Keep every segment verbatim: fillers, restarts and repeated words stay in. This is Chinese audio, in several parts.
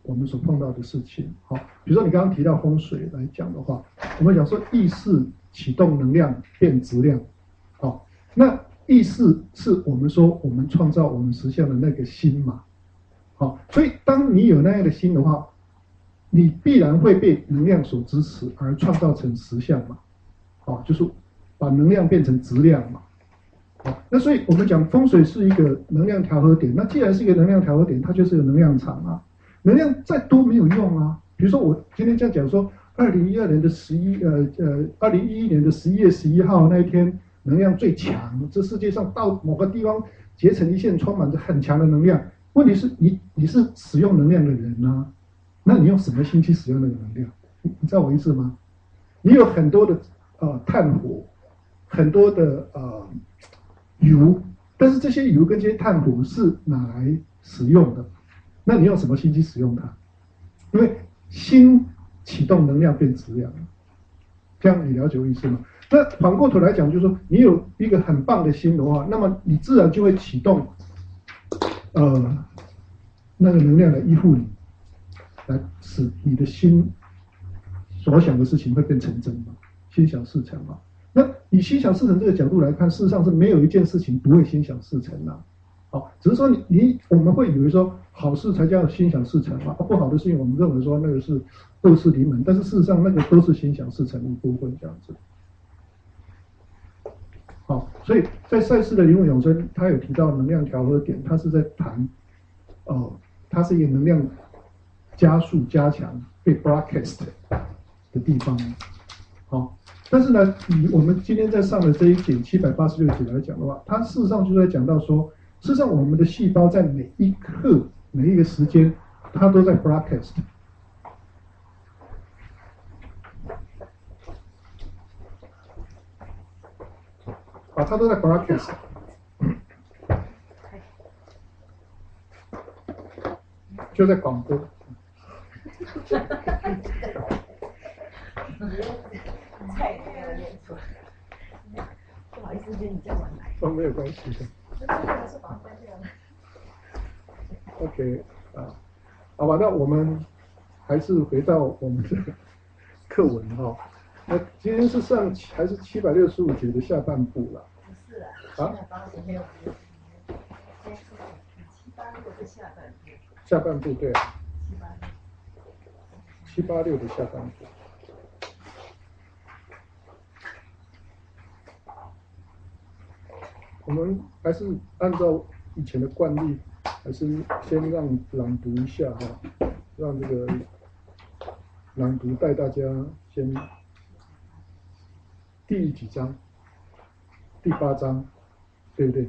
我们所碰到的事情。好，比如说你刚刚提到风水来讲的话，我们讲说意识启动能量变质量。好，那意识是我们说我们创造我们实相的那个心嘛。好，所以当你有那样的心的话，你必然会被能量所支持而创造成实相嘛。好，就是把能量变成质量嘛。好，那所以我们讲风水是一个能量调和点，那既然是一个能量调和点，它就是个能量场啊。能量再多没有用啊。比如说我今天这样讲说，二零一二年的十一呃呃二零一一年的十一月十一号那一天能量最强，这世界上到某个地方结成一线，充满着很强的能量。问题是你你是使用能量的人啊，那你用什么心去使用那个能量？你你知道我意思吗？你有很多的呃炭火，很多的呃油，但是这些油跟这些炭火是拿来使用的，那你用什么心去使用它？因为心启动能量变质量，这样你了解我意思吗？那反过头来讲，就是说你有一个很棒的心的话，那么你自然就会启动呃那个能量来依附你，来使你的心所想的事情会变成真嘛，心想事成嘛。那以心想事成这个角度来看，事实上是没有一件事情不会心想事成的、啊。好，只是说你你我们会以为说好事才叫心想事成嘛，不好的事情我们认为说那个是恶事临门，但是事实上那个都是心想事成一部分这样子。好，所以在赛斯的灵魂永生，他有提到能量调和点，他是在谈，哦，它是一个能量加速加强被 broadcast 的地方。好，但是呢，以我们今天在上的这一节七百八十六节来讲的话，它事实上就在讲到说，事实上我们的细胞在每一刻每一个时间，它都在 broadcast。啊，它都在 broadcast， 就在广播。 菜没有念错，不好意思，跟你叫完来。 哦，没有关系的。OK 啊，好吧，那我们还是回到我们的课文哈、哦。那今天是上还是七百六十五节的下半部了？ 不是啊，七百八十六节，七八六的下半部。 下半部对啊。 七八六。 七八六的下半部。我们还是按照以前的惯例，还是先让朗读一下哈，让这个朗读带大家先第几章？第八章，对不对？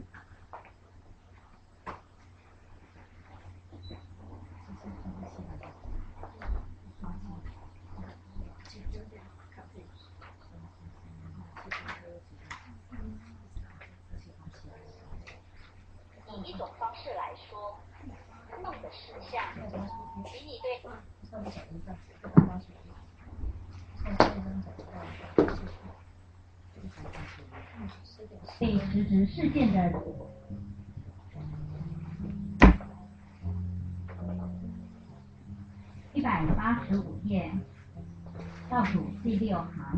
以一种方式来说，梦的实相比你对被实质事件的一百八十五页倒数第六行，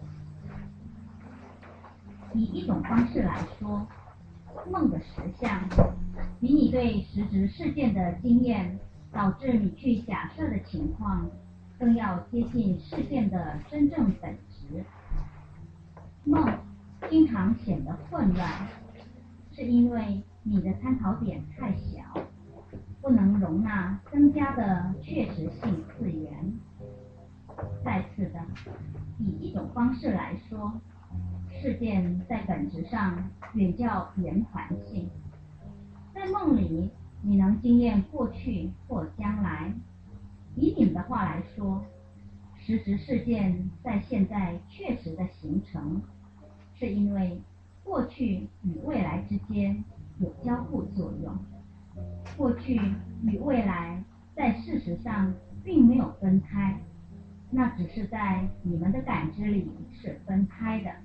以一种方式来说，梦的实相比你对实质事件的经验导致你去假设的情况更要接近事件的真正本质。梦经常显得混乱，是因为你的参考点太小，不能容纳增加的确实性次元。再次的，以一种方式来说，事件在本质上远较圆环性。在梦里，你能经验过去或将来。以你们的话来说，实质事件在现在确实的形成，是因为过去与未来之间有交互作用。过去与未来在事实上并没有分开，那只是在你们的感知里是分开的。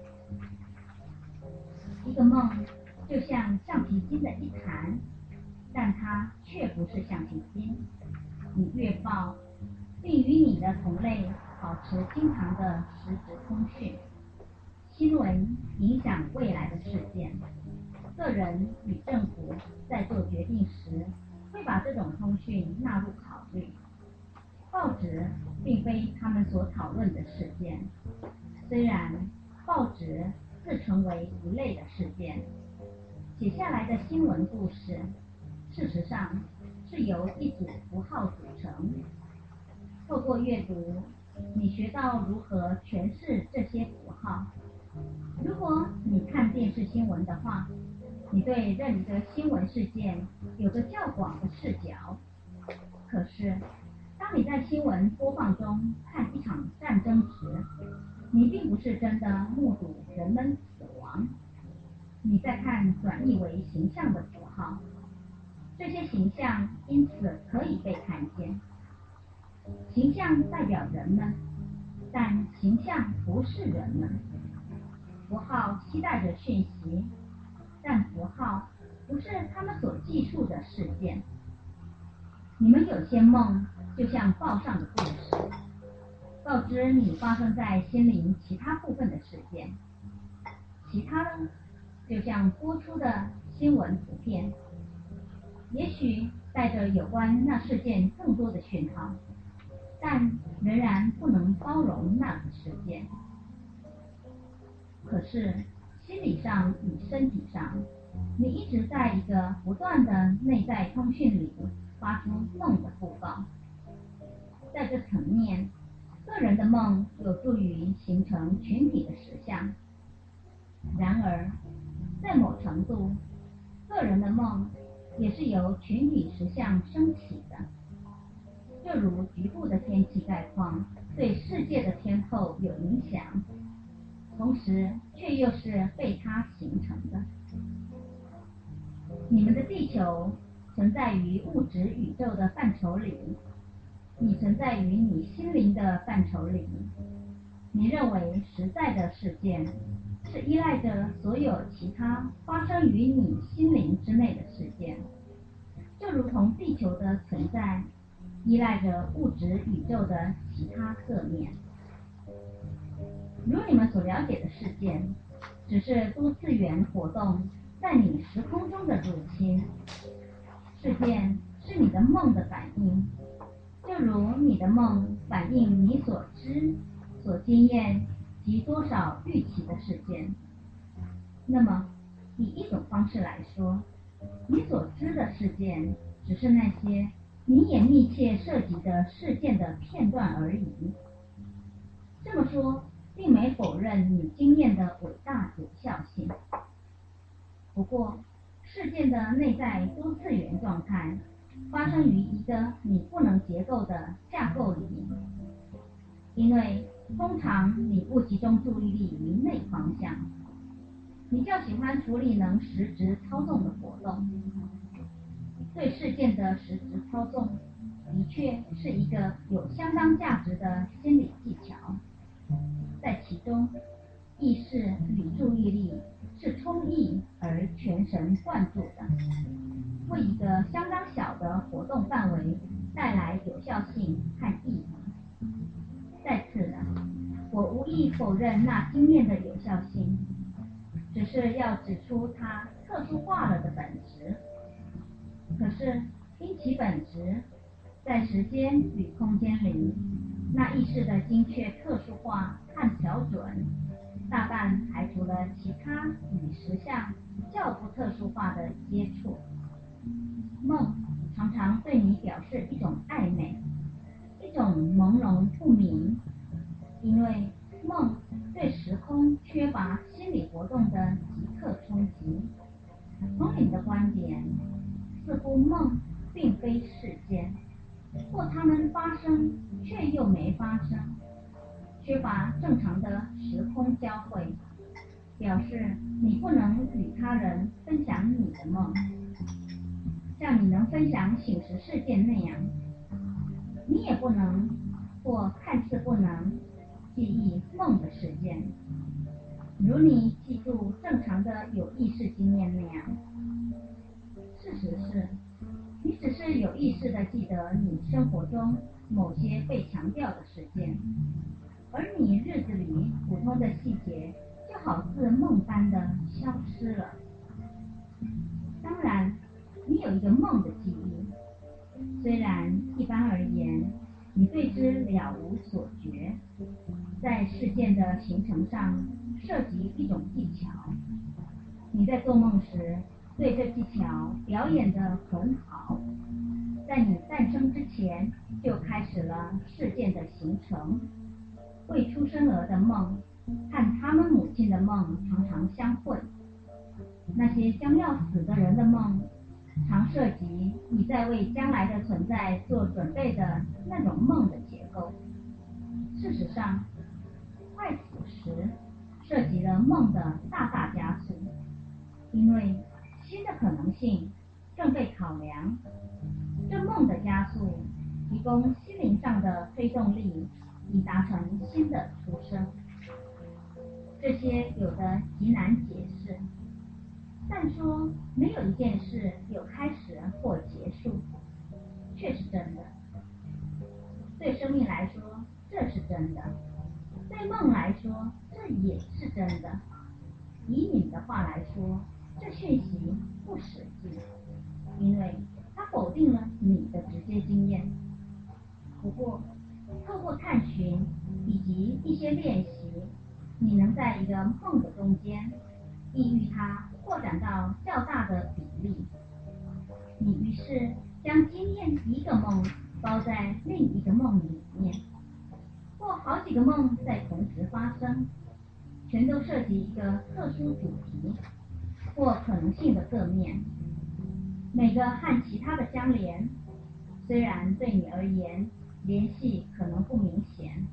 一个梦就像橡皮筋的一弹，但它却不是橡皮筋。 你越报，并与你的同类保持经常的实质通讯。新闻影响未来的事件，个人与政府在做决定时会把这种通讯纳入考虑。报纸并非他们所讨论的事件，虽然报纸自成为一类的事件，写下来的新闻故事，事实上是由一组符号组成。透过阅读，你学到如何诠释这些符号。如果你看电视新闻的话，你对任一个新闻事件有个较广的视角。可是，当你在新闻播放中看一场战争时，你并不是真的目睹人们死亡，你在看转译为形象的符号。这些形象因此可以被看见。形象代表人们，但形象不是人们。符号期待着讯息，但符号不是他们所记述的事件。你们有些梦就像报上的故事，告知你发生在心灵其他部分的事件。其他的就像播出的新闻图片，也许带着有关那事件更多的讯号，但仍然不能包容那个事件。可是心理上与身体上，你一直在一个不断的内在通讯里发出梦的布告。在这层面，个人的梦有助于形成群体的实相。然而，在某程度，个人的梦也是由群体实相升起的。就如局部的天气概况对世界的天候有影响，同时却又是被它形成的。你们的地球存在于物质宇宙的范畴里，你存在于你心灵的范畴里。你认为实在的事件是依赖着所有其他发生于你心灵之内的事件，就如同地球的存在依赖着物质宇宙的其他各面。如你们所了解的事件，只是多次元活动在你时空中的入侵。事件是你的梦的反应，就如你的梦反映你所知、所经验及多少预期的事件。那么，以一种方式来说，你所知的事件只是那些你也密切涉及的事件的片段而已。这么说，并没否认你经验的伟大有效性。不过，事件的内在多次元状态发生于一个你不能结构的架构里，因为通常你不集中注意力于内方向，你较喜欢处理能实质操纵的活动。对事件的实质操纵的确是一个有相当价值的心理技巧，在其中，意识与注意力是充溢而全神贯注的，为一个相当小的活动范围带来有效性和意义。再次的，我无意否认那经验的有效性，只是要指出它特殊化了的本质。可是，因其本质，在时间与空间里，那意识的精确特殊化和调准，大半排除了其他与实相较不特殊化的接触。梦常常对你表示一种暧昧，一种朦胧不明，因为梦对时空缺乏心理活动的即刻冲击。从你的观点，似乎梦并非事件，或它们发生却又没发生，缺乏正常的时空交汇，表示你不能与他人分享你的梦，像你能分享醒时事件那样。你也不能，或看似不能，记忆梦的事件，如你记住正常的有意识经验那样。事实是，你只是有意识地记得你生活中某些被强调的事件，而你日子里普通的细节就好似梦般的消失了。当然，你有一个梦的记忆，虽然一般而言你对之了无所觉，在事件的形成上涉及一种技巧。你在做梦时对这技巧表演得很好，在你诞生之前就开始了事件的形成。未出生儿的梦和他们母亲的梦常常相混，那些将要死的人的梦常涉及你在为将来的存在做准备的那种梦的结构。事实上，快死时涉及了梦的大大加速，因为新的可能性正被考量。这梦的加速提供心灵上的推动力，以达成新的出生。这些有的极难解释，但说没有一件事有开始或结束，却是真的。对生命来说，这是真的；对梦来说，这也是真的。以你们的话来说，这讯息不实际，因为它否定了你的直接经验。不过，透过探寻以及一些练习，你能在一个梦的中间意喻它扩展到较大的比例。你于是将经验一个梦包在另一个梦里面，或好几个梦在同时发生，全都涉及一个特殊主题或可能性的各面，每个和其他的相连，虽然对你而言联系可能不明显。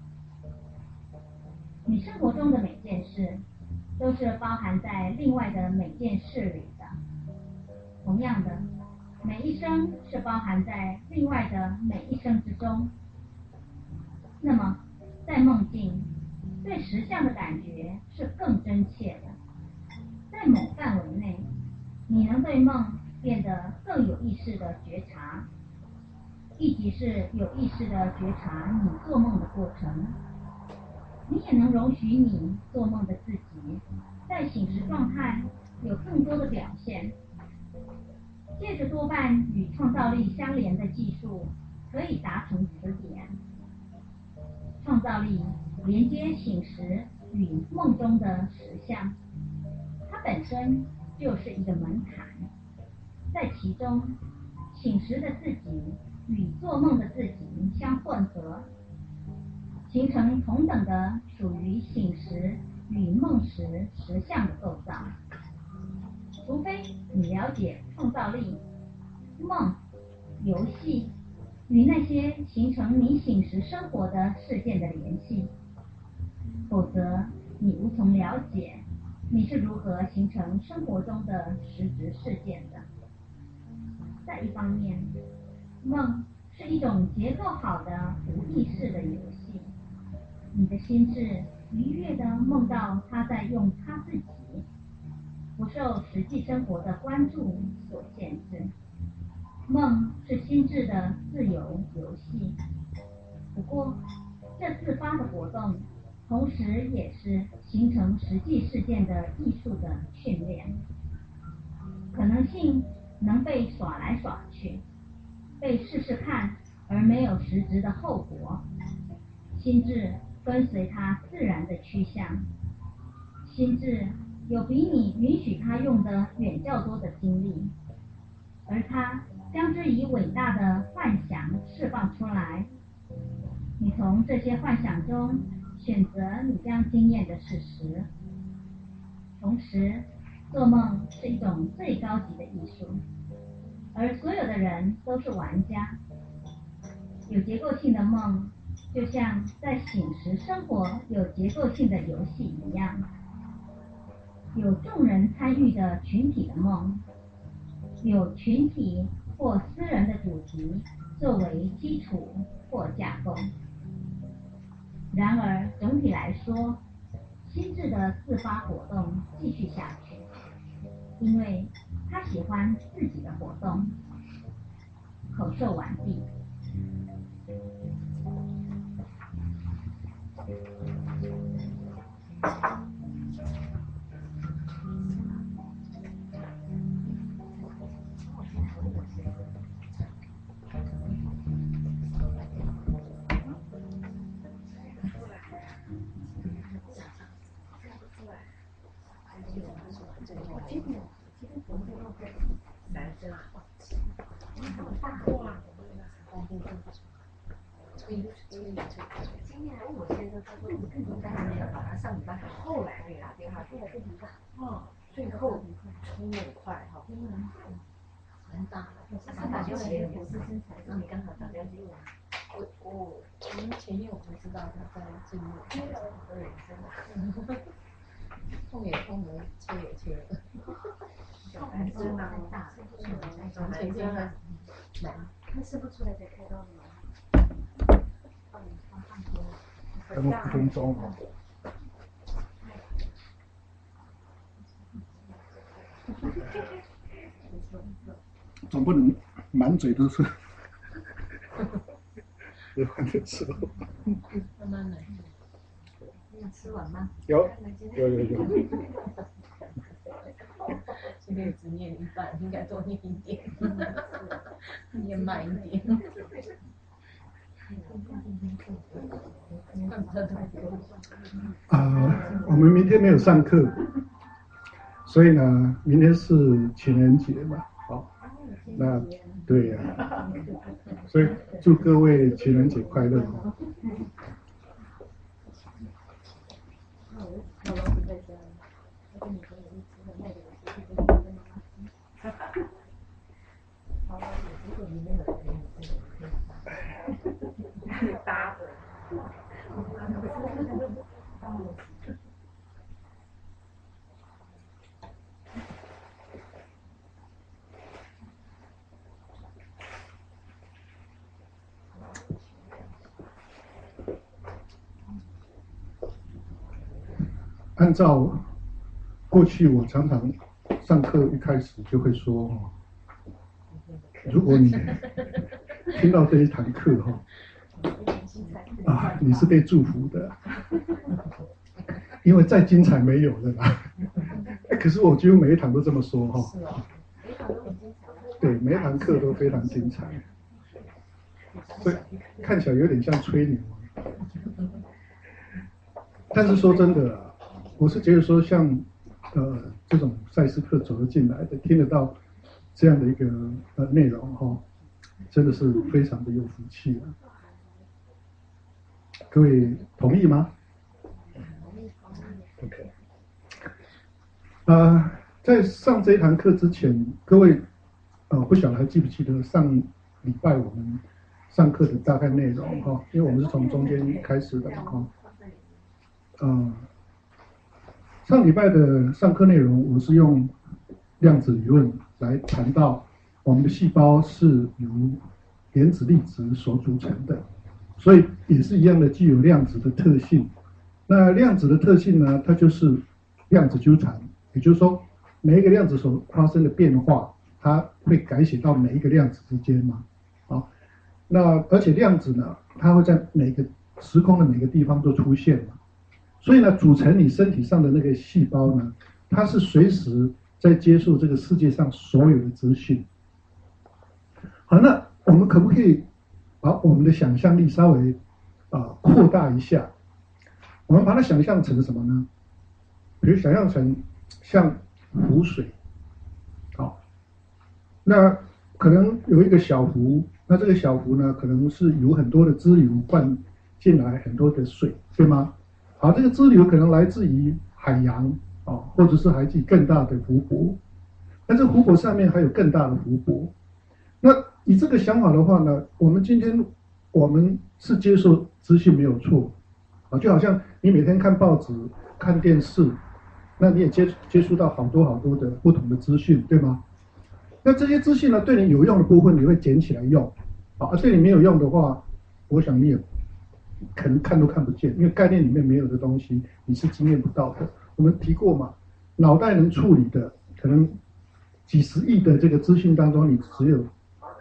你生活中的每件事都是包含在另外的每件事里的，同样的，每一生是包含在另外的每一生之中。那么在梦境，对实相的感觉是更真切的。在某范围内，你能对梦变得更有意识的觉察，亦即是有意识的觉察你做梦的过程。你也能容许你做梦的自己在醒时状态有更多的表现。借着多半与创造力相连的技术，可以达成此点。创造力连接醒时与梦中的实相，它本身就是一个门槛，在其中，醒时的自己与做梦的自己相混合，形成同等的属于醒时与梦时实相的构造。除非你了解创造力、梦、游戏与那些形成你醒时生活的事件的联系，否则你无从了解你是如何形成生活中的实质事件的。在一方面，梦是一种结构好的无意识的游戏，你的心智愉悦地梦到他在用他自己，不受实际生活的关注所限制。梦是心智的自由游戏，不过这自发的活动同时也是形成实际事件的艺术的训练。可能性能被耍来耍去，被试试看而没有实质的后果。心智跟随它自然的趋向，心智有比你允许它用的远较多的精力，而它将之以伟大的幻想释放出来。你从这些幻想中选择你将经验的事实。同时，做梦是一种最高级的艺术，而所有的人都是玩家。有结构性的梦，就像在醒时生活有结构性的游戏一样。有众人参与的群体的梦，有群体或私人的主题作为基础或架构。然而整体来说，心智的自发活动继续下去，因为他喜欢自己的活动。 口授完毕。 后来给打电话，后来变成哦，最后冲得很快哈，蛮大的。他打电话给我是身材，让你刚好打电话给我。我我我们前面我不知道他在进入，对，真的。痛也痛了，切也切了。很真的太大，前天很难。他试不出来才开刀的吗？ 还有五分钟哦。总不能满嘴都是吃饭的时候。 慢慢来。你有吃完吗？ 有，有有有。 今天只念一半，应该多念一点，念慢一点。 啊，我们明天没有上课，所以呢，明天是情人节嘛，好，那对呀、啊，所以祝各位情人节快乐哦。 搭的。 按照过去我常常上课一开始就会说，如果你听到这一堂课哈，啊，你是被祝福的，因为再精彩没有了啦。可是我几乎每一堂都这么说哈，对，每一堂课都非常精彩，所以看起来有点像吹牛。但是说真的，我是觉得说像呃这种赛斯课走了进来的，听得到这样的一个呃内容哈，真的是非常的有福气啊。各位同意吗 ？OK。呃，在上这一堂课之前，各位呃不晓得还记不记得上礼拜我们上课的大概内容哈？因为我们是从中间开始的哈。嗯、呃，上礼拜的上课内容，我是用量子理论来谈到我们的细胞是由原子粒子所组成的，所以也是一样的具有量子的特性。那量子的特性呢，它就是量子纠缠，也就是说每一个量子所发生的变化，它会改写到每一个量子之间嘛。好，那而且量子呢，它会在每个时空的每个地方都出现嘛。所以呢，组成你身体上的那个细胞呢，它是随时在接受这个世界上所有的资讯。好，那我们可不可以把我们的想象力稍微啊、呃、扩大一下？我们把它想象成什么呢？比如想象成像湖水，好，那可能有一个小湖，那这个小湖呢，可能是有很多的支流灌进来很多的水，对吗？好，这个支流可能来自于海洋啊，或者是来自于更大的湖泊，但是湖泊上面还有更大的湖泊。那以这个想法的话呢，我们今天我们是接受资讯没有错啊，就好像你每天看报纸、看电视，那你也接接触到好多好多的不同的资讯，对吗？那这些资讯呢，对你有用的部分你会捡起来用，啊，对你没有用的话，我想你也可能看都看不见，因为概念里面没有的东西，你是经验不到的。我们提过嘛，脑袋能处理的可能几十亿的这个资讯当中，你只有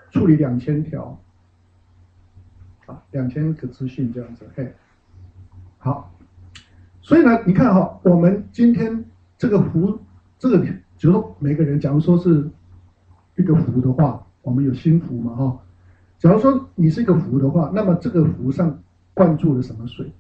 处理两千条，啊，两千个资讯这样子，嘿，好，所以呢，你看哈、哦，我们今天这个符，这个，比如说每个人，假如说是一个符的话，我们有心符嘛，哈、哦，假如说你是一个符的话，那么这个符上灌注了什么水？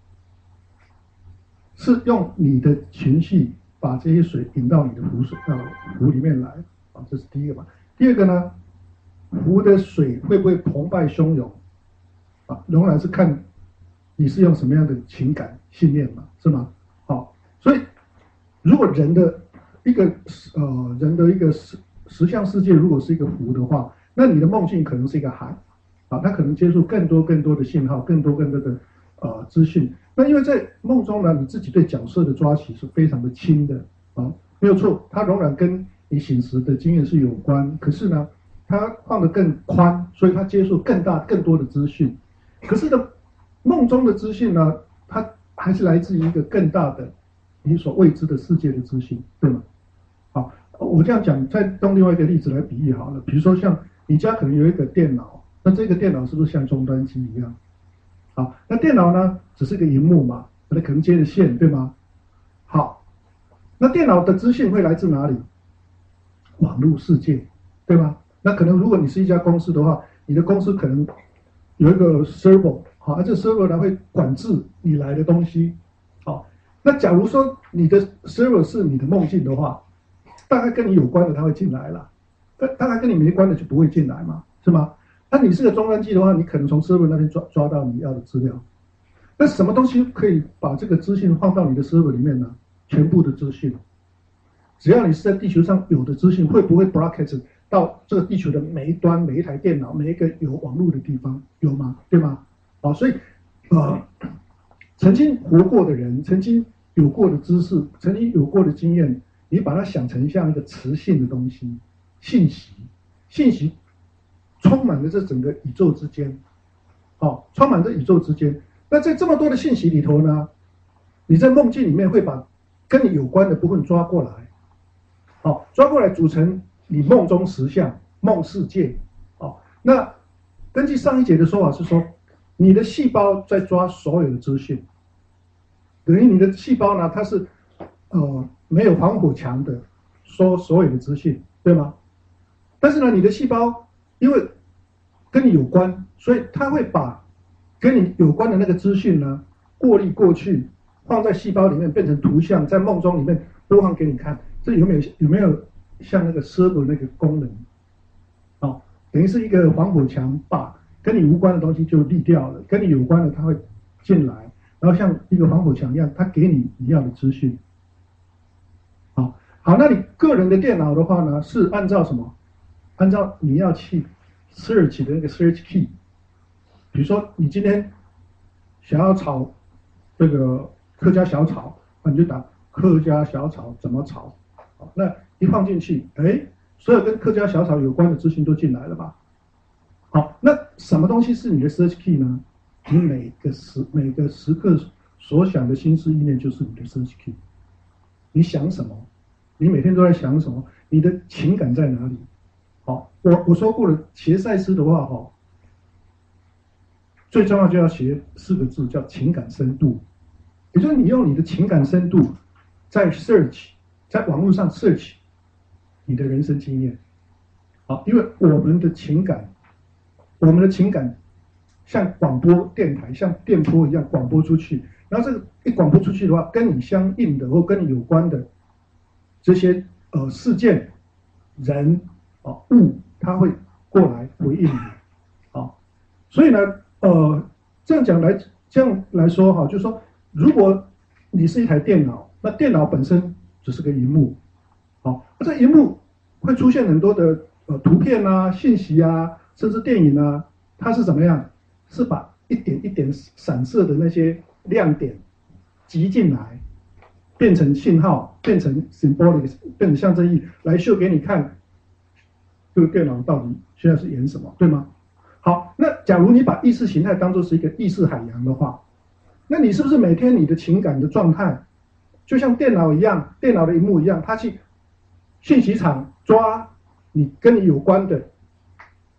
是用你的情绪把这些水引到你的湖水到湖里面来，啊，这是第一个嘛。第二个呢，湖的水会不会澎湃汹涌？啊，仍然是看你是用什么样的情感信念嘛，是吗？好，所以如果人的一个呃人的一个实实相世界如果是一个湖的话，那你的梦境可能是一个海，啊，它可能接触更多更多的信号，更多更多的呃资讯。那因为在梦中呢，你自己对角色的抓取是非常的轻的啊，没有错，它仍然跟你醒时的经验是有关，可是呢，它放得更宽，所以它接触更大更多的资讯。可是呢，梦中的资讯呢，它还是来自于一个更大的你所未知的世界的资讯，对吗？好，我这样讲，再用另外一个例子来比喻好了，比如说像你家可能有一个电脑，那这个电脑是不是像终端机一样？好，那电脑呢，只是个萤幕嘛，它可能接着线，对吗？好，那电脑的资讯会来自哪里？网络世界，对吗？那可能如果你是一家公司的话，你的公司可能有一个 server， 好，而这 server 呢会管制你来的东西。好，那假如说你的 server 是你的梦境的话，大概跟你有关的它会进来了，大概跟你没关的就不会进来嘛，是吗？那你是个终端机的话，你可能从 server 那边抓抓到你要的资料。那什么东西可以把这个资讯放到你的 server 里面呢？全部的资讯，只要你是在地球上有的资讯，会不会 broadcast 到这个地球的每一端、每一台电脑、每一个有网络的地方？有吗？对吗？好，所以呃，曾经活过的人，曾经有过的知识，曾经有过的经验，你把它想成像一个磁性的东西，信息，信息。充满了这整个宇宙之间，好、哦，充满着宇宙之间。那在这么多的信息里头呢，你在梦境里面会把跟你有关的部分抓过来，好、哦，抓过来组成你梦中实相、梦世界。哦，那根据上一节的说法是说，你的细胞在抓所有的资讯，等于你的细胞呢，它是呃没有防火墙的，说所有的资讯，对吗？但是呢，你的细胞因为跟你有关，所以它会把跟你有关的那个资讯呢，过滤过去，放在细胞里面变成图像，在梦中里面播放给你看。这有没有有没有像那个 server 那个功能？哦，等于是一个防火墙，把跟你无关的东西就滤掉了，跟你有关的它会进来，然后像一个防火墙一样，它给你你要的资讯。好，好，那你个人的电脑的话呢，是按照什么？按照你要去 search 的那个 search key， 比如说你今天想要炒这个客家小炒，那你就打客家小炒怎么炒，好，那一放进去，哎，所有跟客家小炒有关的资讯都进来了吧？好，那什么东西是你的 search key 呢？你每个时每个时刻所想的心思意念就是你的 search key。你想什么？你每天都在想什么？你的情感在哪里？好，我我说过了，学赛斯的话，哈，最重要就要学四个字，叫情感深度。也就是你用你的情感深度，在 search， 在网络上 search 你的人生经验。好，因为我们的情感，我们的情感像广播电台，像电波一样广播出去，然后这个一广播出去的话，跟你相应的或跟你有关的这些呃事件、人。哦，物它会过来回应你，好，所以呢，呃，这样讲来，这样来说哈，就是说，如果你是一台电脑，那电脑本身只是个萤幕，好，这萤幕会出现很多的呃图片啊、信息啊，甚至电影啊，它是怎么样？是把一点一点闪射的那些亮点集进来，变成信号，变成 symbolic， 变成象征意，来秀给你看。这个电脑到底现在是演什么，对吗？好，那假如你把意识形态当作是一个意识海洋的话，那你是不是每天你的情感的状态，就像电脑一样，电脑的萤幕一样，它去信息场抓你跟你有关的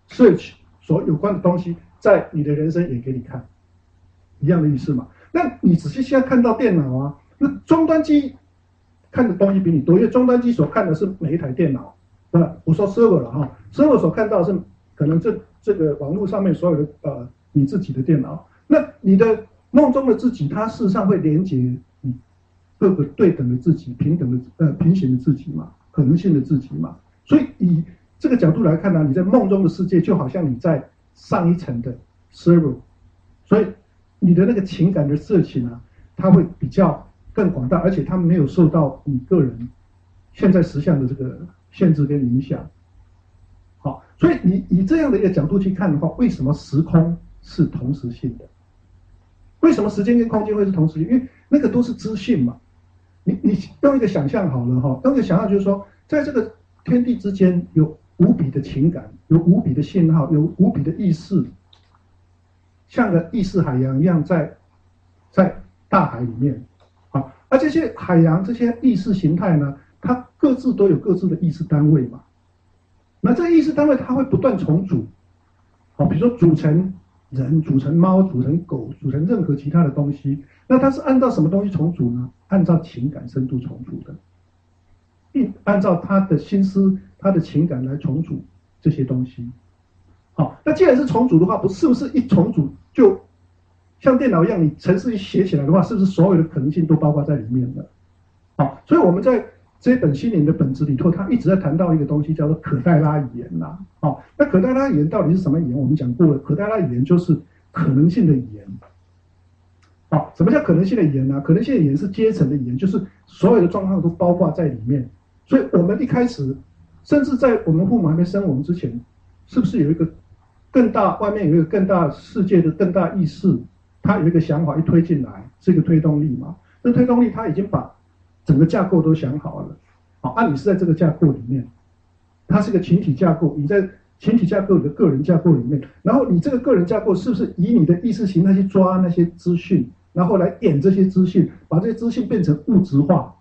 search 所有关的东西，在你的人生演给你看，一样的意思嘛。那你仔细现在看到电脑啊，那终端机看的东西比你多，因为终端机所看的是每一台电脑，对吧？我说 server 了哈 ，server 所看到的是可能这这个网络上面所有的呃你自己的电脑，那你的梦中的自己，它事实上会连接你各个对等的自己、平等的呃平行的自己嘛，可能性的自己嘛。所以以这个角度来看呢、啊，你在梦中的世界就好像你在上一层的 server， 所以你的那个情感的色情啊，它会比较更广大，而且它没有受到你个人现在实相的这个限制跟影响。好，所以你以这样的一个角度去看的话，为什么时空是同时性的？为什么时间跟空间会是同时性？因为那个都是资讯嘛。你你用一个想象好了哈，用一个想象就是说，在这个天地之间有无比的情感，有无比的信号，有无比的意识，像个意识海洋一样在在大海里面。好，而这些海洋这些意识形态呢，它各自都有各自的意识单位嘛。那这个意识单位它会不断重组，好，比如说组成人、组成猫、组成狗、组成任何其他的东西，那它是按照什么东西重组呢？按照情感深度重组的，并按照他的心思、他的情感来重组这些东西。好，那既然是重组的话，不是不是一重组就像电脑一样，你程式一写起来的话，是不是所有的可能性都包括在里面了？好，所以我们在这本心灵的本质里头，他一直在谈到一个东西，叫做可代拉语言啦。好，那可代拉语言到底是什么语言？我们讲过了，可代拉语言就是可能性的语言。好，什么叫可能性的语言呢？可能性的语言是阶层的语言，就是所有的状况都包括在里面。所以我们一开始，甚至在我们父母还没生我们之前，是不是有一个更大，外面有一个更大世界的更大意识，它有一个想法一推进来，是一个推动力嘛？这推动力它已经把整个架构都想好了。好，啊，你是在这个架构里面，它是个群体架构，你在群体架构里的个人架构里面，然后你这个个人架构是不是以你的意识形态去抓那些资讯，然后来演这些资讯，把这些资讯变成物质化？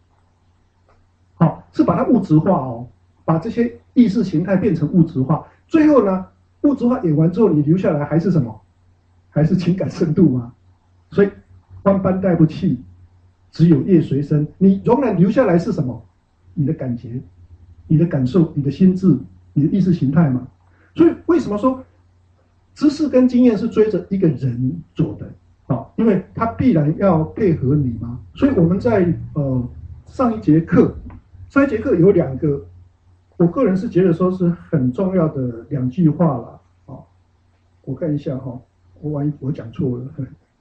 好，是把它物质化哦，把这些意识形态变成物质化。最后呢，物质化演完之后，你留下来还是什么？还是情感深度吗？所以万般带不去，只有业随身。你永远留下来是什么？你的感觉、你的感受、你的心智、你的意识形态嘛。所以为什么说知识跟经验是追着一个人走的？啊，因为他必然要配合你嘛。所以我们在呃上一节课，上一节课有两个，我个人是觉得说是很重要的两句话了。啊，我看一下哈，我万一我讲错了。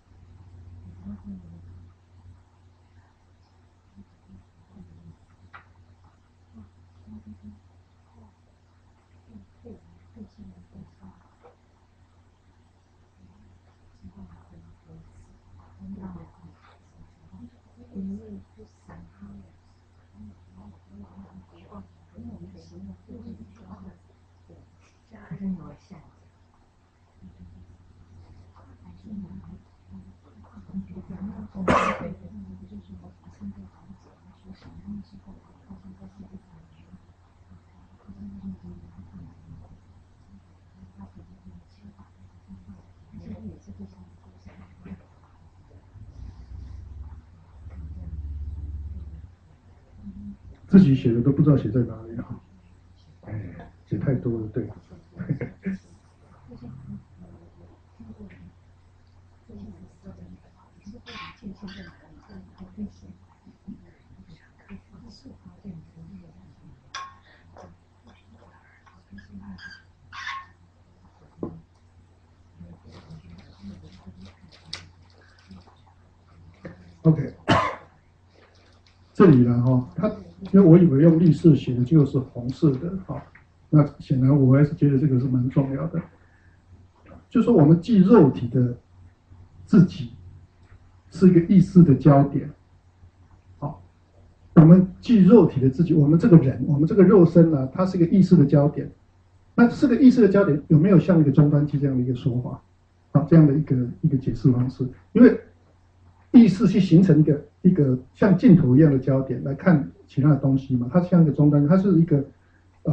自己写的都不知道写在哪里啊！哎，写太多了，对。OK， 这里呢哈，它因为我以为用绿色写的就是红色的哈，那显然我还是觉得这个是蛮重要的。就说我们记肉体的自己是一个意识的焦点，好，我们记肉体的自己，我们这个人，我们这个肉身呢，它是一个意识的焦点。那这个意识的焦点有没有像一个终端机这样的一个说法？啊，这样的一个一个解释方式？因为意识去形成一个一个像镜头一样的焦点来看其他的东西嘛，它像一个终端，它是一个呃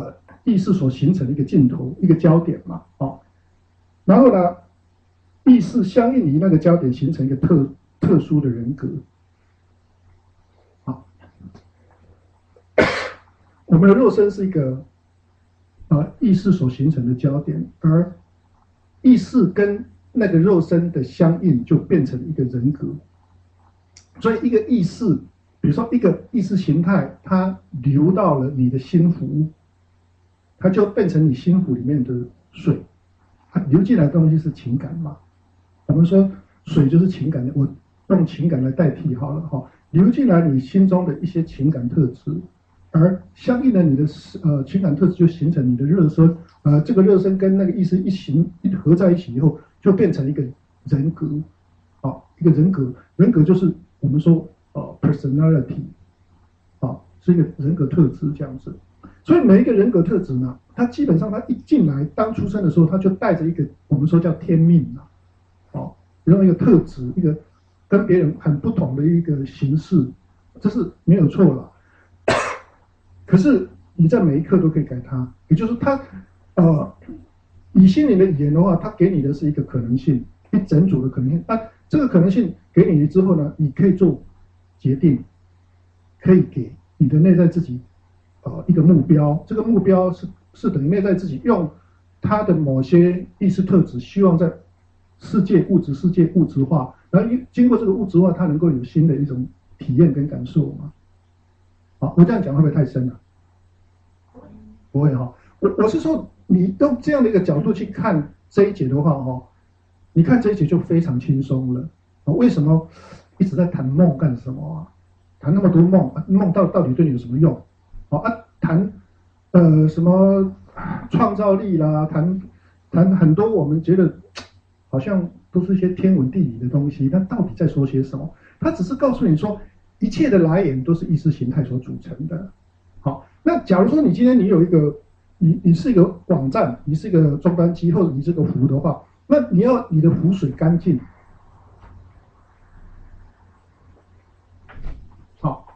意识所形成的一个镜头、一个焦点嘛，哦，然后呢，意识相应于那个焦点形成一个特特殊的人格。好，我们的肉身是一个呃意识所形成的焦点，而意识跟那个肉身的相应就变成一个人格。所以一个意识，比如说一个意识形态，它流到了你的心湖，它就变成你心湖里面的水。它流进来的东西是情感嘛？我们说水就是情感，我用情感来代替好了哈。流进来你心中的一些情感特质，而相应的你的呃情感特质就形成你的热身，呃这个热身跟那个意识一形一合在一起以后，就变成一个人格，啊一个人格，人格就是我们说呃 personality， 啊是一个人格特质这样子。所以每一个人格特质呢，它基本上它一进来当出生的时候，它就带着一个我们说叫天命啊，哦用一个特质，一个跟别人很不同的一个形式，这是没有错了。可是你在每一刻都可以改它，也就是它，呃，以心灵的语言的话，它给你的是一个可能性，一整组的可能性。那这个可能性给你之后呢，你可以做决定，可以给你的内在自己，呃，一个目标。这个目标是是等于内在自己用它的某些意识特质，希望在世界物质世界物质化，然后经过这个物质化，它能够有新的一种体验跟感受嘛。好，我这样讲会不会太深了？不会哈。我我是说，你用这样的一个角度去看这一节的话，哦，你看这一节就非常轻松了。为什么一直在谈梦干什么啊？谈那么多梦，梦到到底对你有什么用？哦啊，谈呃什么创造力啦，谈谈很多我们觉得好像都是一些天文地理的东西，那到底在说些什么？他只是告诉你说，一切的来源都是意识形态所组成的。好，那假如说你今天你有一个，你你是一个网站，你是一个终端机，或者你是个湖的话，那你要你的湖水干净，好，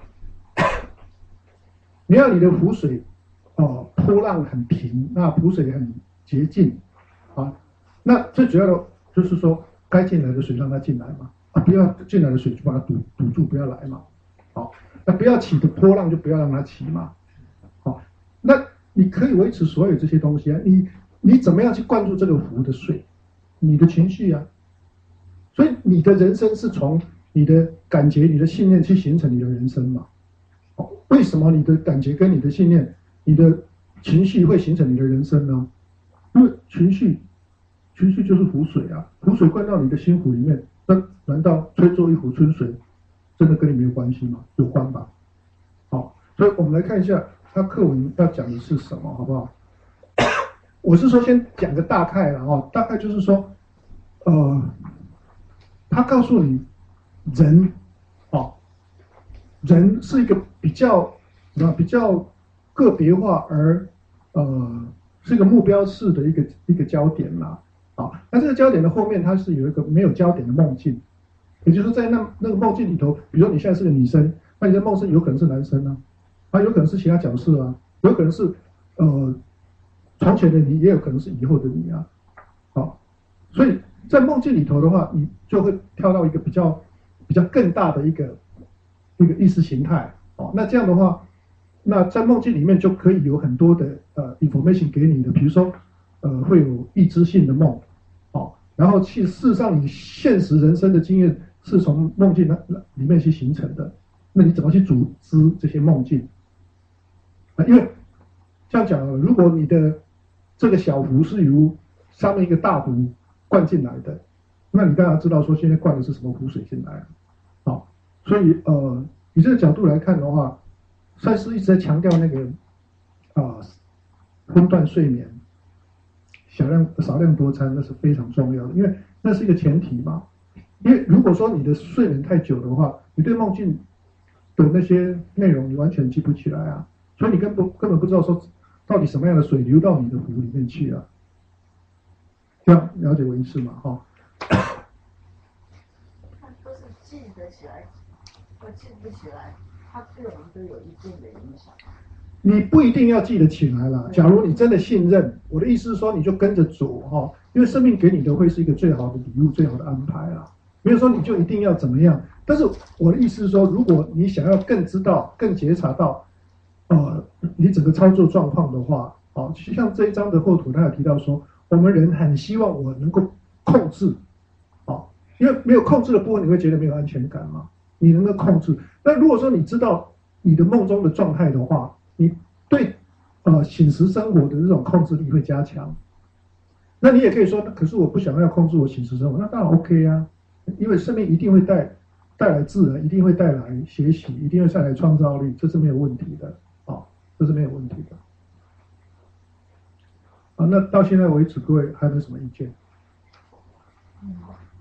你要你的湖水哦波浪很平，那湖水很洁净，啊，那最主要的就是说，该进来的水让它进来嘛，啊，不要进来的水就把它堵堵住，不要来嘛，好，那不要起的波浪就不要让它起嘛，好，那你可以维持所有这些东西啊，你你怎么样去灌注这个湖的水？你的情绪啊，所以你的人生是从你的感觉、你的信念去形成你的人生嘛。哦，为什么你的感觉跟你的信念、你的情绪会形成你的人生呢？因为情绪，情绪就是湖水啊，湖水灌到你的心湖里面，那难道吹作一湖春水，真的跟你没有关系吗？有关吧。好，所以我们来看一下他课文要讲的是什么，好不好？我是说先讲个大概了哦，大概就是说，呃，他告诉你，人，哦，人是一个比较，啊比较个别化而呃是一个目标式的一个一个焦点啦，啊，那这个焦点的后面它是有一个没有焦点的梦境，也就是在那那个梦境里头，比如说你现在是个女生，那你的梦境有可能是男生啊，啊有可能是其他角色啊，有可能是呃。从前的你也有可能是以后的你啊，好，所以在梦境里头的话，你就会跳到一个比较比较更大的一个一个意识形态，哦，那这样的话，那在梦境里面就可以有很多的呃 information 给你的，比如说呃会有意知性的梦，哦，然后其实事实上你现实人生的经验是从梦境那里面去形成的，那你怎么去组织这些梦境？啊，因为这样讲，如果你的这个小湖是由上面一个大湖灌进来的，那你当然知道说现在灌的是什么湖水进来，好，所以呃，以这个角度来看的话，赛斯一直在强调那个啊、呃、分段睡眠、小量少量多餐，那是非常重要的，因为那是一个前提嘛。因为如果说你的睡眠太久的话，你对梦境的那些内容你完全记不起来啊，所以你根本根本不知道说。到底什么样的水流到你的湖里面去啊？这样了解我意思吗？哈、哦。 他都是记得起来，或记不起来，他对我们都有一定的影响。 你不一定要记得起来啦。假如你真的信任，我的意思是说，你就跟着主哈，因为生命给你的会是一个最好的礼物、最好的安排啦。没有说你就一定要怎么样。但是我的意思是说，如果你想要更知道、更觉察到，呃，你整个操作状况的话，好，像这一章的后图，他有提到说，我们人很希望我能够控制，好，因为没有控制的部分，你会觉得没有安全感嘛。你能够控制，那如果说你知道你的梦中的状态的话，你对呃醒时生活的这种控制力会加强。那你也可以说，可是我不想要控制我醒时生活，那当然 OK 啊，因为生命一定会带带来自然，一定会带来学习，一定会带来创造力，这是没有问题的，哦，这是没有问题的。啊，那到现在为止，各位还有没有什么意见？ 嗯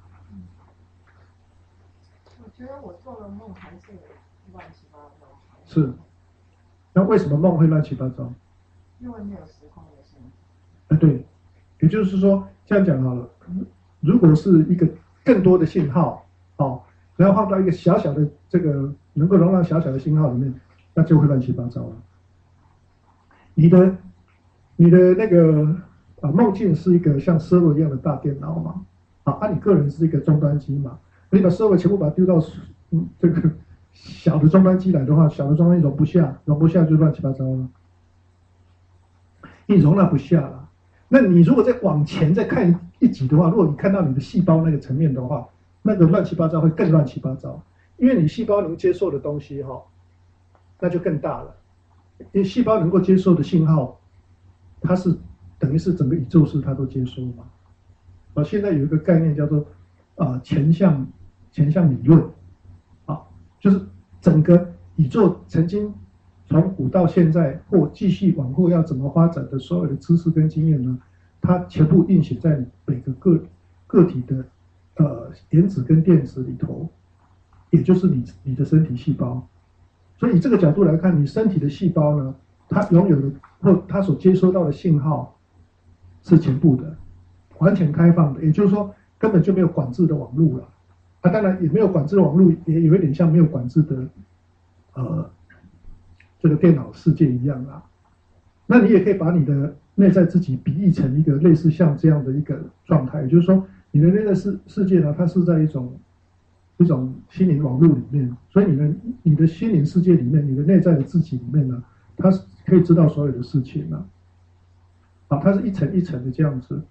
我觉得我做的梦还是乱七八糟。 是，那为什么梦会乱七八糟？ 因为没有时空的性质。 啊，对，也就是说，这样讲好了，如果是一个更多的信号，哦，然后放到一个小小的这个能够容纳小小的信号里面，那就会乱七八糟了。你的你的那个啊梦境是一个像 server 一样的大电脑嘛，啊，啊你个人是一个终端机嘛。你把server全部把它丢到嗯这个小的终端机来的话，小的终端机容不下，容不下就乱七八糟了，你容纳不下了。那你如果再往前再看一级的话，如果你看到你的细胞那个层面的话，那个乱七八糟会更乱七八糟，因为你细胞能接受的东西哈，那就更大了。因为细胞能够接受的信号，它是等于是整个宇宙是它都接收嘛。啊，现在有一个概念叫做啊、呃、前向。前向理论，啊，就是整个宇宙曾经从古到现在，或继续往后要怎么发展的所有的知识跟经验呢，它全部运行在每个个个体的呃原子跟电子里头，也就是你你的身体细胞。所以以这个角度来看，你身体的细胞呢，它拥有的或它所接收到的信号是全部的，完全开放的，也就是说根本就没有管制的网路了。啊，当然也没有管制的网络，也有一点像没有管制的，呃，这个电脑世界一样啦。那你也可以把你的内在自己比喻成一个类似像这样的一个状态，也就是说，你的内在世世界呢，它是在一种一种心灵网络里面，所以你的你的心灵世界里面，你的内在的自己里面呢，它是可以知道所有的事情呢。啊，它是一层一层的这样子。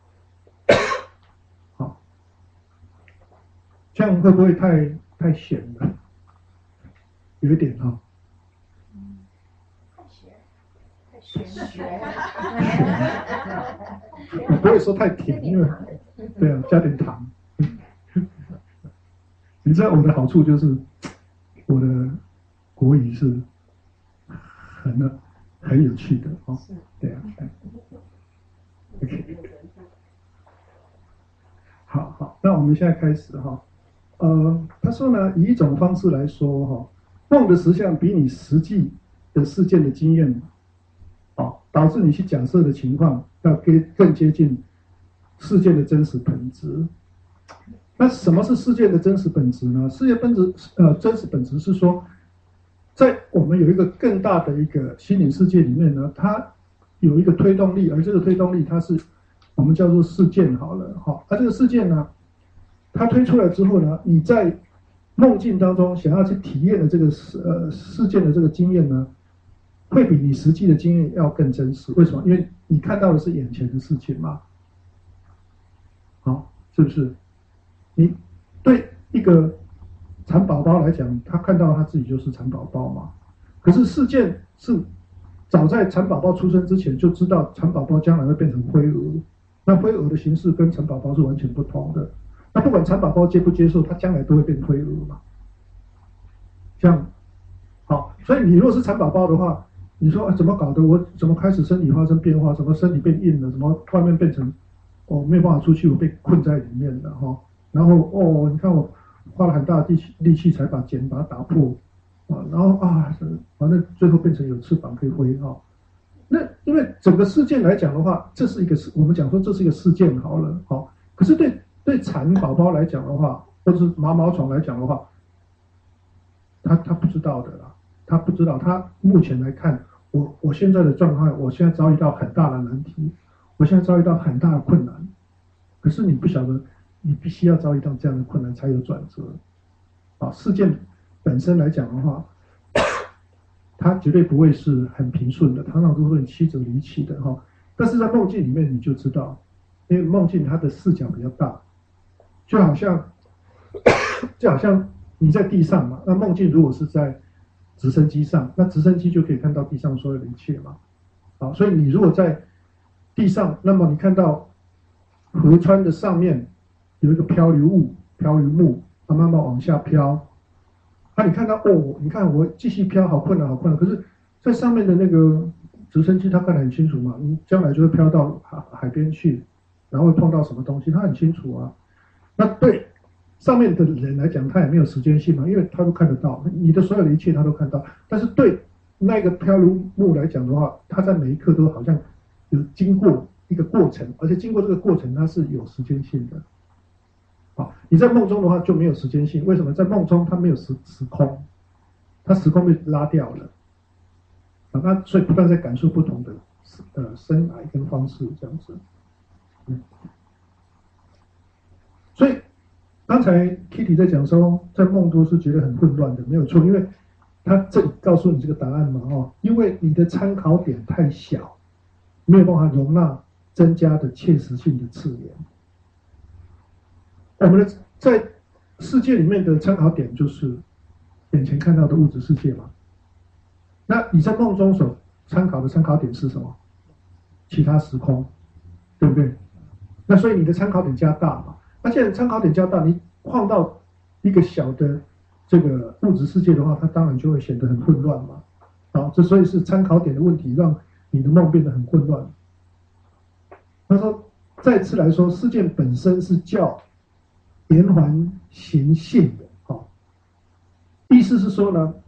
这样会不会太太闲了？有一点哈、哦。 嗯，太玄，太玄学。 我不会说太甜，因为对啊，加点糖。你知道我的好处就是，我的国语是很很有趣的哦。对啊。OK。好好，那我们现在开始哈、哦。呃，他说呢，以一种方式来说，哈、哦，梦的实相比你实际的事件的经验，哦，导致你去假设的情况要更更接近事件的真实本质。那什么是事件的真实本质呢？事件本质，呃，真实本质是说，在我们有一个更大的一个心灵世界里面呢，它有一个推动力，而这个推动力它是我们叫做事件好了，哈、哦，而这个事件呢。它推出来之后呢，你在梦境当中想要去体验的这个事呃事件的这个经验呢，会比你实际的经验要更真实。为什么？因为你看到的是眼前的事情嘛。好，是不是？你对一个蚕宝宝来讲，他看到他自己就是蚕宝宝嘛。可是事件是早在蚕宝宝出生之前就知道蚕宝宝将来会变成灰蛾，那灰蛾的形式跟蚕宝宝是完全不同的。那不管蚕宝宝接不接受，它将来都会变灰蛾嘛。这样，好，所以你如果是蚕宝宝的话，你说、啊、怎么搞的？我怎么开始身体发生变化？什么身体变硬了？什么外面变成哦没有办法出去，我被困在里面了哈、哦。然后哦，你看我花了很大的力气力气才把茧把它打破啊，然后啊，反正最后变成有翅膀可以飞哈、哦。那因为整个事件来讲的话，这是一个我们讲说这是一个事件好了，好、哦，可是对。对蚕宝宝来讲的话，或者是毛毛虫来讲的话，他他不知道的啦，他不知道，他目前来看， 我我现在的状况，我现在遭遇到很大的难题，我现在遭遇到很大的困难，可是你不晓得，你必须要遭遇到这样的困难才有转折。啊，事件本身来讲的话，它绝对不会是很平顺的，常常都是很曲折离奇的哈。但是在梦境里面，你就知道，因为梦境它的视角比较大，就好像就好像你在地上嘛，那梦境如果是在直升机上，那直升机就可以看到地上所有的一切嘛。好，所以你如果在地上，那么你看到河川的上面有一个漂流物、漂流木，它慢慢往下飘。啊，你看到哦，你看我继续飘，好困难，好困难。可是，在上面的那个直升机，它看得很清楚嘛，你将来就会飘到海海边去，然后会碰到什么东西，它很清楚啊。那对上面的人来讲，他也没有时间性嘛，因为他都看得到，你的所有的一切他都看到。但是对那个漂流木来讲的话，他在每一刻都好像有经过一个过程，而且经过这个过程，它是有时间性的。好，你在梦中的话就没有时间性，为什么？在梦中它没有时时空，它时空被拉掉了。啊，那所以不断在感受不同的呃生癌跟方式这样子。嗯，所以刚才 Kitty 在讲说，在梦中是觉得很混乱的，没有错，因为他这里告诉你这个答案嘛，哦，因为你的参考点太小，没有办法容纳增加的切实性的次元。我们的在世界里面的参考点就是眼前看到的物质世界嘛。那你在梦中所参考的参考点是什么？其他时空，对不对？那所以你的参考点加大嘛。而且参考点加大，你放到一个小的这个物质世界的话，它当然就会显得很混乱嘛。好，这所以是参考点的问题，让你的梦变得很混乱。他说，再次来说，事件本身是叫连环行性的，好，意思是说呢，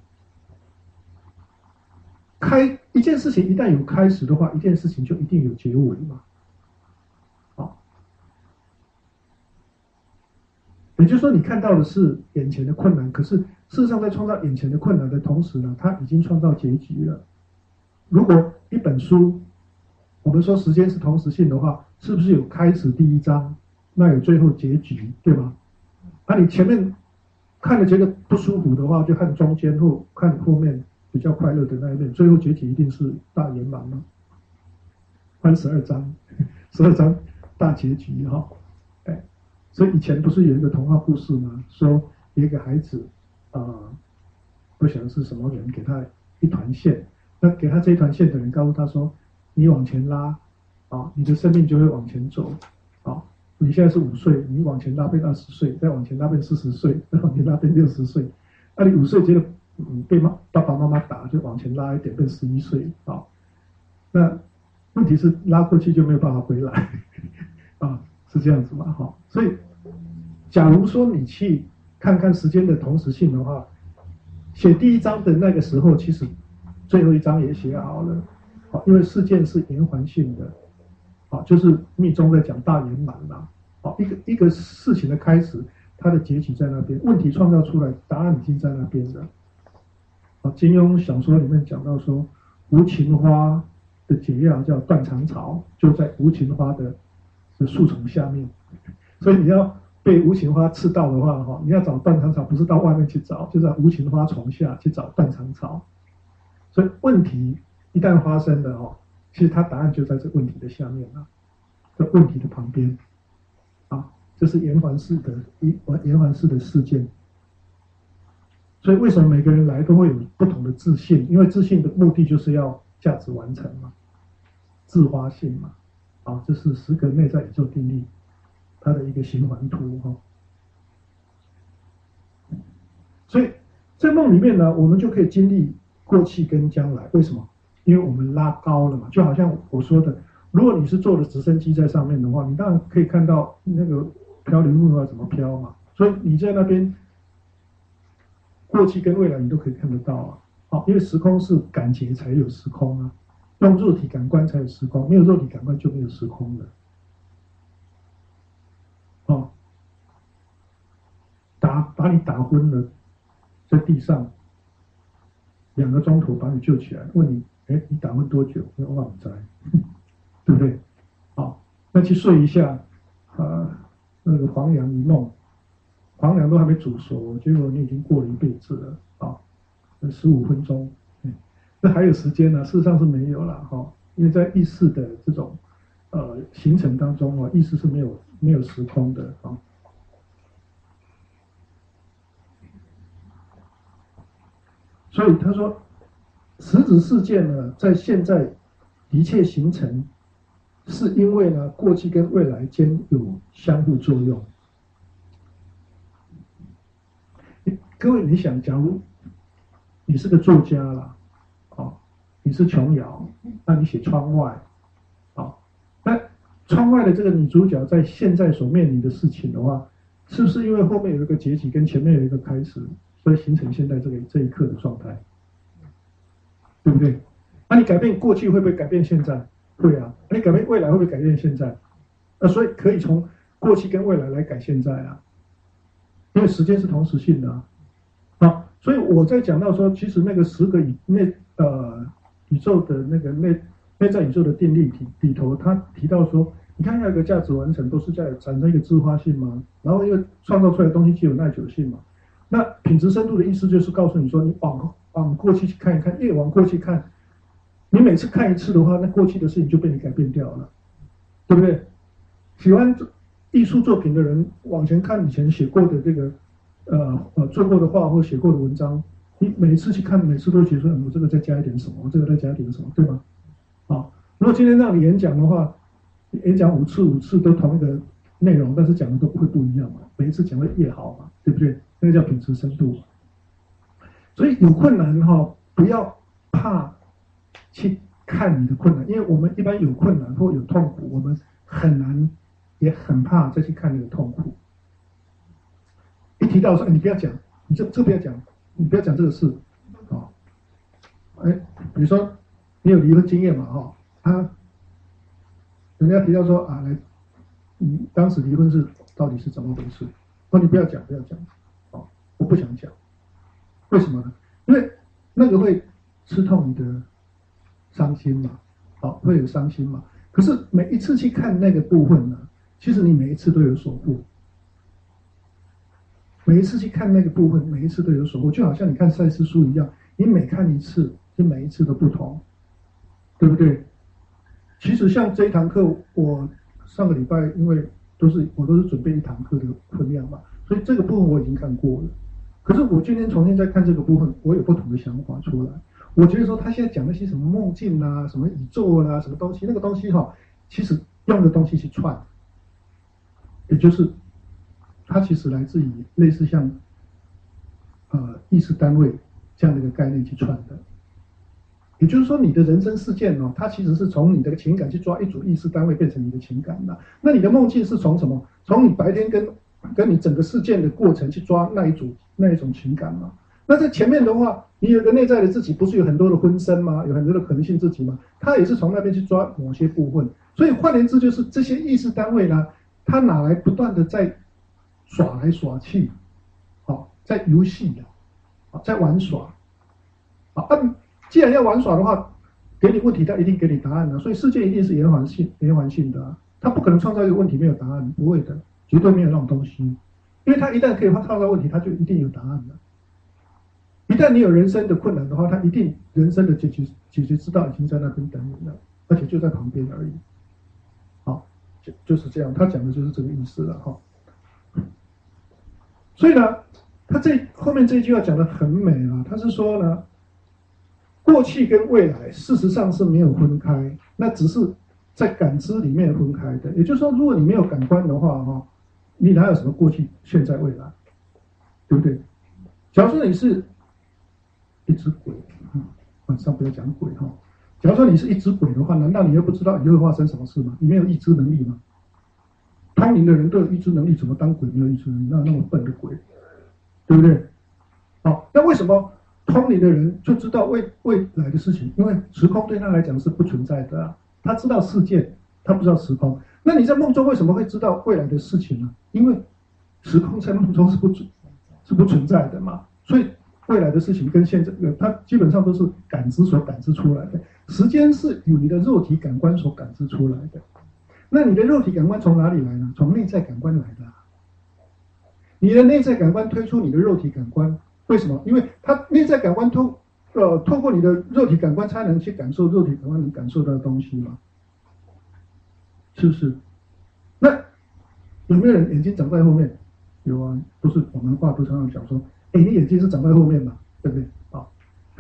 开一件事情一旦有开始的话，一件事情就一定有结尾嘛，好，也就是说，你看到的是眼前的困难，可是事实上在创造眼前的困难的同时呢，它已经创造结局了。如果一本书，我们说时间是同时性的话，是不是有开始第一章？那有最后结局，对吗？啊，你前面看了觉得不舒服的话，就看中间或看后面比较快乐的那一面，最后结局一定是大圆满嘛。翻十二章，十二章大结局哈，哎，所以以前不是有一个童话故事吗？说有一个孩子啊、呃，不晓得是什么人给他一团线，那给他这一团线的人告诉他说，你往前拉，啊，你的生命就会往前走，啊。你现在是五岁，你往前拉变二十岁，再往前拉变四十岁，再往前拉变六十岁。那、啊、你五岁觉得嗯被妈爸爸妈妈打，就往前拉一点变十一岁啊。那问题是拉过去就没有办法回来啊，是这样子嘛？哈，所以假如说你去看看时间的同时性的话，写第一章的那个时候，其实最后一章也写好了，啊，因为事件是连环性的。啊，就是密宗在讲大圆满啦。啊，一个一个事情的开始，它的结局在那边，问题创造出来，答案已经在那边了。啊，金庸小说里面讲到说，无情花的解药叫断肠草，就在无情花的的树丛下面。所以你要被无情花刺到的话，哈，你要找断肠草，不是到外面去找，就在无情花丛下去找断肠草。所以问题一旦发生了，哦。其实它答案就在这问题的下面啊，在问题的旁边，啊，这是连环式的一连环式的事件。所以为什么每个人来都会有不同的自信？因为自信的目的就是要价值完成嘛，自发性嘛，啊，这是十个内在宇宙定律它的一个循环图哈。所以在梦里面呢，我们就可以经历过去跟将来，为什么？因为我们拉高了嘛，就好像我说的，如果你是坐的直升机在上面的话，你当然可以看到那个漂流木要怎么飘嘛。所以你在那边，过去跟未来你都可以看得到啊。好，因为时空是感觉才有时空啊，用肉体感官才有时空，没有肉体感官就没有时空了。哦，打把你打昏了，在地上，两个钟头把你救起来，问你。 哎，你打昏多久？我忘在，对不对？好，那去睡一下，啊，那个黄粱一梦，黄粱都还没煮熟，结果你已经过了一辈子了，啊，十五分钟，嗯，那还有时间呢？事实上是没有了，哈，因为在意识的这种呃形成当中啊，意识是没有没有时空的，啊。所以他说，实质事件呢，在现在的确形成，是因为呢，过去跟未来间有相互作用。各位，你想，假如你是个作家啦，哦，你是琼瑶，那你写窗外，哦，那窗外的这个女主角在现在所面临的事情的话，是不是因为后面有一个结局，跟前面有一个开始？所以形成现在这个这一刻的状态，对不对？那、啊、你改变过去会不会改变现在？会啊。你改变未来会不会改变现在？那、啊、所以可以从过去跟未来来改现在啊，因为时间是同时性的啊。啊所以我在讲到说，其实那个十个宇内呃宇宙的那个内内在宇宙的定律体里头，他提到说，你看那个价值完成都是在产生一个自发性嘛，然后因为创造出来的东西具有耐久性嘛。那品质深度的意思就是告诉你说，你往往过去去看一看，越往过去看，你每次看一次的话，那过去的事情就被你改变掉了，对不对？喜欢艺术作品的人往前看以前写过的这个呃呃做过的画或写过的文章，你每次去看，每次都觉得说，我这个再加一点什么，我这个再加一点什么，对吗？好，如果今天让你演讲的话，演讲五次五次都同一个内容，但是讲的都不会不一样嘛，每一次讲的越好嘛，对不对？那个叫品质深度。所以有困难哈、哦，不要怕去看你的困难，因为我们一般有困难或有痛苦，我们很难也很怕再去看那个痛苦。一提到说，哎，你不要讲，你这这不要讲，你不要讲这个事，哦，哎，比如说你有离婚经验嘛，哈、哦，啊，人家提到说啊，来，你当时离婚是到底是怎么回事？哦，你不要讲，不要讲。我不想讲，为什么呢？因为那个会刺痛你的伤心嘛，好，会有伤心嘛。可是每一次去看那个部分呢，其实你每一次都有所获。每一次去看那个部分，每一次都有所获，就好像你看赛斯书一样，你每看一次，就每一次都不同，对不对？其实像这一堂课，我上个礼拜因为都是我都是准备一堂课的分量嘛，所以这个部分我已经看过了。可是我今天重新再看这个部分，我有不同的想法出来。我觉得说他现在讲那些什么梦境啊、什么宇宙啊、什么东西，那个东西哈、哦，其实用的东西去串，也就是它其实来自于类似像呃意识单位这样的一个概念去串的。也就是说，你的人生事件哦，它其实是从你的情感去抓一组意识单位变成你的情感的。那你的梦境是从什么？从你白天跟跟你整个事件的过程去抓那一组那一种情感嘛。那在前面的话，你有一个内在的自己，不是有很多的分身吗？有很多的可能性自己吗？它也是从那边去抓某些部分。所以换言之，就是这些意识单位呢，它哪来不断的在耍来耍去，好，在游戏的，好，在玩耍，好，啊，既然要玩耍的话，给你问题，它一定给你答案的。所以世界一定是延缓性、延缓性的、啊，它不可能创造一个问题没有答案，不会的。绝对没有那种东西，因为他一旦可以创造问题，他就一定有答案的。一旦你有人生的困难的话，他一定人生的解决解决之道已经在那边等你了，而且就在旁边而已。好，就就是这样，他讲的就是这个意思了哈。所以呢，他这后面这一句话讲得很美啊，他是说呢，过去跟未来事实上是没有分开，那只是在感知里面分开的。也就是说，如果你没有感官的话，哈，你哪有什么过去、现在、未来，对不对？假如说你是一只鬼，晚上不要讲鬼哈。假如说你是一只鬼的话，难道你又不知道以后会发生什么事吗？你没有预知能力吗？通灵的人都有预知能力，怎么当鬼没有预知能力？那那么笨的鬼，对不对？好，那为什么通灵的人就知道未未来的事情？因为时空对他来讲是不存在的啊，他知道事件，他不知道时空。那你在梦中为什么会知道未来的事情呢？因为时空在梦中是不存是不存在的嘛，所以未来的事情跟现在，它基本上都是感知所感知出来的。 时间是由你的肉体感官所感知出来的。那你的肉体感官从哪里来呢？从内在感官来的、啊。你的内在感官推出你的肉体感官，为什么？因为它内在感官透呃透过你的肉体感官才能去感受肉体感官能感受到的东西嘛，是不是？那有没有人眼睛长在后面？有啊，不是我们话不常常讲说，哎，你眼睛是长在后面嘛，对不对？好，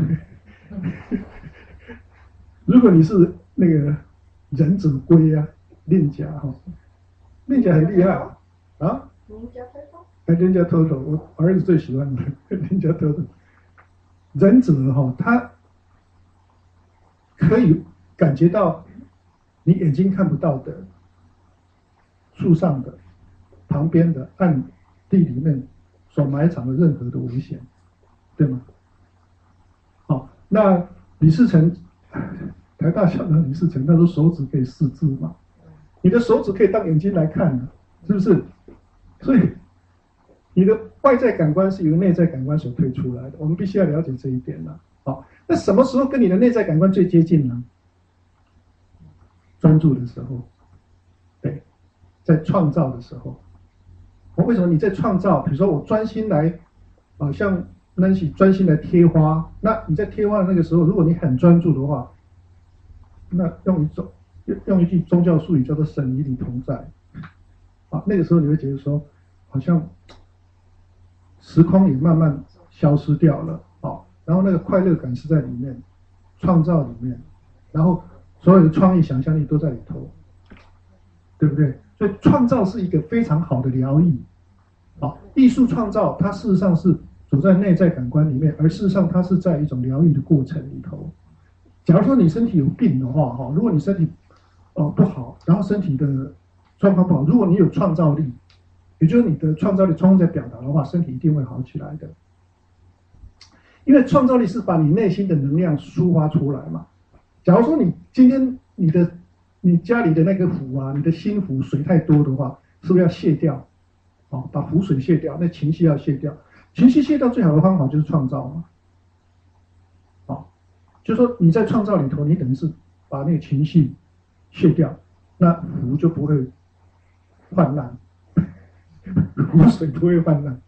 如果你是那个忍者龟啊，令甲哈，令甲很厉害啊，啊。人家偷偷，我儿子最喜欢的，人家偷偷。忍者哈、哦，他可以感觉到你眼睛看不到的树上的、旁边的、暗地里面所埋藏的任何的危险，对吗？好，那李世成，台大校长李世成，他说手指可以识字嘛，你的手指可以当眼睛来看的，是不是？所以。你的外在感官是由内在感官所推出来的，我们必须要了解这一点了。好，那什么时候跟你的内在感官最接近呢？专注的时候，对，在创造的时候。我为什么你在创造？比如说我专心来，啊，像 Nancy 专心来贴花，那你在贴花的那个时候，如果你很专注的话，那用一种用一句宗教术语叫做神与你同在，啊，那个时候你会觉得说，好像。时空也慢慢消失掉了，哦，然后那个快乐感是在里面，创造里面，然后所有的创意想象力都在里头，对不对？所以创造是一个非常好的疗愈，好，艺术创造它事实上是走在内在感官里面，而事实上它是在一种疗愈的过程里头。假如说你身体有病的话，哈，如果你身体哦、呃、不好，然后身体的状况不好，如果你有创造力。也就是你的创造力充分在表达的话，身体一定会好起来的。因为创造力是把你内心的能量抒发出来嘛。假如说你今天你的你家里的那个湖啊，你的心湖水太多的话，是不是要卸掉？哦，把湖水卸掉，那情绪要卸掉。情绪卸掉最好的方法就是创造嘛。哦，就是说你在创造里头，你等于是把那个情绪卸掉，那湖就不会泛滥。湖水不会泛滥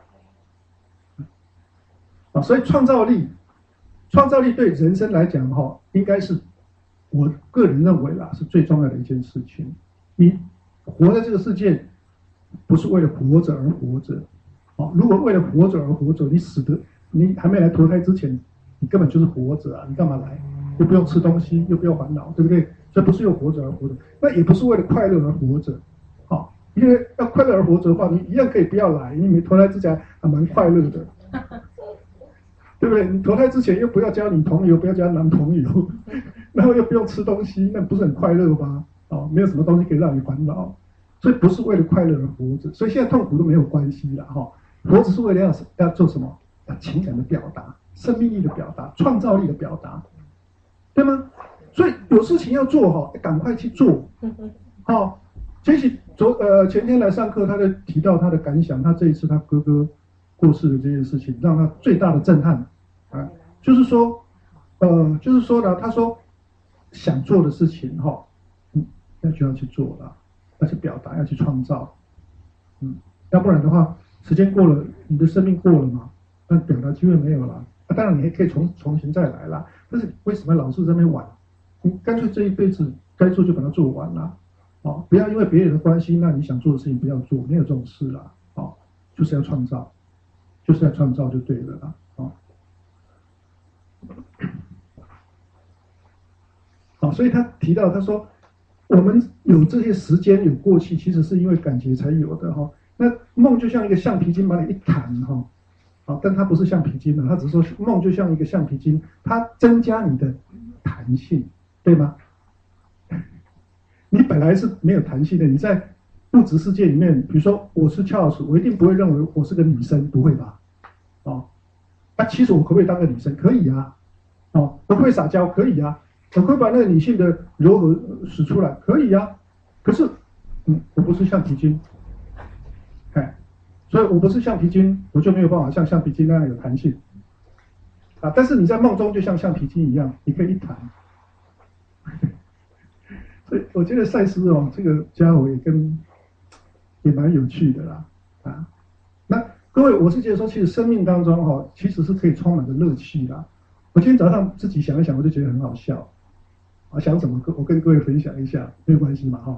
啊，所以创造力，创造力对人生来讲哈，应该是我个人认为啦，是最重要的一件事情。你活在这个世界，不是为了活着而活着，啊，如果为了活着而活着，你死的，你还没来投胎之前，你根本就是活着啊，你干嘛来？又不用吃东西，又不用烦恼，对不对？所以不是为活着而活着，那也不是为了快乐而活着，啊。因为要快乐而活着的话，你一样可以不要来，因为你投胎之前还蛮快乐的，对不对？你投胎之前又不要交女朋友，不要交男朋友，然后又不用吃东西，那不是很快乐吗？哦，没有什么东西可以让你烦恼，所以不是为了快乐而活着。所以现在痛苦都没有关系了哈、哦，活只是为了要要做什么？要情感的表达、生命力的表达、创造力的表达，对吗？所以有事情要做哈，赶快去做，好、哦。其实昨呃前天来上课，他就提到他的感想，他这一次他哥哥过世的这件事情，让他最大的震撼啊，就是说，呃，就是说呢，他说想做的事情哈、哦，嗯，那就要去做了，要去表达，要去创造，嗯，要不然的话，时间过了，你的生命过了嘛，那表达机会没有了，啊，当然你还可以重重新再来啦，但是为什么老是在那边玩？你干脆这一辈子该做就把它做完了。哦，不要因为别人的关系，那你想做的事情不要做，没有这种事啦。哦，就是要创造，就是要创造就对了啦。哦，好，所以他提到，他说，我们有这些时间有过去，其实是因为感觉才有的哈、哦。那梦就像一个橡皮筋，把你一弹哈，好、哦，但它不是橡皮筋的，它只是说梦就像一个橡皮筋，它增加你的弹性，对吗？你本来是没有弹性的，你在物质世界里面，比如说我是乔老师，我一定不会认为我是个女生，不会吧？哦，那、啊、其实我可不可以当个女生？可以啊。哦，我可不可以撒娇？可以啊。我可不可以把那个女性的柔和使出来？可以啊。可是，嗯，我不是橡皮筋，哎，所以我不是橡皮筋，我就没有办法像橡皮筋那样有弹性。啊，但是你在梦中就像橡皮筋一样，你可以一弹， 所以我觉得赛斯哦，这个家伙也跟也蛮有趣的啦啊。那各位，我是觉得说，其实生命当中哈、哦，其实是可以充满着乐趣啦。我今天早上自己想一想，我就觉得很好笑。我想怎么跟我跟各位分享一下，没有关系嘛哈。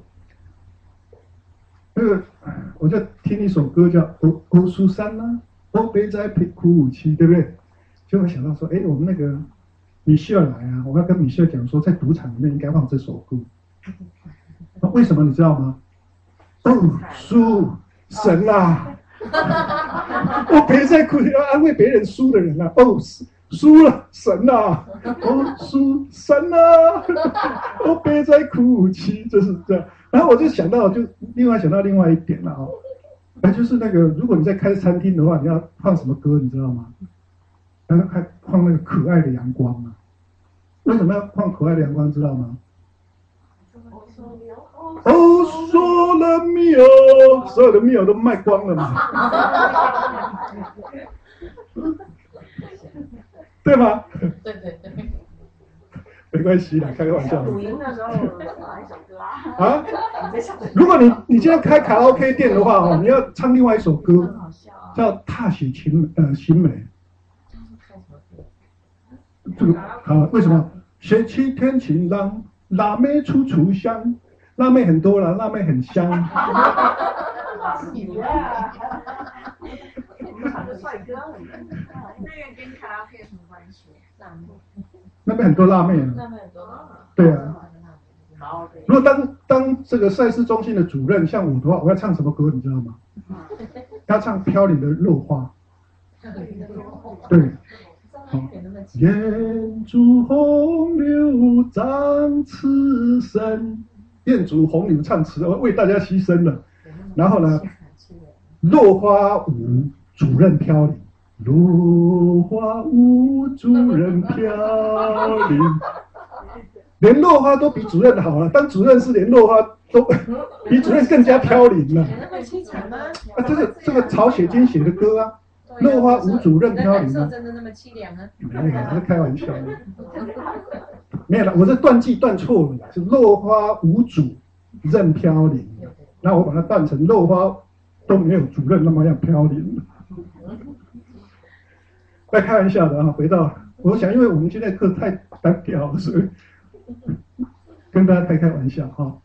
那个我就听一首歌叫《欧欧苏珊娜》，欧北在苦武器，对不对？就会想到说，哎，我们那个米歇尔来啊，我要跟米歇尔讲说，在赌场里面应该放这首歌。为什么你知道吗？哦，输神啦！我别再哭，要安慰别人输的人啊。哦，输了神啦！哦，输神啦！我别再哭泣，就是这样。然后我就想到，就另外想到另外一点了哦，那就是那个，如果你在开餐厅的话，你要放什么歌，你知道吗？还还放那个可爱的阳光啊？为什么要放可爱的阳光？知道吗？哦，说了没有？所有的没有都卖光了嘛，对吗？ 对对对。 没关系啦，开个玩笑。 录音的时候哪一首歌啊？ 啊？如果你你今天开卡拉 OK 店的话哦，你要唱另外一首歌，叫《踏雪寻呃寻梅》。这个啊，为什么？雪气天晴朗，辣妹处处香，辣妹很多了，辣妹很香。 我们唱的帅哥很那个跟卡拉 OK 有什么关系？辣妹。 那边很多辣妹啊。 那边很多辣妹。 对啊。如果当当这个赛事中心的主任像我的话，我要唱什么歌你知道吗？要唱《飘零的落花》。对。燕竹红柳唱此声，燕竹红柳唱此，为大家牺牲了。然后呢，落花舞主任飘零，落花舞主任飘零，连落花都比主任好了。当主任是连落花都比主任更加飘零了。 那么凄惨吗？ 啊，这个这个曹雪芹写的歌啊。落花舞主任飘零吗？ 真的那么凄凉啊？ 没有，是开玩笑的。没有了，我这断句断错了，是落花舞主任飘零。那我把它断成落花都没有主任那么样飘零。在开玩笑的啊，回到我想，因为我们今天课太单调了，所以跟大家开开玩笑哈。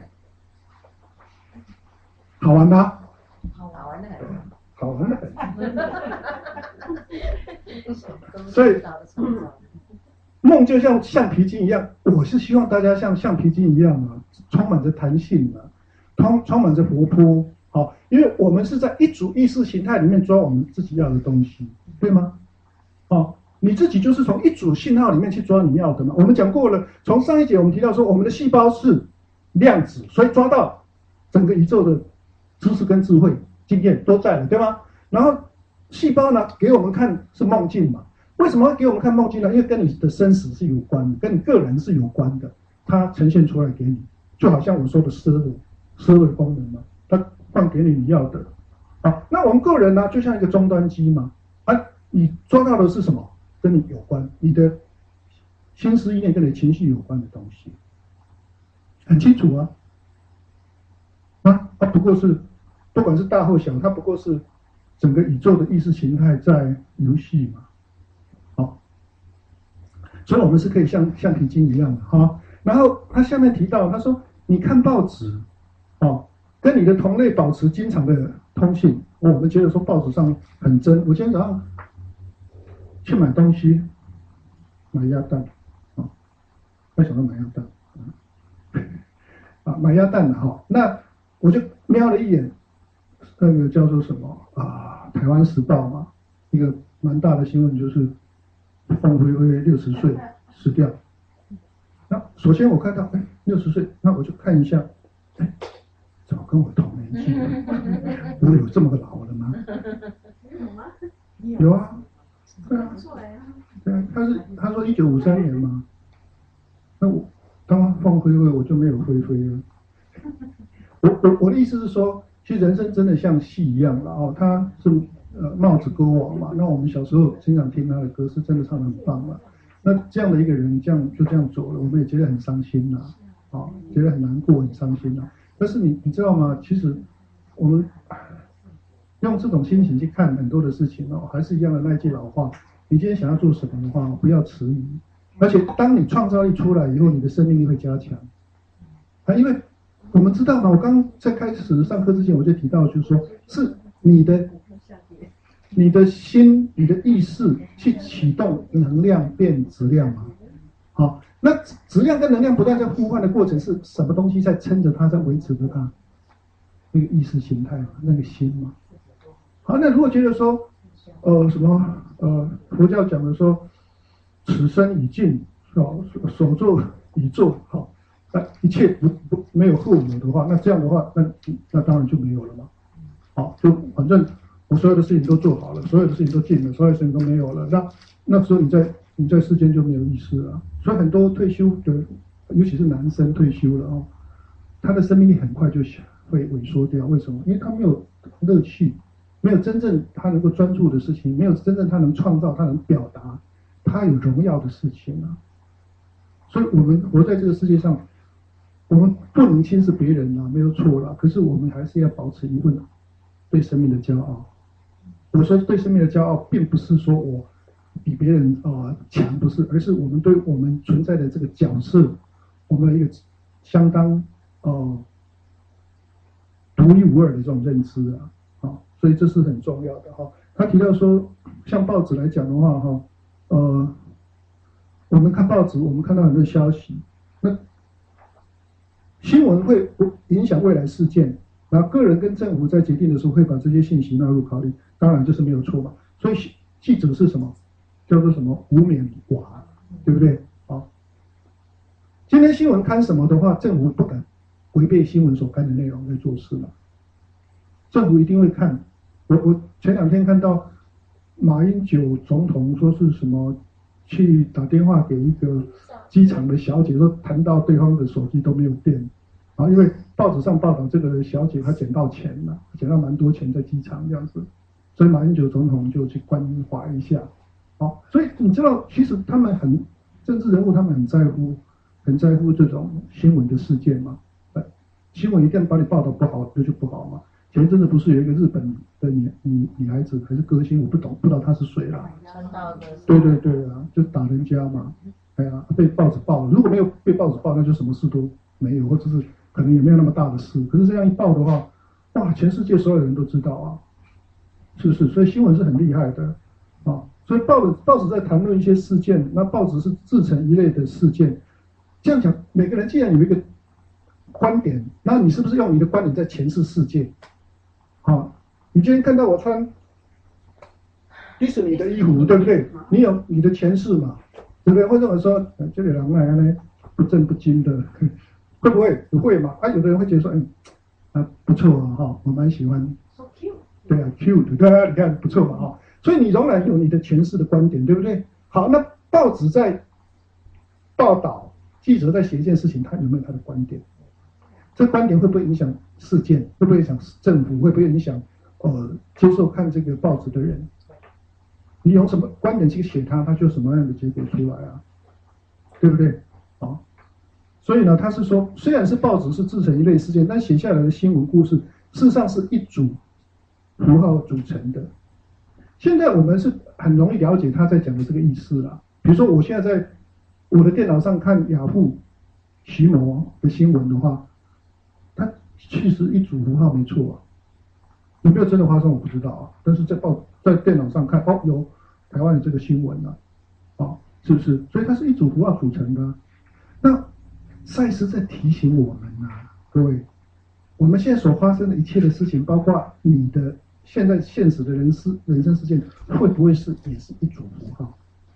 好玩吗？ 好玩的很。 好玩的很。所以梦就像橡皮筋一样，我是希望大家像橡皮筋一样啊，充满着弹性啊，充充满着活泼。好，因为我们是在一组意识形态里面抓我们自己要的东西，对吗？哦，你自己就是从一组信号里面去抓你要的嘛。我们讲过了，从上一节我们提到说，我们的细胞是量子，所以抓到整个宇宙的知识跟智慧。经验都在了，对吗？然后细胞呢，给我们看是梦境嘛？为什么会给我们看梦境呢？因为跟你的生死是有关的，跟你个人是有关的，它呈现出来给你，就好像我说的思维，思维功能嘛，它放给你你要的。好，那我们个人呢，就像一个终端机嘛，啊，你抓到的是什么？跟你有关，你的心思意念跟你情绪有关的东西，很清楚啊。啊，它不过是。不管是大或小，它不过是整个宇宙的意识形态在游戏嘛，好，所以我们是可以像橡皮筋一样的哈。然后他下面提到，他说你看报纸，哦，跟你的同类保持经常的通信。哦、我们觉得说报纸上很真。我今天早上去买东西，买鸭蛋，哦，为什么买鸭蛋？啊，买鸭蛋的哈，那我就瞄了一眼。那个叫做什么啊？台湾时报嘛，一个蛮大的新闻就是凤飞飞六十岁死掉。那首先我看到，哎，六十岁，那我就看一下，哎，怎么跟我同年纪？我有这么老了吗？ 有吗？ 有啊，对啊，对啊，他是他说一九五三年嘛，那我当凤飞飞我就没有飞飞了。我我我的意思是说。其实人生真的像戏一样了哦，他是呃帽子歌王嘛，那我们小时候经常听他的歌，是真的唱得很棒嘛。 那这样的一个人，这样就这样走了，我们也觉得很伤心呐、啊，啊，觉得很难过、很伤心呐、啊。但是你你知道吗？其实我们用这种心情去看很多的事情哦，还是一样的那一句老话：你今天想要做什么的话，不要迟疑。而且当你创造力出来以后，你的生命力会加强。啊，因为我们知道嘛，我刚在开始上课之前我就提到，就是说是你的。你的心、你的意识去启动能量变质量嘛？好，那质量跟能量不断在互换的过程，是什么东西在撑着它，在维持着它？那个意识形态嘛，那个心嘛。好，那如果觉得说，呃，什么呃，佛教讲的说，此生已尽，哦，所作已做，好，那一切不不没有后有的话，那这样的话，那那当然就没有了嘛。好，就反正。我所有的事情都做好了，所有的事情都尽了，所有的事情都没有了。那那时候你在你在世间就没有意思了。所以很多退休的，尤其是男生退休了哦，他的生命力很快就会萎缩掉。为什么？因为他没有乐趣，没有真正他能够专注的事情，没有真正他能创造、他能表达、他有荣耀的事情啊。所以我们活在这个世界上，我们不能轻视别人啊，没有错啦。可是我们还是要保持一份对生命的骄傲。我说对生命的骄傲，并不是说我比别人呃强，不是，而是我们对我们存在的这个角色，我们有一个相当呃独一无二的这种认知啊，啊，所以这是很重要的哈。他提到说，像报纸来讲的话哈，呃，我们看报纸，我们看到很多消息，那新闻会影响未来事件。然后个人跟政府在决定的时候会把这些信息纳入考虑，当然这是没有错嘛。所以记者是什么？叫做什么无冕寡，对不对？好，今天新闻刊什么的话，政府不敢违背新闻所刊的内容在做事嘛。政府一定会看。我我前两天看到马英九总统说是什么，去打电话给一个机场的小姐，说谈到对方的手机都没有电。啊，因为报纸上报道这个小姐她捡到钱了，捡到蛮多钱在机场这样子，所以马英九总统就去关怀一下。好，所以你知道，其实他们很政治人物，他们很在乎，很在乎这种新闻的事件嘛。新闻一定把你报道不好，那就不好嘛。前一阵子不是有一个日本的女女女孩子还是歌星，我不懂，不知道她是谁啦。对对对啊，就打人家嘛，哎呀，被报纸报了。如果没有被报纸报，那就什么事都没有，或者是。可能也没有那么大的事，可是这样一报的话，哇，全世界所有人都知道啊，是不是？所以新闻是很厉害的啊。所以报报纸在谈论一些事件，那报纸是自成一类的事件。这样讲，每个人既然有一个观点，那你是不是用你的观点在诠释世界？好，你今天看到我穿迪士尼的衣服，对不对？你有你的诠释嘛，对不对？或者我说这个人呢，呢不正不经的。会不会？不会嘛？啊，有的人会觉得说，嗯，啊，不错啊，哈，我蛮喜欢。 So cute。 对啊 ，cute， 对啊，你看不错嘛，哈。所以你仍然有你的诠释的观点，对不对？好，那报纸在报道，记者在写一件事情，他有没有他的观点？这观点会不会影响事件？会不会影响政府？会不会影响呃接受看这个报纸的人？你用什么观点去写它，它就什么样的结果出来啊？对不对？好。所以呢，他是说，虽然是报纸是自成一类事件，但写下来的新闻故事，事实上是一组符号组成的。现在我们是很容易了解他在讲的这个意思啦。比如说，我现在在我的电脑上看雅虎奇摩的新闻的话，它其实一组符号没错啊。有没有真的发生我不知道啊，但是在报在电脑上看，哦，有台湾的这个新闻啊，啊，是不是？所以它是一组符号组成的。那赛斯在提醒我们啊，各位，我们现在所发生的一切的事情，包括你的现在现实的人事人生事件，会不会是也是一组符号？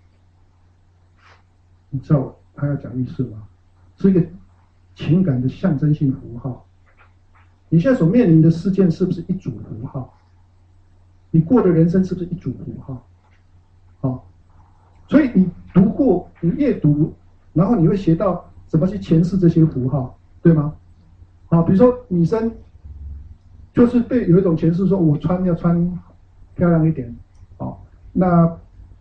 你知道他要讲意思吗？是一个情感的象征性符号。你现在所面临的事件是不是一组符号？你过的人生是不是一组符号？好，所以你读过，你阅读，然后你会学到怎么去诠释这些符号，对吗？好，比如说女生就是对有一种诠释，说我穿要穿漂亮一点，好，那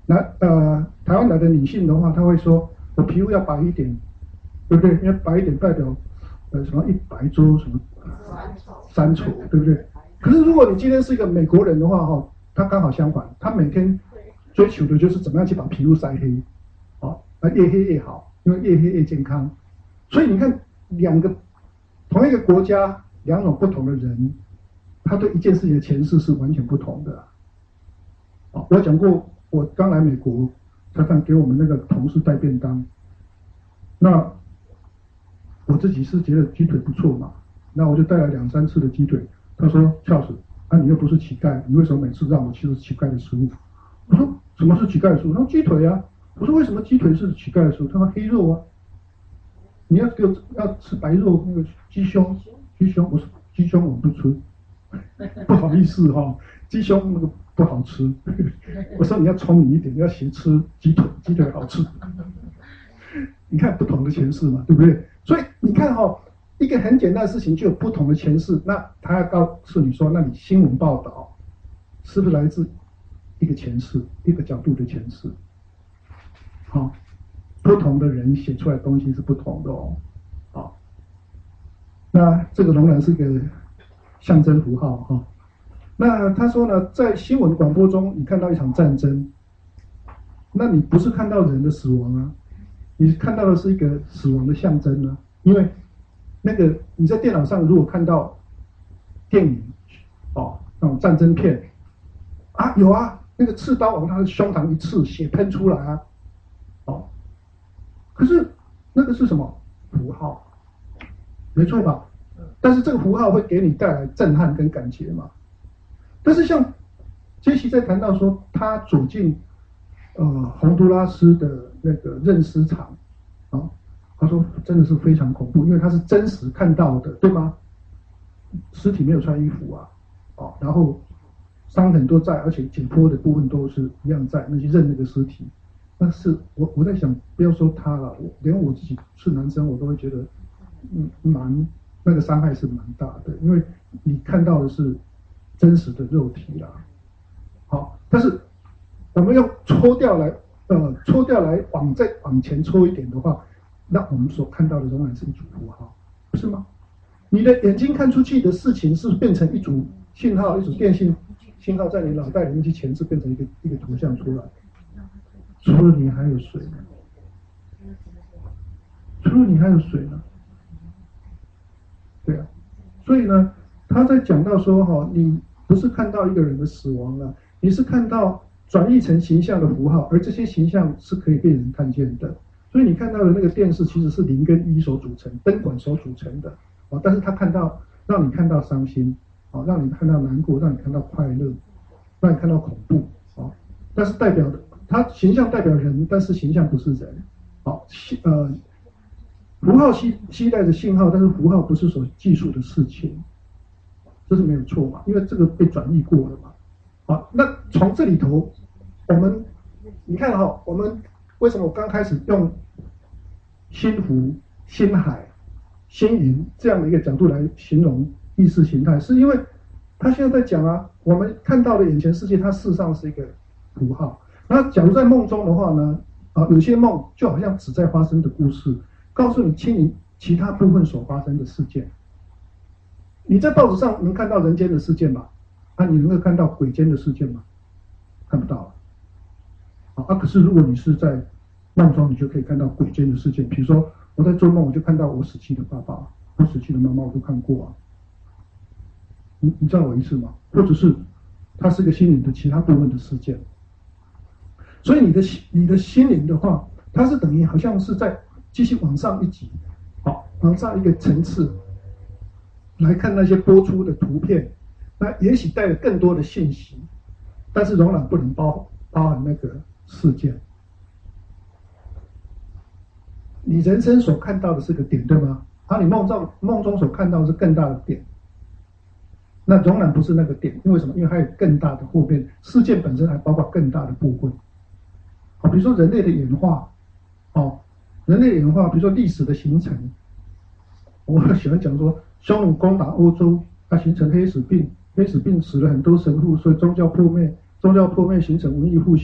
那呃台湾来的女性的话，她会说我皮肤要白一点，对不对？因为白一点代表呃什么一白遮什么三丑，对不对？可是如果你今天是一个美国人的话，哈，他刚好相反，他每天追求的就是怎么样去把皮肤晒黑，啊，越黑越好，因为越黑越健康。所以你看，两个同一个国家，两种不同的人，他对一件事情的诠释是完全不同的。啊，我讲过，我刚来美国，常常给我们那个同事带便当，那我自己是觉得鸡腿不错嘛，那我就带了两三次的鸡腿。他说：“笑死，啊，你又不是乞丐，你为什么每次让我吃乞丐的食物？”我说：“什么是乞丐的食物？”他说：“鸡腿啊。”我说：“为什么鸡腿是乞丐的食物？”他说：“黑肉啊，你要给我要吃白肉，那个鸡胸，鸡胸。”我说：“鸡胸我不吃，不好意思哈、哦，鸡胸那个不好吃。”我说：“你要聪明一点，要学吃鸡腿，鸡腿好吃。”你看不同的诠释嘛，对不对？所以你看哈、哦。一个很简单的事情就有不同的诠释，那他要告诉你说，那你新闻报道是不是来自一个诠释，一个角度的诠释？好，不同的人写出来的东西是不同的哦。好，那这个仍然是一个象征符号哈、哦。那他说呢，在新闻广播中，你看到一场战争，那你不是看到人的死亡啊，你看到的是一个死亡的象征啊，因为。那个你在电脑上如果看到电影，哦，那种战争片，啊有啊，那个刺刀往他的胸膛一刺，血喷出来啊，哦，可是那个是什么符号？没错吧？但是这个符号会给你带来震撼跟感觉嘛？但是像杰西在谈到说他走进呃洪都拉斯的那个认尸场，啊、哦。他说：“真的是非常恐怖，因为他是真实看到的，对吗？尸体没有穿衣服啊，哦，然后伤痕都在，而且解剖的部分都是一样在，那些认那个尸体。但是我我在想，不要说他了，我连我自己是男生，我都会觉得，嗯，蛮那个伤害是蛮大的，因为你看到的是真实的肉体啦。好，但是我们用抽掉来，呃，抽掉来往再往前抽一点的话。”那我们所看到的仍然是一组符号，不是吗？你的眼睛看出去的事情是变成一组信号，一组电信信号在你脑袋里面去前置，变成一个一个图像出来。除了你还有谁呢？除了你还有谁呢？对啊，所以呢，他在讲到说哈，你不是看到一个人的死亡了，你是看到转译成形象的符号，而这些形象是可以被人看见的。所以你看到的那个电视其实是零跟一所组成，灯管所组成的，啊，但是他看到让你看到伤心，啊，让你看到难过，让你看到快乐，让你看到恐怖，啊，但是代表的它形象代表人，但是形象不是人，好，呃，符号期期待着信号，但是符号不是所记述的事情，这是没有错嘛，因为这个被转译过了嘛，好，那从这里头，我们你看哈、哦，我们为什么我刚开始用心湖、心海、心云这样的一个角度来形容意识形态，是因为他现在在讲啊，我们看到的眼前世界，它事实上是一个符号。那假如在梦中的话呢，啊，有些梦就好像只在发生的故事，告诉你清理其他部分所发生的事件。你在报纸上能看到人间的事件吗？啊，你能够看到鬼间的事件吗？看不到了。啊，可是如果你是在梦中，你就可以看到鬼间的事件。比如说，我在做梦，我就看到我死去的爸爸，我死去的妈妈，我都看过啊。你你知道我意思吗？或者是它是个心灵的其他部分的事件。所以你的你的心灵的话，它是等于好像是在继续往上一级，好，往上一个层次来看那些播出的图片，那也许带了更多的信息，但是仍然不能包包含那个事件。你人生所看到的是个点，对吗？而、啊、你梦中梦中所看到的是更大的点，那仍然不是那个点，因为什么？因为还有更大的后面事件本身还包括更大的部分。好，比如说人类的演化，哦，人类演化，比如说历史的形成，我喜欢讲说，匈奴攻打欧洲，它形成黑死病，黑死病死了很多神父，所以宗教破灭，宗教破灭形成文艺复兴，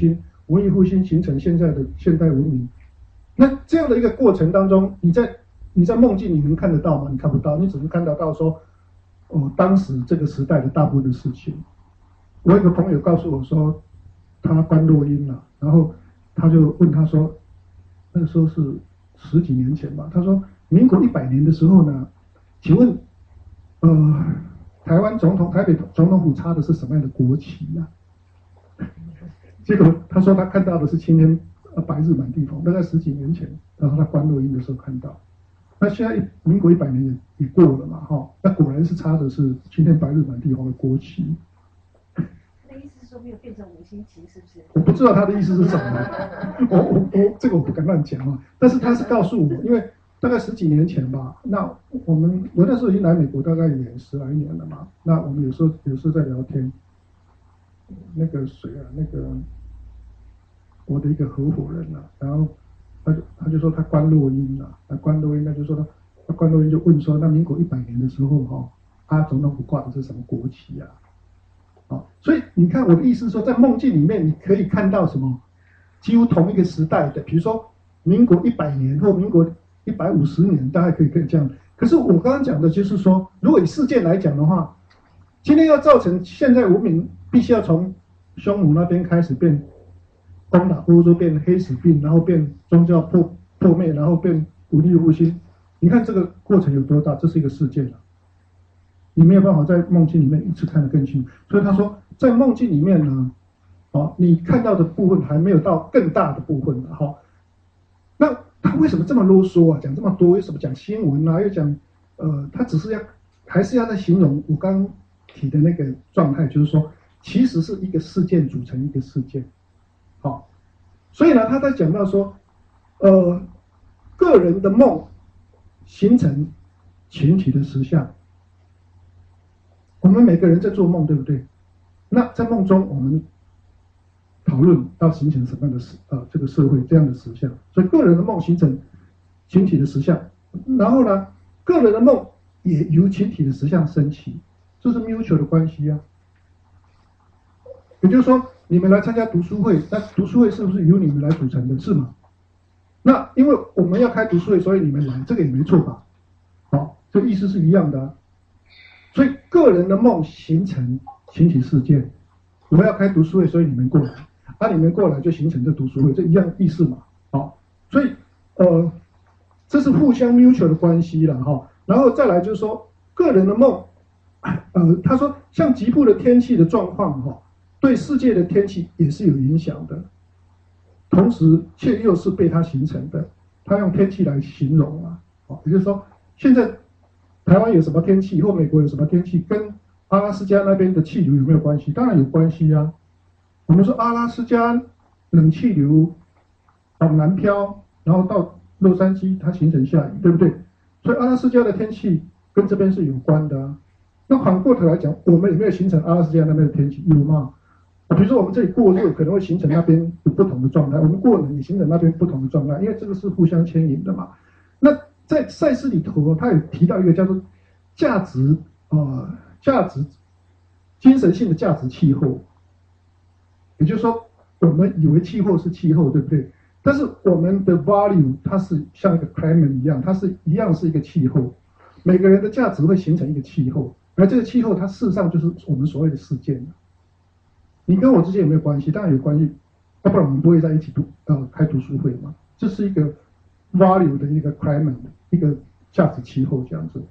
文艺复兴形成现在的现代文明。那这样的一个过程当中，你在你在梦境你能看得到吗？你看不到，你只能看得到说，哦，当时这个时代的大部分的事情。我有个朋友告诉我说，他关落音了，然后他就问他说，那个时候是十几年前吧，他说民国一百年的时候呢，请问，呃，台湾总统台北总统府插的是什么样的国旗呀、啊？结果他说他看到的是青天呃白日满地红，大概十几年前，然后他关落音的时候看到。那现在民国一百年也也过了嘛，哈、哦，那果然是插的是青天白日满地红的国旗。 那意思是说没有变成五星旗，是不是？ 我不知道他的意思是什么，我我我这个我不敢乱讲啊。但是他是告诉我，因为大概十几年前吧，那我们我那时候已经来美国大概也十来年了嘛，那我们有时候有时候在聊天，那个谁啊，那个我的一个合伙人啊，然后他就他就说他关落音啊，他关落音，那就说他他关落音就问说，那民国一百年的时候哈、哦，他总统府挂的是什么国旗啊？哦，所以你看我的意思是说，在梦境里面你可以看到什么，几乎同一个时代的，比如说民国一百年或民国一百五十年，大概可以可以这样。可是我刚刚讲的就是说，如果以事件来讲的话，今天要造成现在文明，必须要从匈奴那边开始变攻打欧洲，变黑死病，然后变宗教破破灭，然后变文艺复兴。你看这个过程有多大？这是一个事件了。你没有办法在梦境里面一次看得更清楚，所以他说，在梦境里面呢，哦，你看到的部分还没有到更大的部分的哈、哦。那他为什么这么啰嗦啊？讲这么多，为什么讲新闻啊？又讲，呃，他只是要，还是要在形容我刚提的那个状态，就是说，其实是一个事件组成一个事件，好、哦，所以呢，他在讲到说，呃，个人的梦形成群体的实相。我们每个人在做梦，对不对？那在梦中，我们讨论要形成什么样的实呃这个社会这样的实相，所以个人的梦形成群体的实相，然后呢，个人的梦也由群体的实相升起，这是 mutual 的关系啊。也就是说，你们来参加读书会，那读书会是不是由你们来组成的？是吗？那因为我们要开读书会，所以你们来，这个也没错吧？好，这意思是一样的啊。所以个人的梦形成群体事件，我们要开读书会，所以你们过来，啊，你们过来就形成这读书会，这一样意思嘛，好，所以呃，这是互相 mutual 的关系了哈。然后再来就是说，个人的梦，呃，他说像极部的天气的状况哈，对世界的天气也是有影响的，同时却又是被它形成的，他用天气来形容啊，哦，也就是说现在。台湾有什么天气，或美国有什么天气，跟阿拉斯加那边的气流有没有关系？当然有关系啊。我们说阿拉斯加冷气流往南飘，然后到洛杉矶它形成下雨，对不对？所以阿拉斯加的天气跟这边是有关的啊。那反过头来讲，我们有没有形成阿拉斯加那边的天气？有吗？比如说我们这里过热，可能会形成那边有不同的状态；我们过冷也形成那边不同的状态，因为这个是互相牵引的嘛。那在赛事里头，他有提到一个叫做价值呃价值精神性的价值气候，也就是说，我们以为气候是气候，对不对？但是我们的 value 它是像一个 climate 一样，它是一样是一个气候，每个人的价值会形成一个气候，而这个气候它事实上就是我们所谓的事件。你跟我之间有没有关系？当然有关系，要不然我们不会在一起读呃开读书会嘛。这是一个 value 的一个 climate。一个价值气候这样子，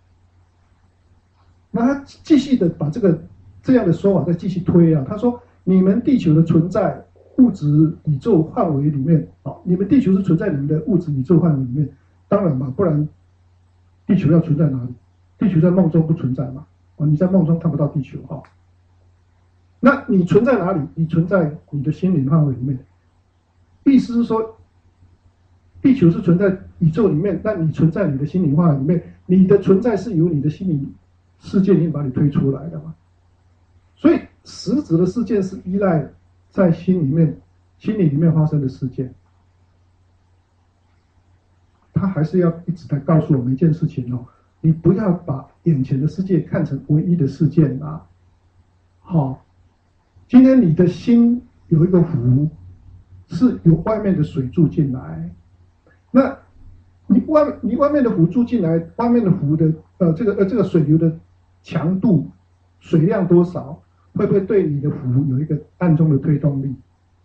那他继续的把这个这样的说法再继续推啊，他说你们地球的存在物质宇宙范围里面，啊，你们地球是存在你们的物质宇宙范围里面，当然嘛，不然地球要存在哪里？地球在梦中不存在嘛，啊，你在梦中看不到地球哈，那你存在哪里？你存在你的心灵范围里面，意思是说。地球是存在宇宙里面，但你存在你的心灵范围里面，你的存在是由你的心理世界里面把你推出来的嘛。所以实质的事件是依赖在心里面、心理里面发生的事件。他还是要一直在告诉我们一件事情哦，你不要把眼前的世界看成唯一的事件啊。好，今天你的心有一个湖， 是有外面的水注进来，那你外你外面的湖注进来，外面的湖的呃这个呃这个水流的强度、水量多少，会不会对你的湖有一个暗中的推动力？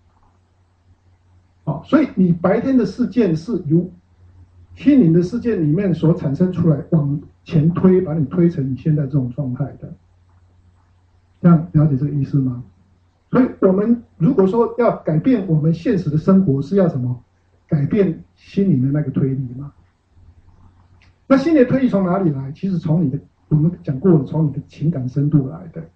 好，所以你白天的事件是由心灵的事件里面所产生出来，往前推，把你推成你现在这种状态的。这样了解这个意思吗？所以我们如果说要改变我们现实的生活，是要什么？改变心灵的那个推力嘛。那心灵的推力从哪里来？其实从你的，我们讲过了，从你的情感深度来的。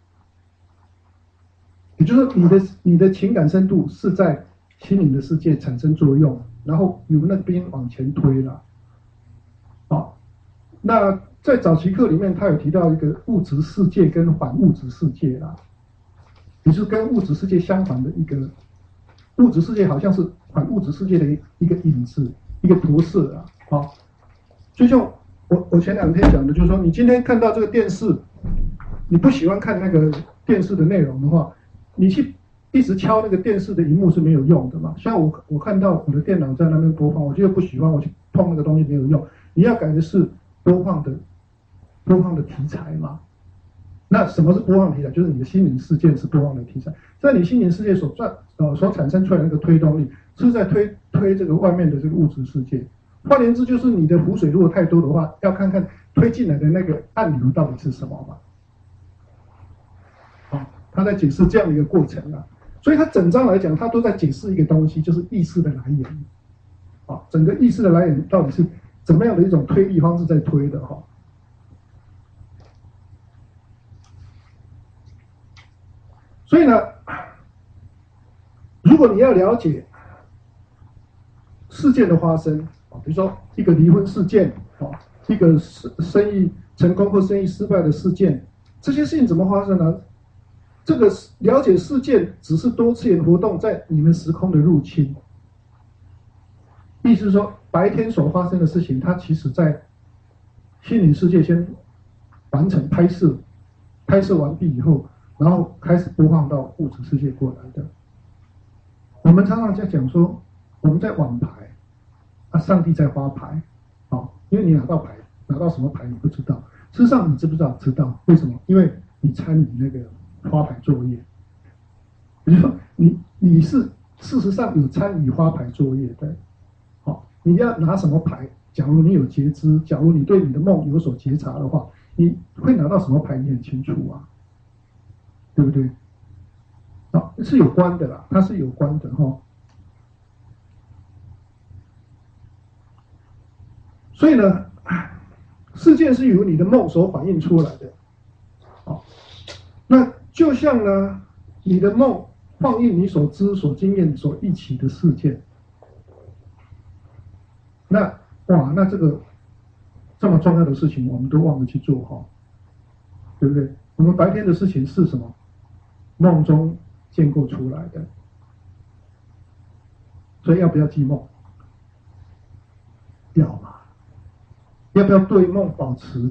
也就是说，你的你的情感深度是在心灵的世界产生作用，然后由那边往前推了。好，那在早期课里面，他有提到一个物质世界跟反物质世界啦，也就是跟物质世界相反的一个，物质世界好像是反物质世界的一个影子，一个投射啊。好，就像我我前两天讲的，就是说，你今天看到这个电视，你不喜欢看那个电视的内容的话，你去一直敲那个电视的荧幕是没有用的嘛。像我我看到我的电脑在那边播放，我觉得不喜欢，我去碰那个东西没有用。你要改的是播放的播放的题材嘛。那什么是播放题材？就是你的心灵事件是播放的题材，在你心灵世界所赚呃所产生出来的那个推动力，是在推推这个外面的这个物质世界。换言之，就是你的湖水如果太多的话，要看看推进来的那个暗流到底是什么嘛。好，他在解释这样的一个过程啊。所以他整章来讲，他都在解释一个东西，就是意识的来源。好，整个意识的来源到底是怎么样的一种推力方式在推的哈？所以呢，如果你要了解事件的发生，比如说一个离婚事件，一个生意成功或生意失败的事件，这些事情怎么发生呢？这个了解事件只是多次元活动在你们时空的入侵。意思是说，白天所发生的事情，它其实在心灵世界先完成拍摄，拍摄完毕以后，然后开始播放到物质世界过来的。我们常常在讲说，我们在玩牌，啊，上帝在发牌，哦，因为你拿到牌，拿到什么牌你不知道。事实上，你知不知道？知道，为什么？因为你参与那个发牌作业。比如说，你你是事实上有参与发牌作业的。你要拿什么牌？假如你有觉知，假如你对你的梦有所觉察的话，你会拿到什么牌？你很清楚啊，对不对？啊，是有关的啦，它是有关的哈。所以呢，事件是由你的梦所反映出来的。好，那就像呢，你的梦放映你所知、所经验、所忆起的事件。那哇，那这个这么重要的事情，我们都忘了去做哈，对不对？我们白天的事情是什么？梦中建构出来的，所以要不要记梦？要嘛。要不要对梦保持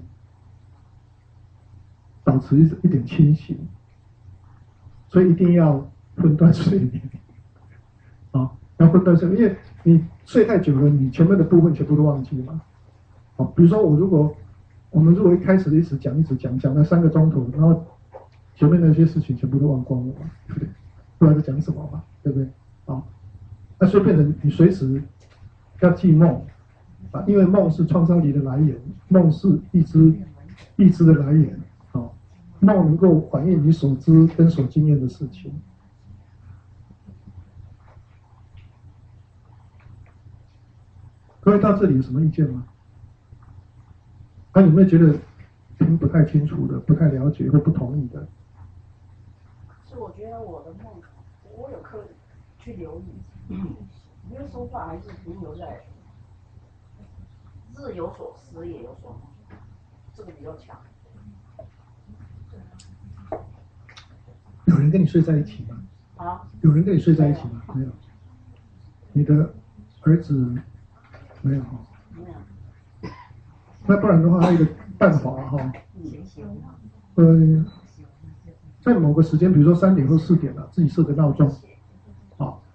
保持一一点清醒？所以一定要分段睡眠，啊，要分段睡眠，因为你睡太久了，你前面的部分全部都忘记了嘛。好，比如说我如果我们如果一开始一直讲一直讲讲了三个钟头，然后前面那些事情全部都忘光了嘛，对不对？不知道在讲什么嘛，对不对？好，那所以变成你随时要记梦啊，因为梦是创造力的来源，梦是意知意知的来源。好，梦能够反映你所知跟所经验的事情。各位到这里有什么意见吗？啊，有没有觉得听不太清楚的、不太了解或不同意的？ 是我觉得我的梦，我有刻意去留意，因为说话还是停留在日有所思，夜有所梦，这个比较强。 有人跟你睡在一起吗？ 啊？ 有人跟你睡在一起吗？没有。你的儿子没有哈？ 没有。 那不然的话，还有一个办法哈，呃，在某个时间，比如说三点或四点了，自己设个闹钟，好，然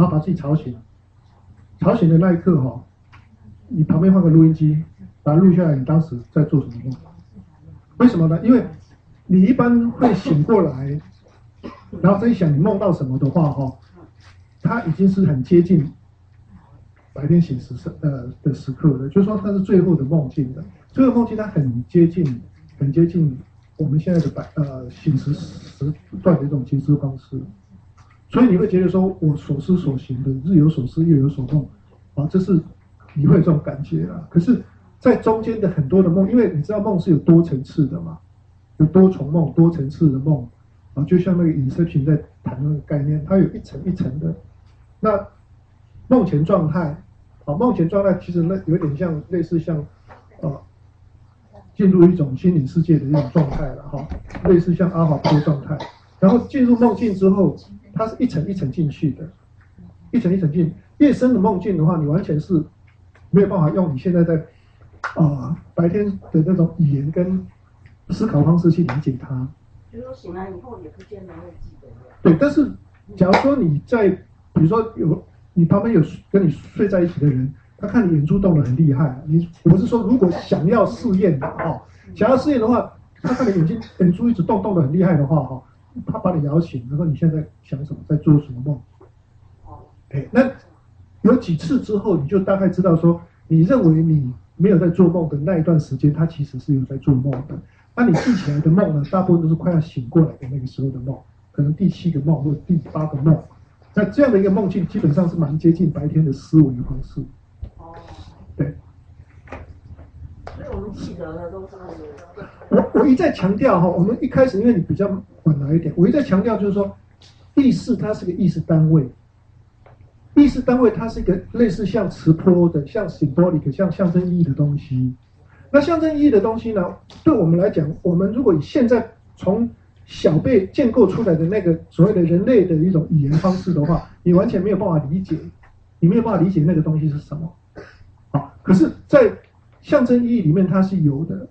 然后把自己吵醒，吵醒的那一刻哈、哦，你旁边放个录音机，把它录下来，你当时在做什么梦？为什么呢？因为你一般会醒过来，然后再想你梦到什么的话哈、哦，它已经是很接近白天醒时呃的时刻了，就是说它是最后的梦境的，最后梦境它很接近，很接近我们现在的白呃醒时时段的一种形式方式，所以你会觉得说我所思所行的日有所思夜有所梦，啊，这是你会有这种感觉啊。可是，在中间的很多的梦，因为你知道梦是有多层次的嘛，有多重梦、多层次的梦啊，就像那个 Inception 在谈那个概念，它有一层一层的。那梦前状态，啊，梦前状态其实那有点像类似像，呃，进入一种心理世界的一种状态了哈，类似像阿法波状态。然后进入梦境之后，它是一层一层进去的，一层一层进。越深的梦境的话，你完全是没有办法用你现在在啊、呃、白天的那种语言跟思考方式去理解它。 就是说醒来以后也不见得会记得。 对，但是假如说你在，比如说有你旁边有跟你睡在一起的人，他看你眼珠动得很厉害，你我是说如果想要试验的哦，想要试验的话，他看你眼睛眼珠一直动动得很厉害的话哈，他把你摇醒，然后你现在想什么，在做什么梦？哎，那有几次之后，你就大概知道说，你认为你没有在做梦的那一段时间，他其实是有在做梦的。那你记起来的梦呢，大部分都是快要醒过来的那个时候的梦，可能第七个梦或者第八个梦。那这样的一个梦境，基本上是蛮接近白天的思维方式。 哦， 对。 所以我们记得的都是。 我我一再强调哈，我们一开始因为你比较晚来一点，我一再强调就是说，意识它是个意识单位。意识单位它是一个类似像磁波的、像 symbolic、像象征意义的东西。那象征意义的东西呢，对我们来讲，我们如果以现在从小被建构出来的那个所谓的人类的一种语言方式的话，你完全没有办法理解，你没有办法理解那个东西是什么。好，可是，在象征意义里面它是有的。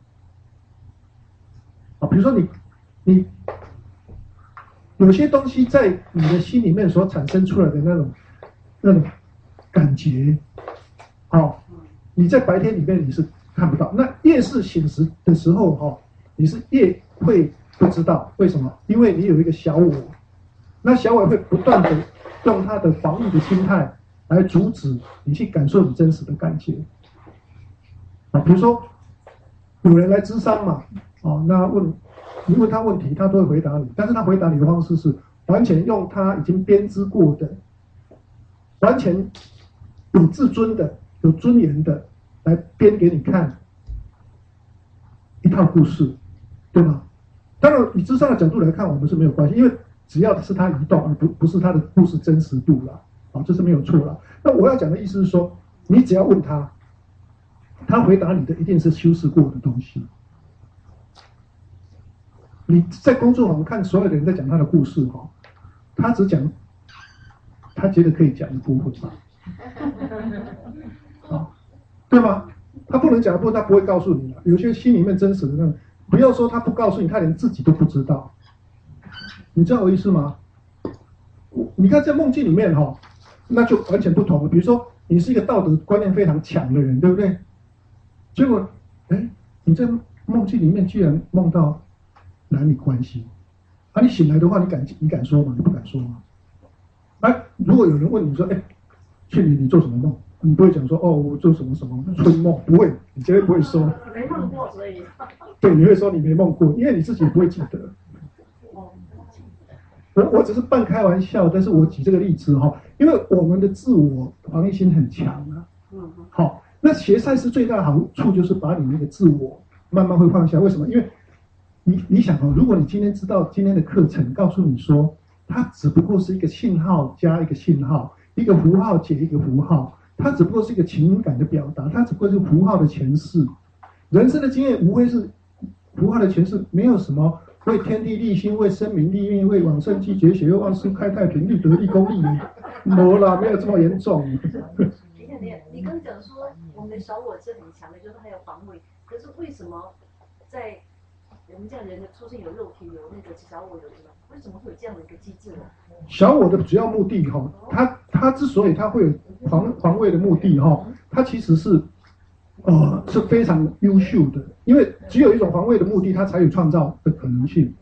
啊，比如说你，你有些东西在你的心里面所产生出来的那种。那种感觉，好、哦，你在白天里面你是看不到。那夜视醒时的时候，哈、哦，你是夜会不知道为什么？因为你有一个小我，那小我会不断的用他的防御的心态来阻止你去感受你真实的感觉。啊，比如说有人来咨商嘛，哦，那问你问他问题，他都会回答你，但是他回答你的方式是完全用他已经编织过的。完全有自尊的、有尊严的来编给你看一套故事，对吗？当然，以智商的角度来看，我们是没有关系，因为只要是他移动，而不不是他的故事真实度了，啊，这是没有错了。那我要讲的意思是说，你只要问他，他回答你的一定是修饰过的东西。你在公众网看所有的人在讲他的故事哈，他只讲。他觉得可以讲的部分嘛，啊，对吗？他不能讲的部分，他不会告诉你的。有些心里面真实的那种，不要说他不告诉你，他连自己都不知道。你知道我意思吗？你看在梦境里面哈、哦，那就完全不同了。比如说，你是一个道德观念非常强的人，对不对？结果，哎，你在梦境里面居然梦到男女关系，啊，你醒来的话，你敢你敢说吗？你不敢说吗？哎，如果有人问你说，哎，去年你做什么梦？你不会讲说，哦，我做什么什么春梦，不会，你绝对不会说。 没梦过，所以。 对，你会说你没梦过，因为你自己也不会记得。我我只是半开玩笑，但是我举这个例子哈，因为我们的自我防御心很强啊。嗯。好，那学赛事最大的好处就是把你那个自我慢慢会放下。为什么？因为你你想哦，如果你今天知道今天的课程告诉你说。它只不过是一个信号加一个信号，一个符号解一个符号，它只不过是一个情感的表达，它只不过是符号的诠释。人生的经验无非是符号的诠释，没有什么为天地立心、为生民立命、为往圣继绝学、为万事开太平、立德立功立民，没啦，没有这么严重。 你看，你你刚讲说我们的小我是很强的，就是还有防卫，可是为什么在我们这样人的出现有肉体，有那个小我，有什么？为什么会有这样的一个机制呢？ 小我的主要目的哈，它它之所以它会有皇皇位的目的哈，它其实是呃是非常优秀的，因为只有一种皇位的目的，它才有创造的可能性。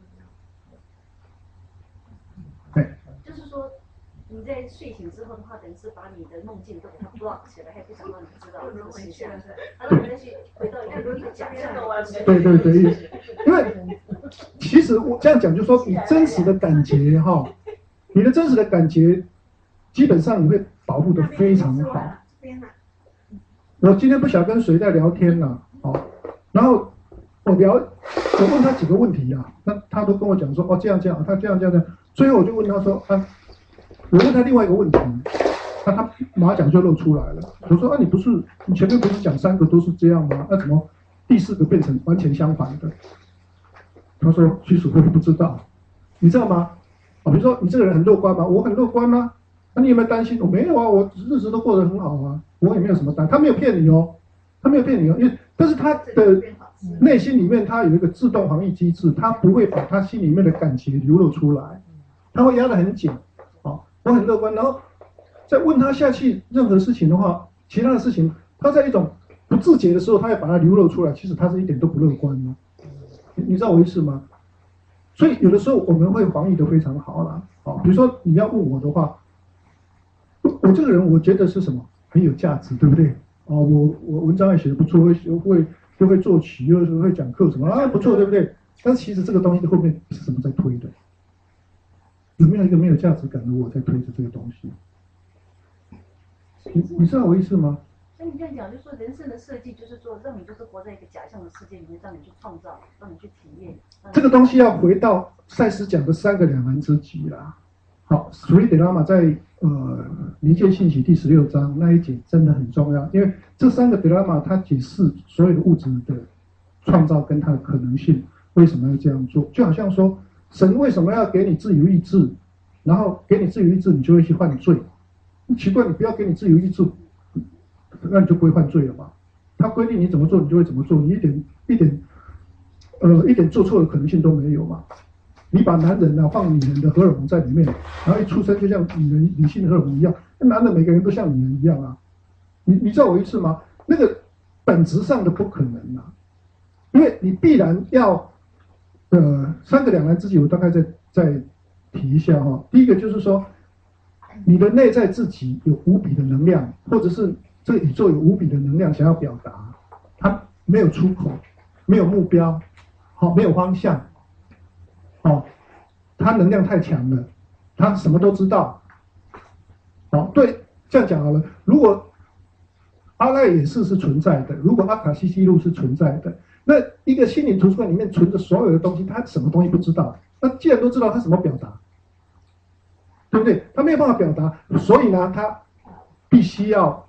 哎， 就是说你在睡醒之后的话，等于是把你的梦境都给它 block 起来，还不想让你知道这个实相，然后你再去回到一个一个假象。 对对对，因为其实我这样讲，就是说你真实的感觉哈，你的真实的感觉，基本上你会保护得非常好。我今天不想跟谁在聊天了，哦，然后我聊，我问他几个问题啊，那他都跟我讲说，哦这样这样，他这样这样这样，最后我就问他说，啊，我问他另外一个问题，那他马甲就露出来了。我说啊，你不是你前面不是讲三个都是这样吗？那怎么第四个变成完全相反的？他说其实我也不知道，你知道吗？啊，比如说你这个人很乐观吗？我很乐观啊。那你有没有担心？我没有啊，我日子都过得很好啊，我也没有什么担。他没有骗你哦，他没有骗你哦，因为但是他的内心里面他有一个自动防御机制，他不会把他心里面的感觉流露出来，他会压得很紧。哦，我很乐观，然后再问他下去任何事情的话，其他的事情他在一种不自觉的时候，他要把它流露出来，其实他是一点都不乐观的。你你知道我意思吗？所以有的时候我们会防御的非常好啦。哦，比如说你要问我的话，我这个人我觉得是什么很有价值，对不对？哦，我我文章也写得不错，会会又会作曲，又是会讲课什么啊，不错，对不对？但是其实这个东西后面是什么在推的？有没有一个没有价值感的我在推着这个东西？你你知道我意思吗？ 所以你这样讲，就是说人生的设计，就是说让你就是活在一个假象的世界里面，让你去创造，让你去体验。 这个东西要回到赛斯讲的三个两难之极啦。好，所以德拉玛在呃临界信息第十六章那一节真的很重要，因为这三个德拉玛它解释所有的物质的创造跟它的可能性，为什么要这样做？就好像说，神为什么要给你自由意志，然后给你自由意志，你就会去犯罪。奇怪，你不要给你自由意志，那你就不会犯罪了嘛？他规定你怎么做，你就会怎么做，你一点一点呃一点做错的可能性都没有嘛？你把男人啊放女人的荷尔蒙在里面，然后一出生就像女人女性的荷尔蒙一样，那男的每个人都像女人一样啊。你你知道我意思吗？那个本质上的不可能啊，因为你必然要呃三个两难之极，我大概再再提一下哈、哦。第一个就是说，你的内在自己有无比的能量，或者是这个宇宙有无比的能量想要表达，它没有出口，没有目标，好、哦，没有方向。哦，他能量太强了，他什么都知道。哦，对，这样讲好了。如果阿赖耶识是存在的，如果阿卡西记录是存在的，那一个心灵图书馆里面存着所有的东西，他什么东西不知道？那既然都知道，他怎么表达？对不对？他没有办法表达，所以呢，他必须要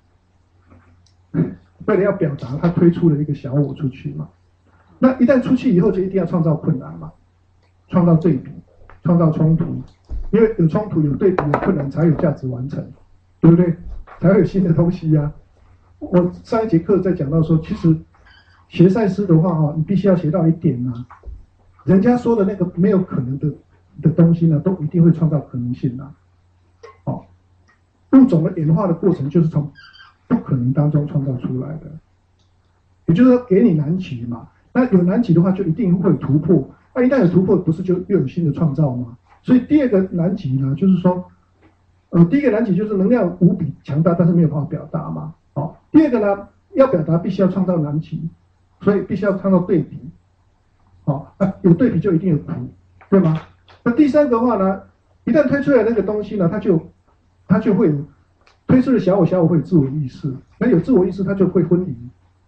为了要表达，他推出了一个小我出去嘛。那一旦出去以后，就一定要创造困难嘛。创造对比，创造冲突，因为有冲突、有对比、有困难，才有价值完成，对不对？才会有新的东西呀、啊。我上一节课在讲到说，其实学赛斯的话哈，你必须要学到一点啊，人家说的那个没有可能的的东西呢，都一定会创造可能性啊。哦，物种的演化的过程就是从不可能当中创造出来的，也就是说给你难题嘛。那有难题的话，就一定会有突破。那一旦有突破，不是就又有新的创造吗？所以第二个难题呢，就是说，呃，第一个难题就是能量无比强大，但是没有办法表达嘛。好、哦，第二个呢，要表达必须要创造难题，所以必须要创造对比。好、哦，有对比就一定有苦，对吗？那第三个的话呢，一旦推出来那个东西呢，它就它就会有推出的小我，小我会有自我意识，那有自我意识，它就会分离。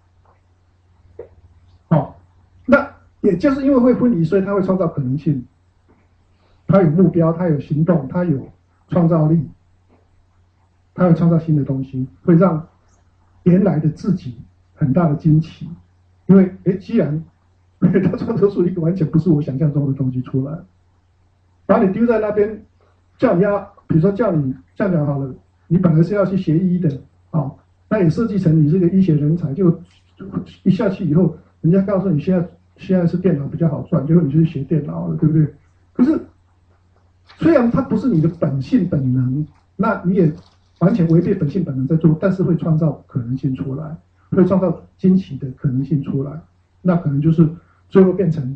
好、哦，那。也就是因为会分离，所以它会创造可能性。它有目标，它有行动，它有创造力，它会创造新的东西，会让原来的自己很大的惊奇。因为，哎，既然它创造出一个完全不是我想象中的东西出来，把你丢在那边，叫你要，比如说叫你这样讲好了，你本来是要去学医的，哦，那也设计成你是个医学人才，就一下去以后，人家告诉你现在。 现在是电脑比较好赚，结果你就去学电脑了，对不对？可是虽然它不是你的本性本能，那你也完全违背本性本能在做，但是会创造可能性出来，会创造惊奇的可能性出来，那可能就是最后变成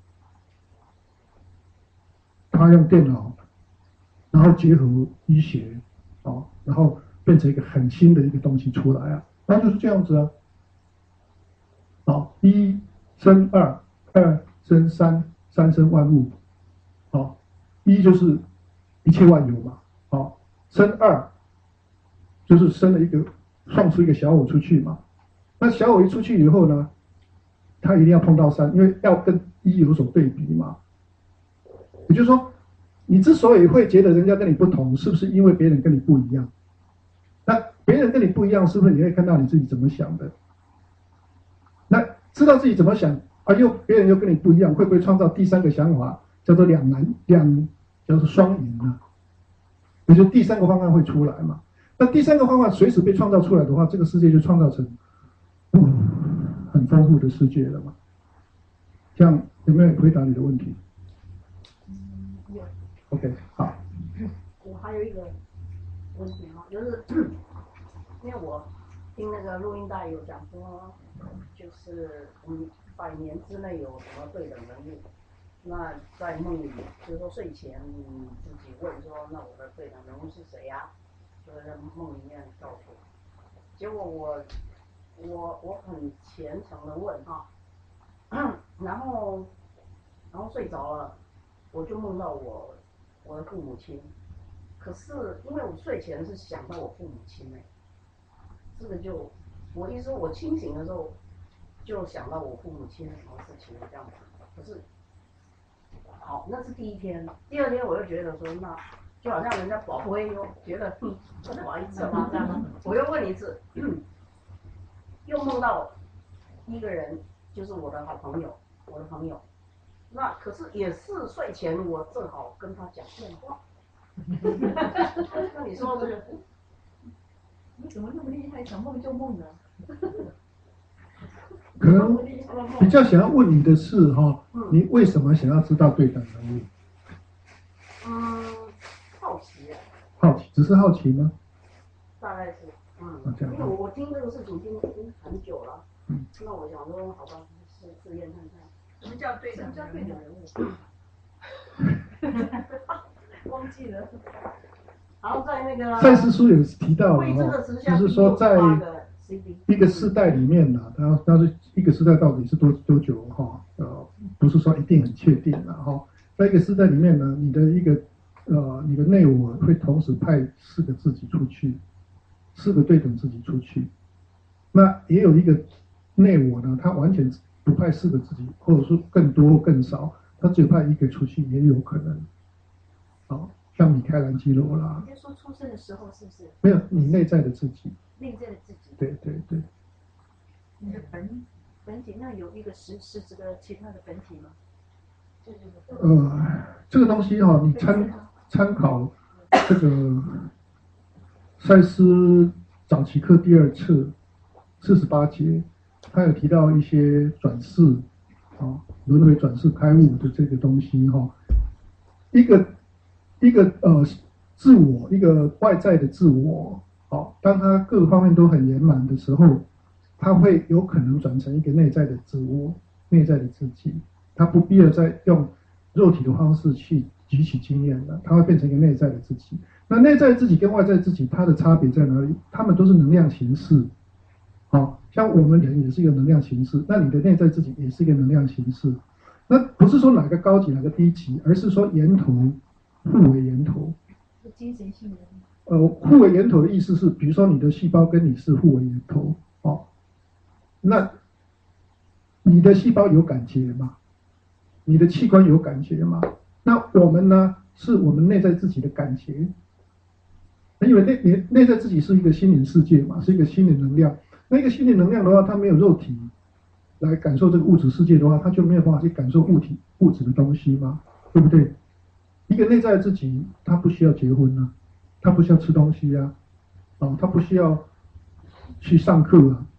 他用电脑，然后结合医学，哦，然后变成一个很新的一个东西出来啊，那就是这样子啊。好，一生二，二生三，三生万物，好，一就是一切万有嘛，好，生二就是生了一个放出一个小我出去嘛，那小我一出去以后呢，他一定要碰到三，因为要跟一有所对比嘛。也就是说，你之所以会觉得人家跟你不同，是不是因为别人跟你不一样？那别人跟你不一样，是不是你会看到你自己怎么想的？那知道自己怎么想，而又别人又跟你不一样，会不会创造第三个想法，叫做两难两，叫做双赢呢？也就第三个方案会出来嘛？那第三个方案随时被创造出来的话，这个世界就创造成，嗯，很丰富的世界了嘛？这样有没有回答你的问题？ 有。 OK， 好。 我还有一个问题哈，就是因为我听那个录音带有讲说，就是嗯，百年之内有什么对等人物，那在梦里，就是说睡前你自己问说，那我的对等人物是谁呀、啊？就是在梦里面告诉我。结果我我我很虔诚的问哈，然后然后睡着了，我就梦到我我的父母亲。可是因为我睡前是想到我父母亲哎、欸，这个就我意思说我清醒的时候就想到我父母亲什么事情这样子。可是好，那是第一天，第二天我又觉得说，那就好像人家宝贝又觉得嗯，不好意思嘛这样，我又问一次，又梦到一个人，就是我的好朋友，我的朋友，那可是也是睡前我正好跟他讲电话。那你说这个， 你怎么那么厉害，想梦就梦呢？ 可能比较想要问你的是哈，你为什么想要知道对等人物？ 嗯，好奇啊。 好奇，只是好奇吗？ 大概是，嗯， 啊、因为我我听这个事情听听很久了，嗯，那我想说，好吧，试试验看看。 什么叫对等？什么叫对等人物？忘记了。 然后在那个赛斯书有提到了哦， 就是说在一个世代里面呢，它它是一个世代到底是多多久哈？呃，不是说一定很确定的哈。在一个世代里面呢，你的一个呃，你的内我会同时派四个自己出去，四个对等自己出去。那也有一个内我呢，他完全不派四个自己，或者说更多更少，他只派一个出去也有可能。好，像米开朗基罗啦。 你就说出生的时候是不是？ 没有，你内在的自己。 内在的自己。 对对对。 你的本本体，那有一个实实质的其他的本体吗？ 呃，这个东西哈、哦，你参参考这个赛斯早期课第二册四十八节，他有提到一些转世啊、轮回转世开悟的这个东西哈、哦，一个。一个呃自我，一个外在的自我，好、哦，当他各个方面都很圆满的时候，他会有可能转成一个内在的自我，内在的自己，他不必要再用肉体的方式去汲取经验了，他会变成一个内在的自己。那内在自己跟外在自己，它的差别在哪里？他们都是能量形式，好、哦，像我们人也是一个能量形式，那你的内在自己也是一个能量形式。那不是说哪个高级哪个低级，而是说源头。互为源头， 精神性的。 呃，互为源头的意思是，比如说你的细胞跟你是互为源头，哦，那你的细胞有感觉吗？你的器官有感觉吗？那我们呢，是我们内在自己的感觉，因为内内内在自己是一个心灵世界嘛，是一个心灵能量。那个心灵能量的话，它没有肉体来感受这个物质世界的话，它就没有办法去感受物体物质的东西嘛，对不对？一个内在的自己，他不需要结婚啊，他不需要吃东西啊，哦，他不需要去上课啊，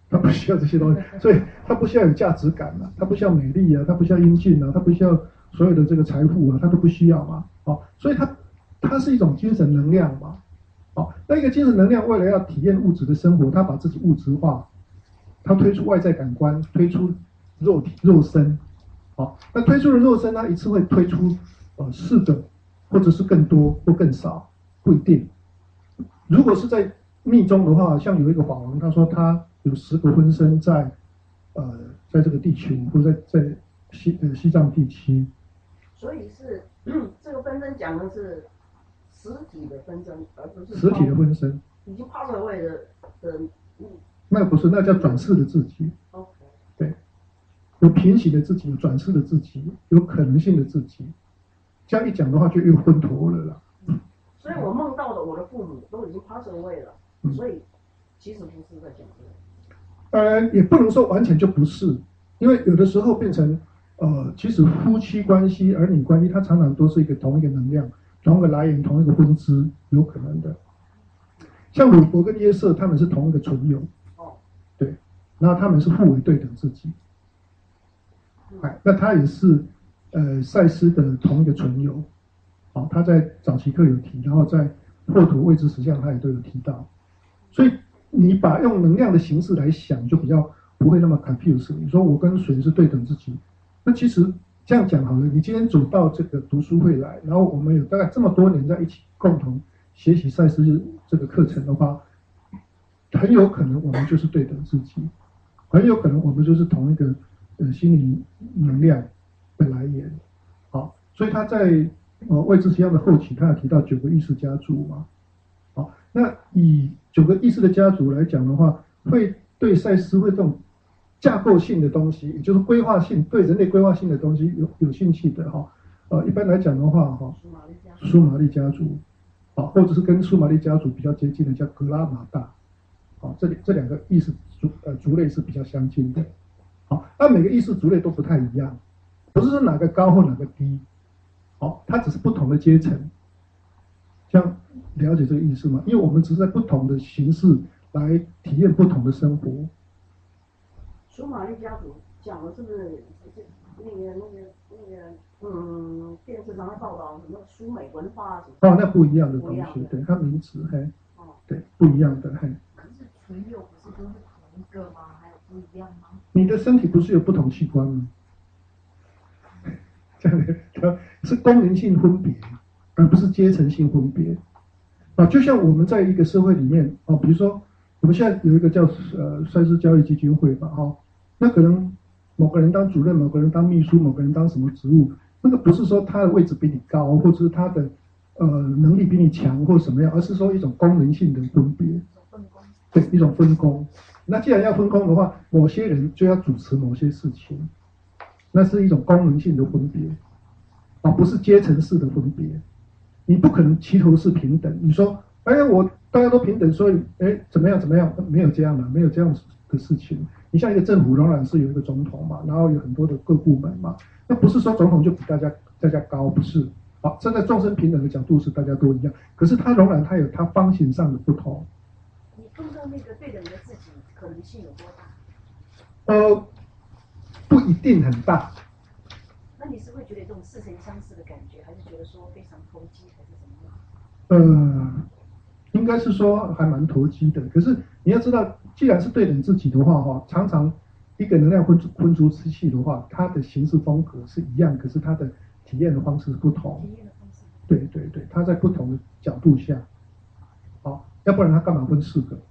它不需要这些东西，所以它不需要有价值感啊，它不需要美丽啊，它不需要英俊啊，它不需要所有的这个财富啊，它都不需要嘛。哦，所以它它是一种精神能量嘛。哦，那一个精神能量为了要体验物质的生活，它把自己物质化，它推出外在感官，推出肉体肉身。好，那推出的肉身呢，一次会推出呃四个，或者是更多或更少，不一定。如果是在密宗的话，像有一个法王，他说他有十个分身在，呃，在这个地球或者在在西呃西藏地区。 所以是这个分身讲的是实体的分身，而不是实体的分身。 已经 pass away 的的。嗯， 那不是，那叫转世的自己。 OK。 对，有平行的自己，有转世的自己，有可能性的自己。这样一讲的话，就又昏头了啦。 所以我梦到的我的父母都已经 pass away 了，嗯、所以其实不是在讲这个。 呃，也不能说完全就不是，因为有的时候变成呃，其实夫妻关系、儿女关系，它常常都是一个同一个能量、同一个来源、同一个分支，有可能的。像鲁伯跟约瑟，他们是同一个存有，哦，对，然后他们是互为对等自己，哎，那他也是呃赛斯的同一个存有。好，他在早期课有提，然后在霍土未知实相他也都有提到，所以你把用能量的形式来想，就比较不会那么 confuse。你说我跟水是对等自己，那其实这样讲好了，你今天走到这个读书会来，然后我们有大概这么多年在一起共同学习赛斯这个课程的话，很有可能我们就是对等自己，很有可能我们就是同一个呃心理能量的来源。好，所以他在呃，未知实相的后期，他有提到九个意识家族嘛。好，那以九个意识的家族来讲的话，会对赛斯会这种架构性的东西，也就是规划性，对人类规划性的东西有有兴趣的哈。呃，一般来讲的话，哈，苏玛丽家族，好，或者是跟苏玛丽家族比较接近的叫格拉马大，好，这里这两个意识族呃族类是比较相近的。好，那每个意识族类都不太一样，不是说哪个高或哪个低。好，它只是不同的阶层，这样了解这个意思吗？因为我们只是在不同的形式来体验不同的生活。 苏玛丽家族讲的是不是那个那个那个嗯，电视上在报道什么苏美文化什么？ 哦，那不一样的东西，对，它名词嘿，哦，对，不一样的嘿。 可是存有不是都是同一个吗？还有不一样吗？ 你的身体不是有不同器官吗？这样的是功能性分别，而不是阶层性分别啊。就像我们在一个社会里面啊，比如说我们现在有一个叫呃赛斯教育基金会吧，哈，那可能某个人当主任，某个人当秘书，某个人当什么职务，那个不是说他的位置比你高，或者是他的呃能力比你强或什么样，而是说一种功能性的分别，对，一种分工。那既然要分工的话，某些人就要主持某些事情。那是一种功能性的分别，啊，不是阶层式的分别。你不可能齐头是平等。你说，哎，我大家都平等，所以，哎，怎么样怎么样？没有这样的，没有这样的事情。你像一个政府，仍然是有一个总统嘛，然后有很多的各部门嘛，那不是说总统就比大家大家高，不是。好，站在众生平等的角度是大家都一样，可是它仍然它有它方形上的不同。 你碰到那个对等的自己，可能性有多大？ 呃。不一定很大。 那你是会觉得这种似曾相识的感觉，还是觉得说非常投机，还是怎么样？ 呃，应该是说还蛮投机的。可是你要知道，既然是对等自己的话，哈，常常一个能量混混出之气的话，它的形式风格是一样，可是它的体验的方式不同。 体验的方式。 对对对，它在不同的角度下，好，要不然它干嘛分四个？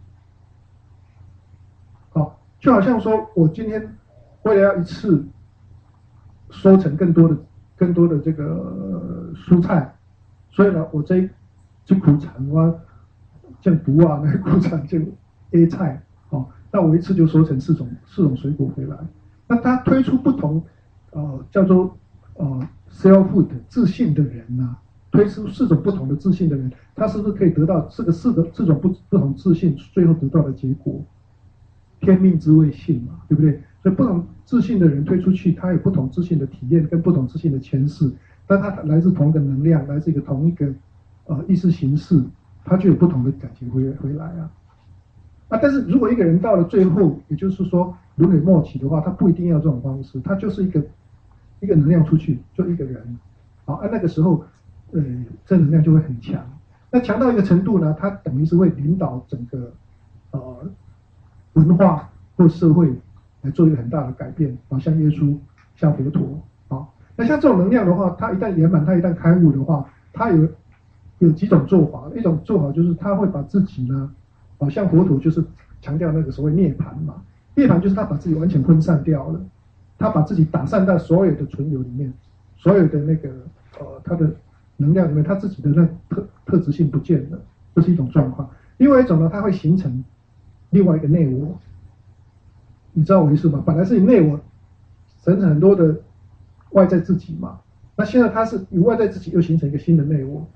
好，就好像说我今天。为了要一次收成更多的、更多的这个蔬菜，所以呢，我这这苦产我种毒啊，那苦产种 A 菜，哦，那我一次就收成四种四种水果回来。那他推出不同呃叫做呃 self-food 自信的人呐、啊，推出四种不同的自信的人，他是不是可以得到这个四个这种不不同自信最后得到的结果？天命之谓性嘛，对不对？所以不同自信的人推出去，他有不同自信的体验跟不同自信的诠释，但他来自同一个能量，来自一个同一个呃意识形式，他就有不同的感情回回来啊。 啊，但是如果一个人到了最后，也就是说轮回末期的话，他不一定要这种方式，他就是一个一个能量出去，就一个人，好，啊，那个时候，呃，正能量就会很强。那强到一个程度呢，它等于是会领导整个呃文化或社会来做一个很大的改变，啊，像耶稣，像佛陀，啊，那像这种能量的话，它一旦圆满，它一旦开悟的话，它有有几种做法，一种做法就是他会把自己呢。好像佛陀就是强调那个所谓涅槃嘛，涅槃就是他把自己完全分散掉了，他把自己打散在所有的存有里面，所有的那个呃他的能量里面，他自己的那特特质性不见了，这是一种状况。另外一种呢，它会形成另外一个内我，你知道我意思吗？本来是以内我形成很多的外在自己嘛，那现在它是由外在自己又形成一个新的内我。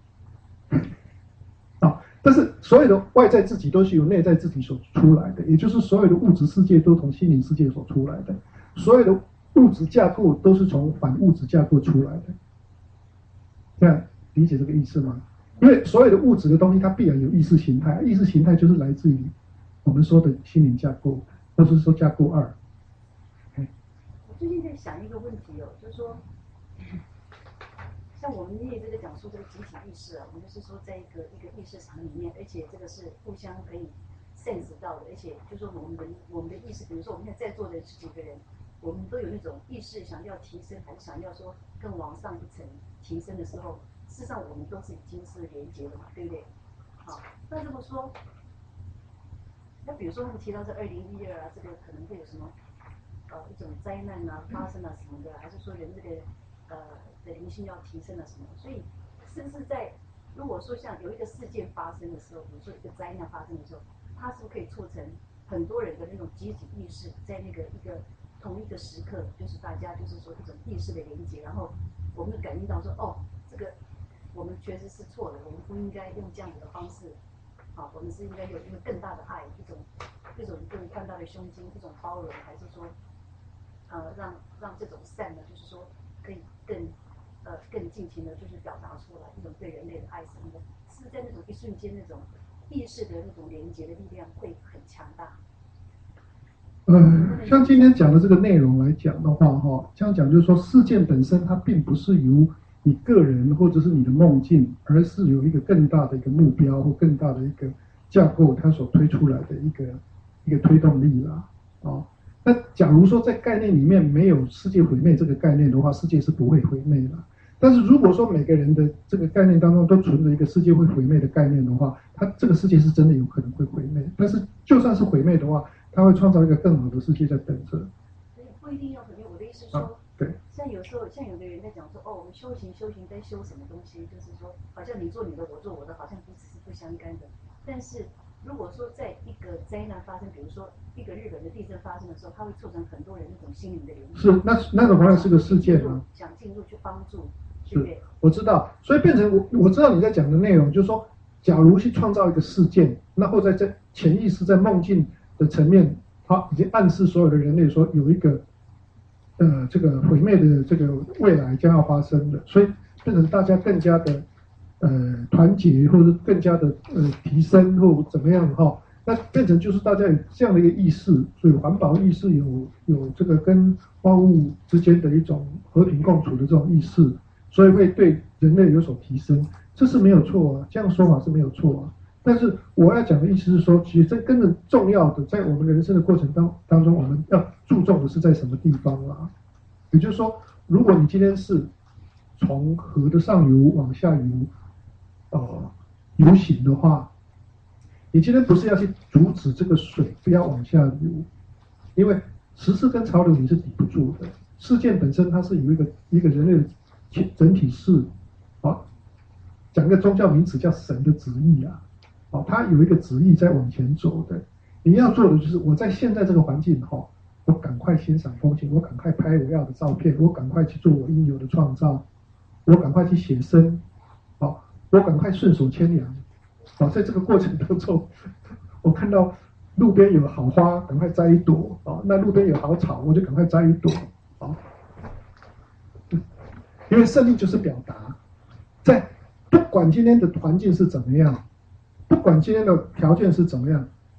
但是所有的外在自己都是由内在自己所出来的，也就是所有的物质世界都从心灵世界所出来的，所有的物质架构都是从反物质架构出来的。这样理解这个意思吗？因为所有的物质的东西它必然有意识形态，意识形态就是来自于我们说的心灵架构，或是说架构二。 我最近在想一个问题哦，就是说像我们念这个讲述这个集体意识啊，我们就是说在一个一个意识场里面，而且这个是互相可以 sense 到的，而且就是说我们的我们的意识，比如说我们现在在座的十几个人，我们都有那种意识想要提升，还是想要说更往上一层提升的时候，事实上我们都是已经是连接了嘛，对不对？好，那如果说，那比如说他们提到这二零一二啊，这个可能会有什么呃一种灾难啊发生啊什么的，还是说人这个呃的灵性要提升了什么？所以是不是在如果说像有一个事件发生的时候，比如说一个灾难发生的时候，它是不是可以促成很多人的那种集体意识，在那个一个同一个时刻，就是大家就是说一种意识的连接，然后我们感应到说，哦，这个我们确实是错的，我们不应该用这样子的方式，好，我们是应该有一个更大的爱，一种一种更宽大的胸襟，一种包容，还是说，呃，让让这种善呢，就是说可以更呃更尽情的，就是表达出来一种对人类的爱什么的，是在那种一瞬间那种意识的那种连接的力量会很强大。 呃，像今天讲的这个内容来讲的话，哈，这样讲就是说，事件本身它并不是由你个人或者是你的梦境，而是有一个更大的一个目标或更大的一个架构，它所推出来的一个一个推动力啦，啊。那假如说在概念里面没有世界毁灭这个概念的话，世界是不会毁灭的。但是如果说每个人的这个概念当中都存着一个世界会毁灭的概念的话，它这个世界是真的有可能会毁灭。但是就算是毁灭的话，它会创造一个更好的世界在等着。 所以不一定要毁灭。我的意思是说， 啊，对， 像有时候像有的人在讲说，哦，我们修行修行在修什么东西，就是说，好像你做你的，我做我的，好像彼此是不相干的。但是如果说在一个灾难发生，比如说一个日本的地震发生的时候，它会促成很多人那种心灵的连接。 是，那那种好像是个事件啊。 想进入去帮助，对是不对？ 我知道，所以变成我我知道你在讲的内容，就是说，假如去创造一个事件，那或者在潜意识在梦境的层面，它已经暗示所有的人类说有一个，呃，这个毁灭的这个未来将要发生的，所以变成大家更加的。呃，团结或者更加的呃提升或怎么样哈，那变成就是大家有这样的一个意识，所以环保意识有有这个跟万物之间的一种和平共处的这种意识，所以会对人类有所提升，这是没有错啊，这样说法是没有错啊。但是我要讲的意思是说，其实这真正重要的，在我们人生的过程当当中，我们要注重的是在什么地方啊？也就是说，如果你今天是从河的上游往下游。呃，游行的话，你今天不是要去阻止这个水不要往下流，因为时势跟潮流你是抵不住的。事件本身它是有一个一个人类的整体是，啊，讲一个宗教名词叫神的旨意啊，啊，它有一个旨意在往前走的。你要做的就是我在现在这个环境哈，我赶快欣赏风景，我赶快拍我要的照片，我赶快去做我应有的创造，我赶快去写生，啊。我赶快顺手牵羊，啊，在这个过程当中，我看到路边有好花，赶快摘一朵啊；那路边有好草，我就赶快摘一朵啊。因为胜利就是表达，在不管今天的环境是怎么样，不管今天的条件是怎么样，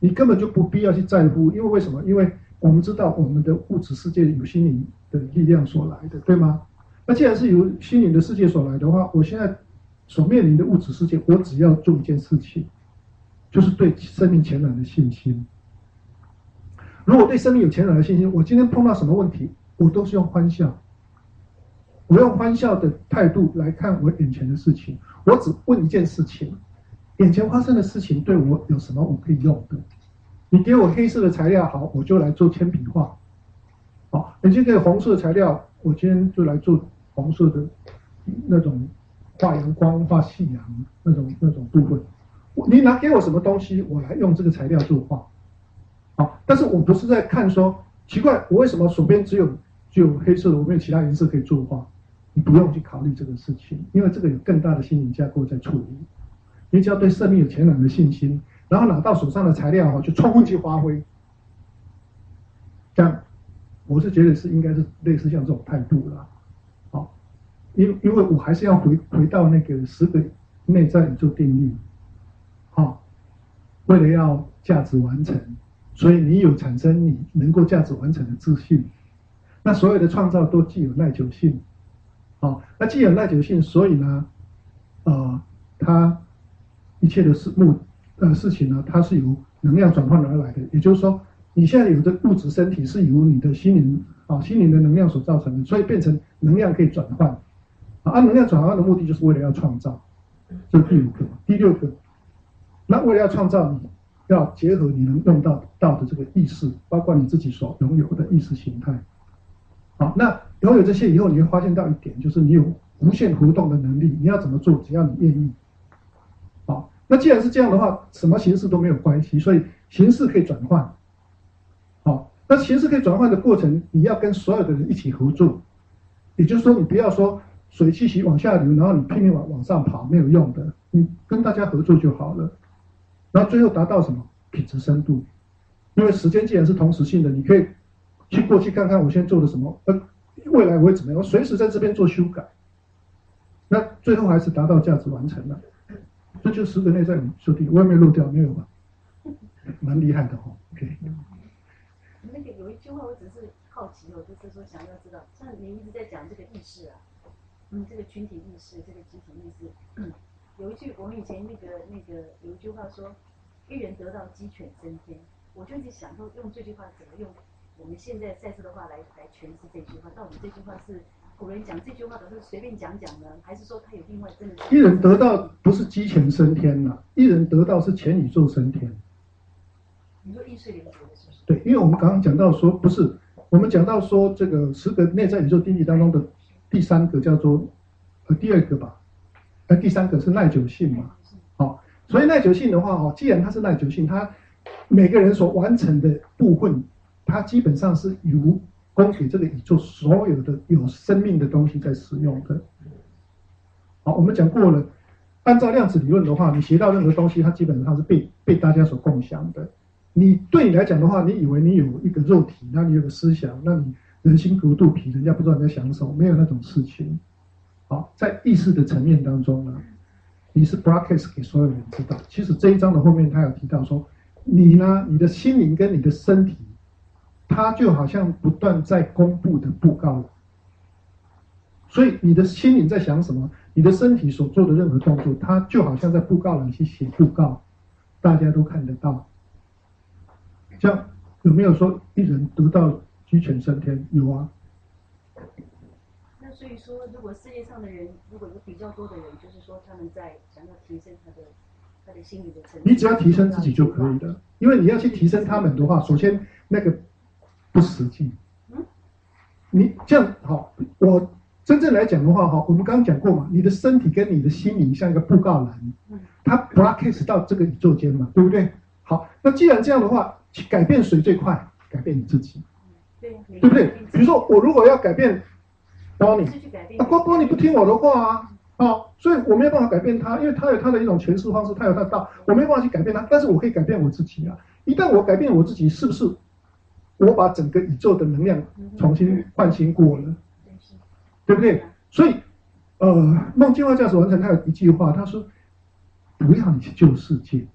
你根本就不必要去在乎，因为为什么？因为我们知道我们的物质世界由心灵的力量所来的，对吗？那既然是由心灵的世界所来的话，我现在所面临的物质世界，我只要做一件事情，就是对生命前瞻的信心。如果对生命有前瞻的信心，我今天碰到什么问题，我都是用欢笑，我用欢笑的态度来看我眼前的事情。我只问一件事情：眼前发生的事情对我有什么我可以用的？你给我黑色的材料，好，我就来做铅笔画。好，你今天给红色的材料，我今天就来做红色的那种画阳光、画夕阳那种那种部分。你拿给我什么东西，我来用这个材料作画。好，但是我不是在看说奇怪，我为什么手边只有只有黑色的，我没有其他颜色可以作画？你不用去考虑这个事情，因为这个有更大的心理架构在处理。你只要对生命有前瞻的信心，然后拿到手上的材料就充分去发挥。这样，我是觉得是应该是类似像这种态度啦。好，因因为我还是要回回到那个十个内在宇宙定律。好，为了要价值完成。所以你有产生你能够价值完成的自信，那所有的创造都具有耐久性，好，那既有耐久性，所以呢，呃，它一切的事目呃事情呢，它是由能量转换而来的。也就是说，你现在有的物质身体是由你的心灵啊心灵的能量所造成的，所以变成能量可以转换，啊，能量转换的目的就是为了要创造，这是第五个，第六个，那为了要创造你。要结合你能用到到的这个意识，包括你自己所拥有的意识形态。好，那拥有这些以后，你会发现到一点，就是你有无限活动的能力。你要怎么做，只要你愿意。好，那既然是这样的话，什么形式都没有关系，所以形式可以转换。好，那形式可以转换的过程，你要跟所有的人一起合作。也就是说，你不要说水气息往下流，然后你拼命往往上跑，没有用的。你跟大家合作就好了。然后最后达到什么品质深度？因为时间既然是同时性的，你可以去过去看看我现在做了什么，呃，未来我会怎么样？我随时在这边做修改。那最后还是达到价值完成了。这就十个内在宇宙定律，我也没有漏掉，没有吧？蛮厉害的哦。OK。 那个有一句话，我只是好奇哦，就是说想要知道，像你一直在讲这个意识啊，嗯，这个群体意识，这个集体意识。嗯有一句，我们以前那个那个有一句话说，一人得道鸡犬升天。我就一直想说，用这句话怎么用我们现在赛斯的话来来诠释这句话？到底这句话是古人讲这句话都是随便讲讲呢，还是说他有另外真的是？ 一人得道不是鸡犬升天呐，一人得道是全宇宙升天。 你说意识连接的是不是？ 对，因为我们刚刚讲到说，不是我们讲到说这个十个内在宇宙定律当中的第三个叫做呃第二个吧。呃，第三个是耐久性嘛，好、哦，所以耐久性的话，哦，既然它是耐久性，它每个人所完成的部分，它基本上是由供给这个宇宙所有的有生命的东西在使用的。好，我们讲过了，按照量子理论的话，你学到任何东西，它基本上是被被大家所共享的。你对你来讲的话，你以为你有一个肉体，那你有个思想，那你人心隔肚皮，人家不知道你在想什么，没有那种事情。好，在意识的层面当中呢，你是 broadcast 给所有人知道。其实这一章的后面他有提到说，你呢，你的心灵跟你的身体，它就好像不断在公布的布告。所以你的心灵在想什么，你的身体所做的任何动作，它就好像在布告栏去写布告，大家都看得到。这样有没有说一人得道鸡犬升天？有啊。 所以说，如果世界上的人，如果有比较多的人，就是说他们在想要提升他的他的心理的层面， 你只要提升自己就可以了。因为你要去提升他们的话，首先那个不实际。嗯，你这样好，我真正来讲的话哈，我们刚刚讲过嘛，你的身体跟你的心灵像一个布告栏，它 broadcast 到这个宇宙间嘛，对不对？好，那既然这样的话，改变谁最快？改变你自己，对不对？比如说我如果要改变。包你，啊，包包你不听我的话啊，啊，所以我没有办法改变他，因为他有他的一种诠释方式，他有他的道，我没办法去改变他，但是我可以改变我自己啊。一旦我改变我自己，是不是我把整个宇宙的能量重新唤醒过了？对不对？所以，呃，梦计划驾驶完成，他有一句话，他说：“不要你去救世界，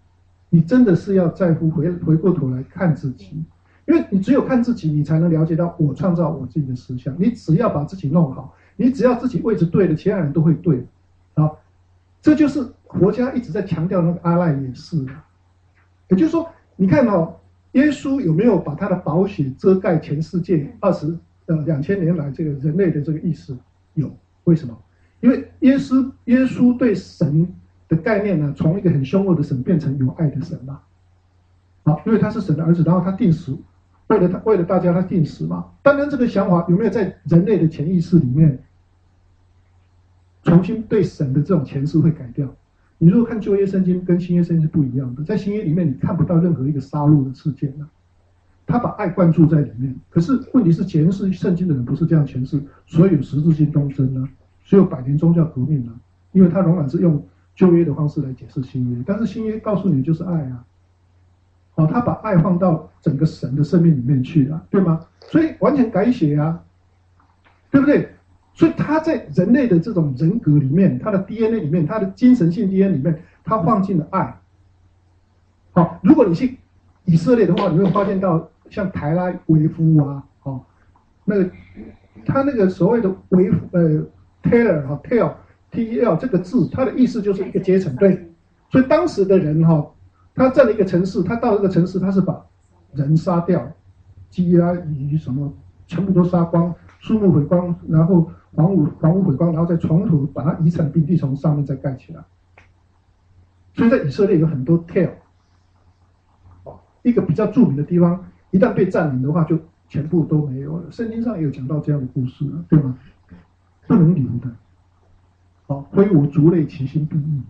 你真的是要在乎回回过头来看自己，因为你只有看自己，你才能了解到我创造我自己的实相。你只要把自己弄好，你只要自己位置对了，其他人都会对。好，这就是佛家一直在强调那个阿赖耶识。也就是说，你看哦，耶稣有没有把他的宝血遮盖全世界二十呃两千年来这个人类的这个意识？有，为什么？因为耶稣耶稣对神的概念呢，从一个很凶恶的神变成有爱的神嘛。好，因为他是神的儿子，然后他定死，为了他为了大家他定死嘛。当然，这个想法有没有在人类的潜意识里面重新对神的这种诠释会改掉？你如果看旧约圣经跟新约圣经是不一样的，在新约里面你看不到任何一个杀戮的事件啊，他把爱灌注在里面。可是问题是诠释圣经的人不是这样诠释，所以有十字军东征啊，所以有百年宗教革命啊，因为他仍然是用旧约的方式来解释新约，但是新约告诉你就是爱啊，哦，他把爱放到整个神的生命里面去啊，对吗？所以完全改写啊，对不对？所以他在人类的这种人格里面，他的 D N A 里面，他的精神性 D N A 里面，他放进了爱。好，如果你去以色列的话，你会发现到像台拉维夫啊，哦，那个他那个所谓的维夫呃 Taylor 哈 Tail T E L 这个字，它的意思就是一个阶层，对。所以当时的人哈，他在了一个城市，他到这个城市，他是把人杀掉，鸡啊鱼什么全部都杀光，树木毁光，然后房屋房屋毁光，然后再从头把它移成平地，从上面再盖起来。所以在以色列有很多 tail， 一个比较著名的地方，一旦被占领的话，就全部都没有了。圣经上也有讲到这样的故事了，对吗？不能留的。好，挥我族类，其心必异，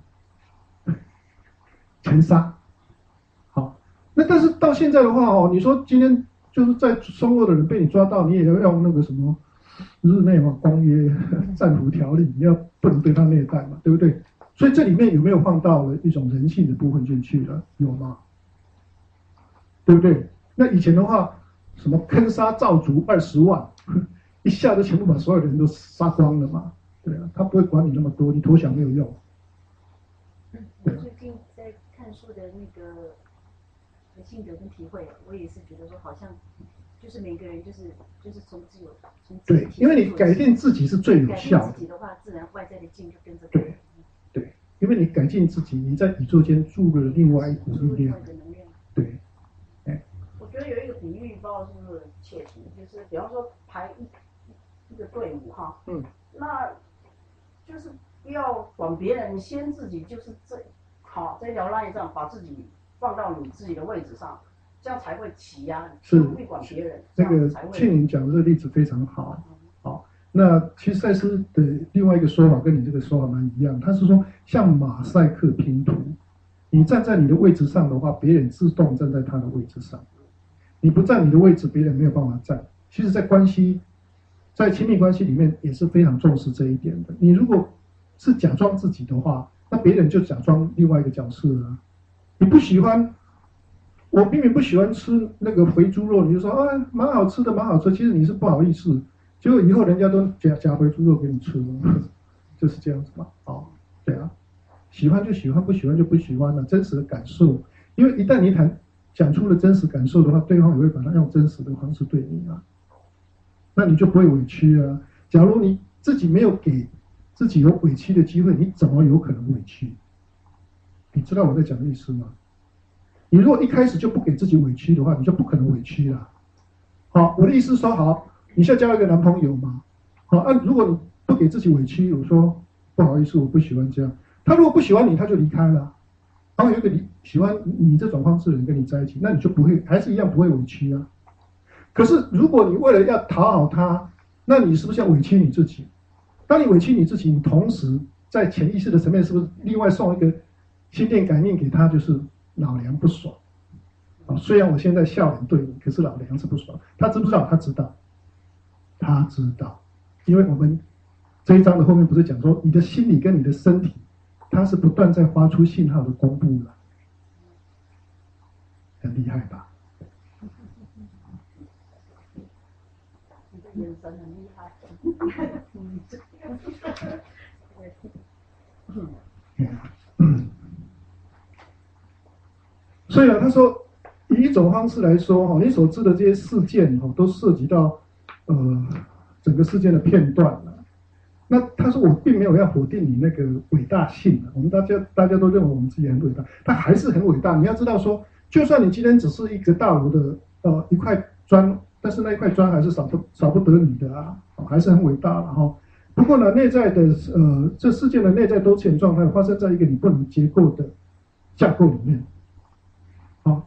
全杀。好，那但是到现在的话哦，你说今天就是在松恶的人被你抓到，你也要用那个什么日内瓦公约战俘条例，你要不能对他虐待嘛，对不对？所以这里面有没有放到了一种人性的部分进去了？有吗？对不对？那以前的话，什么坑杀赵族二十万，一下就全部把所有的人都杀光了嘛？对啊，他不会管你那么多，你投降没有用。 我最近在看书的那个心得跟体会，我也是觉得说，好像就是每个人就是就是从自有从自己对，因为你改变自己是最有效的。 改变自己的话，自然外在的境就跟着改。 对，对，因为你改进自己，你在宇宙间注入了另外一股力量。对，哎， 我觉得有一个比喻，不知道是不是切题，就是比方说排一一个队伍哈，嗯，那就是不要管别人，先自己就是这好这条 line 上把自己放到你自己的位置上，这样才会齐呀， 是不必管别人。 这个庆宁讲的这个例子非常好，好。那其实赛斯的另外一个说法跟你这个说法蛮一样，他是说像马赛克拼图，你站在你的位置上的话，别人自动站在他的位置上；你不站你的位置，别人没有办法站。其实，在关系，在亲密关系里面也是非常重视这一点的。你如果是假装自己的话，那别人就假装另外一个角色啊。你不喜欢，我明明不喜欢吃那个肥猪肉，你就说啊，蛮好吃的，蛮好吃。其实你是不好意思。结果以后人家都夹夹回猪肉给你吃了，就是这样子嘛。哦，对啊，喜欢就喜欢，不喜欢就不喜欢了，真实的感受。因为一旦你谈讲出了真实感受的话，对方也会把它用真实的方式对你啊，那你就不会委屈啊。假如你自己没有给自己有委屈的机会，你怎么有可能委屈？你知道我在讲的意思吗？你如果一开始就不给自己委屈的话，你就不可能委屈了。好，我的意思是说，好。你现在交一个男朋友嘛？好，啊，如果你不给自己委屈，我说不好意思，我不喜欢这样。他如果不喜欢你，他就离开了。然后有一个你喜欢你这种方式的人跟你在一起，那你就不会，还是一样不会委屈啊。可是如果你为了要讨好他，那你是不是要委屈你自己？当你委屈你自己，你同时在潜意识的层面，是不是另外送一个心电感应给他，就是老娘不爽啊？虽然我现在笑脸对你，可是老娘是不爽。他知不知道？他知道。他知道，因为我们这一章的后面不是讲说，你的心理跟你的身体，它是不断在发出信号的公布了，很厉害吧？ 你的眼神很厉害。 嗯所以呢，他说以一种方式来说，哈，你所知的这些事件，哈，都涉及到呃整个事件的片段了。那他说我并没有要否定你那个伟大性，我们大家大家都认为我们自己很伟大，他还是很伟大。你要知道说，就算你今天只是一个大楼的呃一块砖，但是那一块砖还是少不少不得你的啊，还是很伟大了哈。不过呢，内在的呃这事件的内在多元状态发生在一个你不能结构的架构里面，好，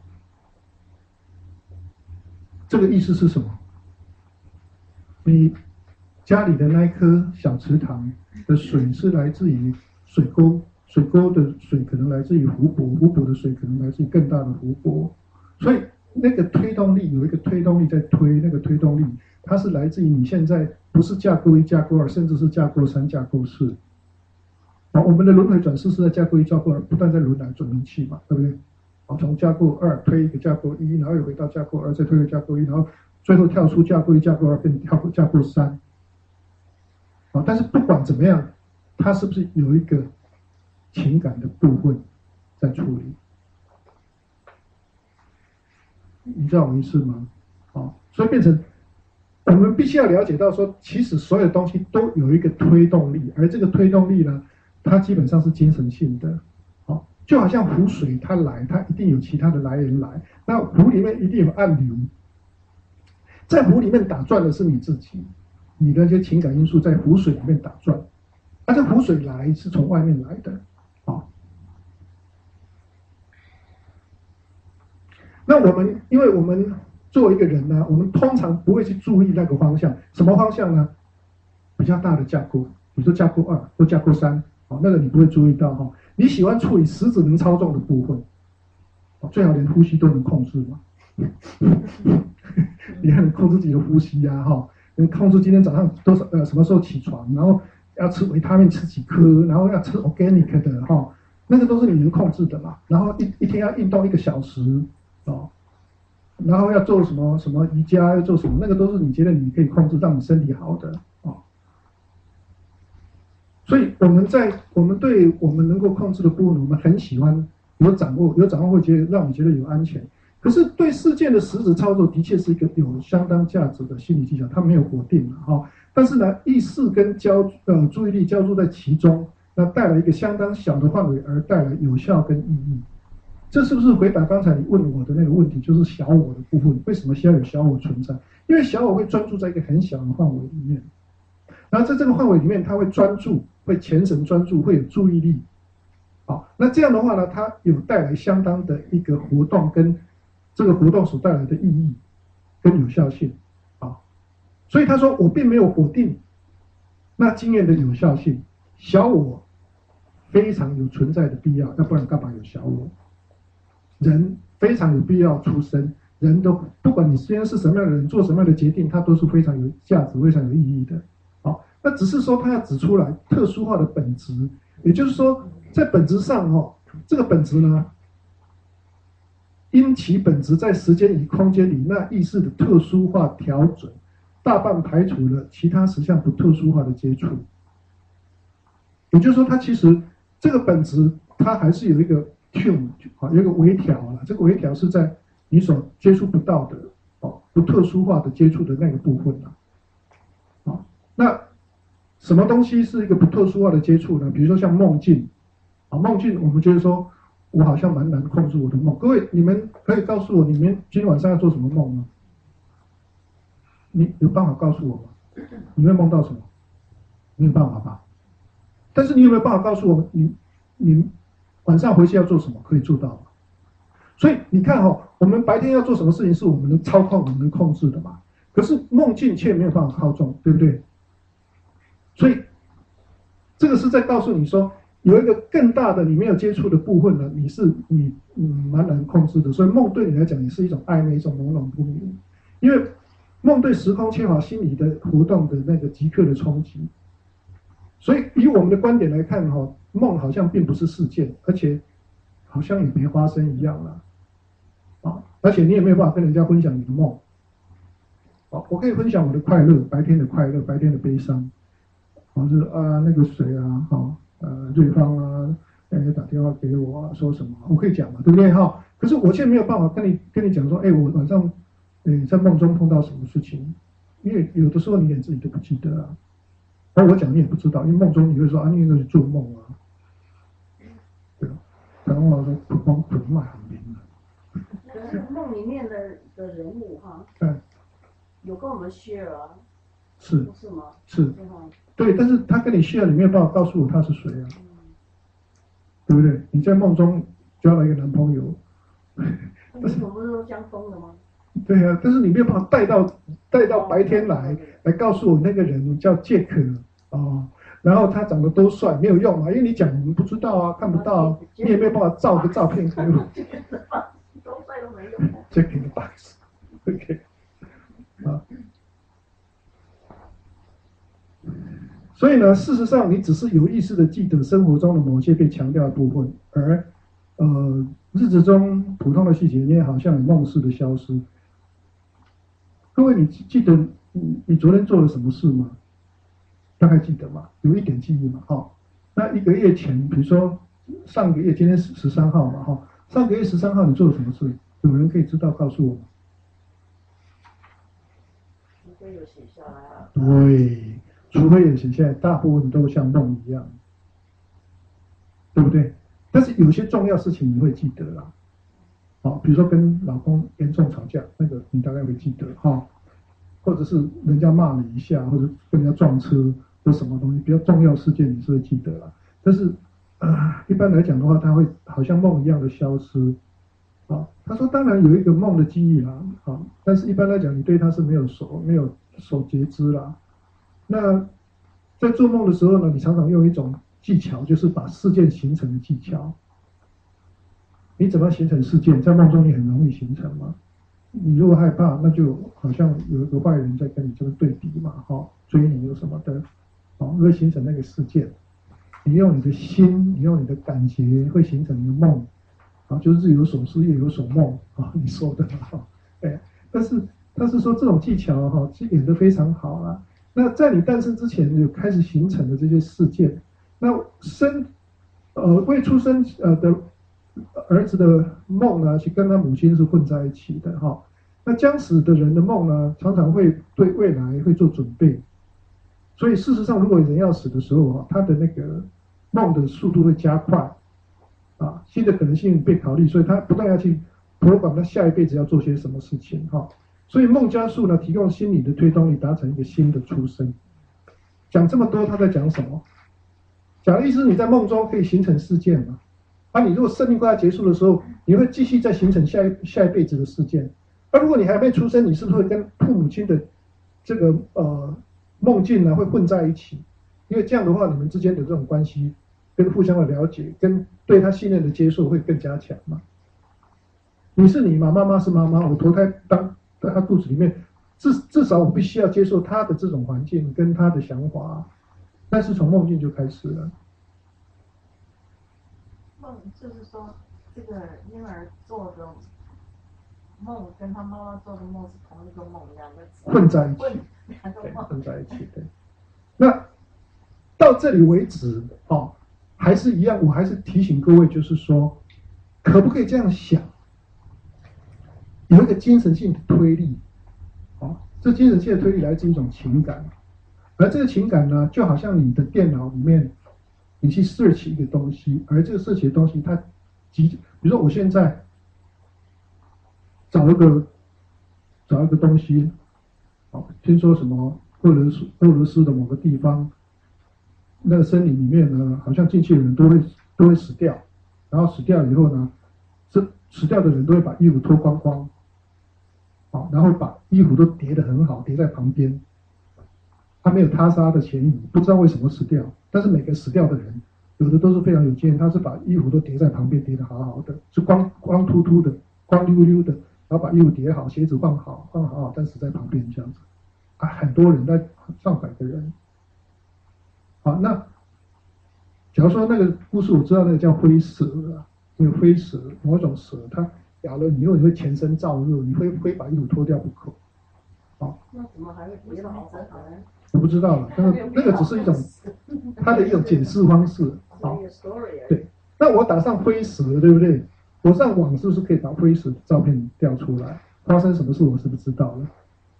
这个意思是什么？你家里的那一颗小池塘的水是来自于水沟，水沟的水可能来自于湖泊，湖泊的水可能来自于更大的湖泊，所以那个推动力有一个推动力在推，那个推动力它是来自于你现在不是架构一、架构二，甚至是架构三、架构四。好，我们的轮回转世是在架构一、架构二不断在轮来转轮去嘛，对不对？好，从架构二推一个架构一，然后又回到架构二，再推一个架构一，然后最后跳出架构一、架构二变跳架构三。啊，但是不管怎么样，它是不是有一个情感的部分在处理？你知道我意思吗？啊，所以变成我们必须要了解到说，其实所有东西都有一个推动力，而这个推动力呢，它基本上是精神性的。啊，就好像湖水它来，它一定有其他的来源来，那湖里面一定有暗流，在湖里面打转的是你自己。你的一些情感因素在湖水里面打转，而这湖水来是从外面来的，啊。那我们，因为我们作为一个人呢，我们通常不会去注意那个方向，什么方向呢？比较大的架构，比如说架构二或架构三，啊，那个你不会注意到哈。你喜欢处理实质能操纵的部分，啊，最好连呼吸都能控制嘛。你还能控制自己的呼吸呀，哈。能控制今天早上多少呃什么时候起床，然后要吃维他命吃几颗，然后要吃 organic 的哈，那个都是你能控制的嘛。然后一一天要运动一个小时哦，然后要做什么什么瑜伽，要做什么，那个都是你觉得你可以控制，让你身体好的哦。所以我们在我们对我们能够控制的部分，我们很喜欢有掌握，有掌握会觉得让你觉得有安全。可是对事件的实质操作的确是一个有相当价值的心理技巧，它没有否定嘛哈。但是呢，意识跟交呃注意力交注在其中，那带来一个相当小的范围，而带来有效跟意义。这是不是回答刚才你问我的那个问题？就是小我的部分，为什么需要有小我存在？因为小我会专注在一个很小的范围里面，然后在这个范围里面，它会专注，会全神专注，会有注意力。好，那这样的话呢，它有带来相当的一个活动跟。这个活动所带来的意义跟有效性，啊，所以他说我并没有否定那经验的有效性，小我非常有存在的必要，要不然干嘛有小我？人非常有必要出生，人都不管你虽然是什么样的人，做什么样的决定，它都是非常有价值、非常有意义的。好，那只是说他要指出来特殊化的本质，也就是说在本质上哦，这个本质呢。因其本质在时间与空间里那意识的特殊化调整，大半排除了其他实相不特殊化的接触。也就是说，它其实这个本质它还是有一个 tune 啊，有一个微调了。这个微调是在你所接触不到的哦，不特殊化的接触的那个部分了。啊，那什么东西是一个不特殊化的接触呢？比如说像梦境啊，梦境我们觉得说。我好像蛮难控制我的梦，各位，你们可以告诉我，你们今天晚上要做什么梦吗？你有办法告诉我吗？你会梦到什么？没有办法吧？但是你有没有办法告诉我，你你晚上回去要做什么？可以做到吗？所以你看哦，我们白天要做什么事情是我们能操控、我们能控制的嘛？可是梦境却没有办法操纵，对不对？所以这个是在告诉你说。有一个更大的你没有接触的部分呢，你是你嗯蛮难控制的，所以梦对你来讲也是一种暧昧，一种朦胧不明，因为梦对时空缺乏心理的活动的那个即刻的冲击，所以以我们的观点来看哈，梦好像并不是事件，而且好像也没发生一样了，啊，而且你也没有办法跟人家分享你的梦，啊，我可以分享我的快乐，白天的快乐，白天的悲伤，啊，就是啊那个谁啊，啊。呃，对方啊， 哎，打电话给我啊，说什么，我可以讲嘛，对不对哈？可是我却没有办法跟你跟你讲说，哎，我晚上，哎，在梦中碰到什么事情，因为有的时候你连自己都不记得啊。而我讲你也不知道，因为梦中你会说啊，你那是做梦啊，对吧？然后我说普光普卖很明了。 可是梦里面的的人物哈， 嗯， 有跟我们 share 啊， 是不是吗？ 是，对，但是他跟你 share，你没有办法告诉我他是谁啊，对不对？你在梦中交了一个男朋友， 你们不是都相通的吗？ 对啊，但是你没有办法带到带到白天来，来告诉我那个人叫杰克哦，然后他长得多帅，没有用嘛，因为你讲我们不知道啊，看不到啊，你也没有办法照个照片给我。 多帅都没用。 Jack in the box，OK， 啊，所以呢，事实上你只是有意识的记得生活中的某些被强调的部分，而呃日子中普通的细节，你也好像有梦似的消失。各位，你记得你你昨天做了什么事吗？大概记得吗？有一点记忆嘛，哈、哦。那一个月前，比如说上个月，今天十十三号嘛，哈、哦，上个月十三号你做了什么事？有人可以知道告诉我吗？ 除非有写下来啊。 对，除非有写下来，大部分都像梦一样，对不对？但是有些重要事情你会记得啦。好，比如说跟老公严重吵架，那个你大概会记得哈，或者是人家骂你一下，或者跟人家撞车或什么东西比较重要事件，你是会记得啦。但是呃，一般来讲的话，它会好像梦一样的消失。啊，他说当然有一个梦的记忆啦，啊，但是一般来讲，你对它是没有手没有手截肢啦。那在做梦的时候呢，你常常用一种技巧，就是把事件形成的技巧。你怎么形成事件？在梦中你很容易形成吗？你如果害怕，那就好像有一个坏人在跟你这个对敌嘛，哈、哦，追你有什么的，哦，会形成那个事件。你用你的心，你用你的感觉，会形成一个梦，啊，就是日有所思，夜有所梦，啊，你说的哈，哎，但是但是说这种技巧哈，其实演得非常好啦。那在你诞生之前有开始形成的这些事件，那生呃未出生呃的。儿子的梦呢，是跟他母亲是混在一起的哈。那将死的人的梦呢，常常会对未来会做准备。所以事实上，如果人要死的时候啊，他的那个梦的速度会加快，啊，新的可能性被考虑，所以他不断要去模仿他下一辈子要做些什么事情哈。所以梦加速呢，提供心理的推动力，达成一个新的出生。讲这么多，他在讲什么？讲的意思，你在梦中可以形成事件嘛？啊，你如果生命快要结束的时候，你会继续再形成下一下一辈子的事件。而如果你还没出生，你是不是会跟父母亲的这个呃梦境呢会混在一起？因为这样的话，你们之间的这种关系跟互相的了解，跟对他信任的接受会更加强嘛。你是你嘛，妈妈是妈妈，我投胎当在他肚子里面，至至少我必须要接受他的这种环境跟他的想法，但是从梦境就开始了。 梦就是说，这个婴儿做的梦跟他妈妈做的梦是同一个梦，两个混在一起， 两个梦混在一起。对，那到这里为止，哦，还是一样，我还是提醒各位，就是说，可不可以这样想？有一个精神性的推力，哦，这精神性的推力来自一种情感，而这个情感呢，就好像你的电脑里面。你去 search 一个东西，而这个 search 的东西，它即比如说我现在找一个找一个东西，哦，听说什么俄罗斯俄罗斯的某个地方，那个森林里面呢，好像进去的人都会都会死掉，然后死掉以后呢，这死掉的人都会把衣服脱光光，好，然后把衣服都叠得很好，叠在旁边。他没有他杀的嫌疑，不知道为什么死掉。但是每个死掉的人，有的都是非常有经验，他是把衣服都叠在旁边，叠得好好的，是光光秃秃的，光溜溜的，然后把衣服叠好，鞋子放好，放好好，但死在旁边这样子。啊，很多人，在上百个人。好，那假如说那个故事我知道，那个叫灰蛇啊，那个灰蛇，某种蛇，它咬了你以后，你会全身燥热，你会非把衣服脱掉不可。好， 那怎么还会叠得好好的呢？ 我不知道了，那个那个只是一种它的一种解释方式。好，对， 那我打上灰蛇，对不对？我上网是不是可以把灰蛇的照片调出来？发生什么事我是不是知道了？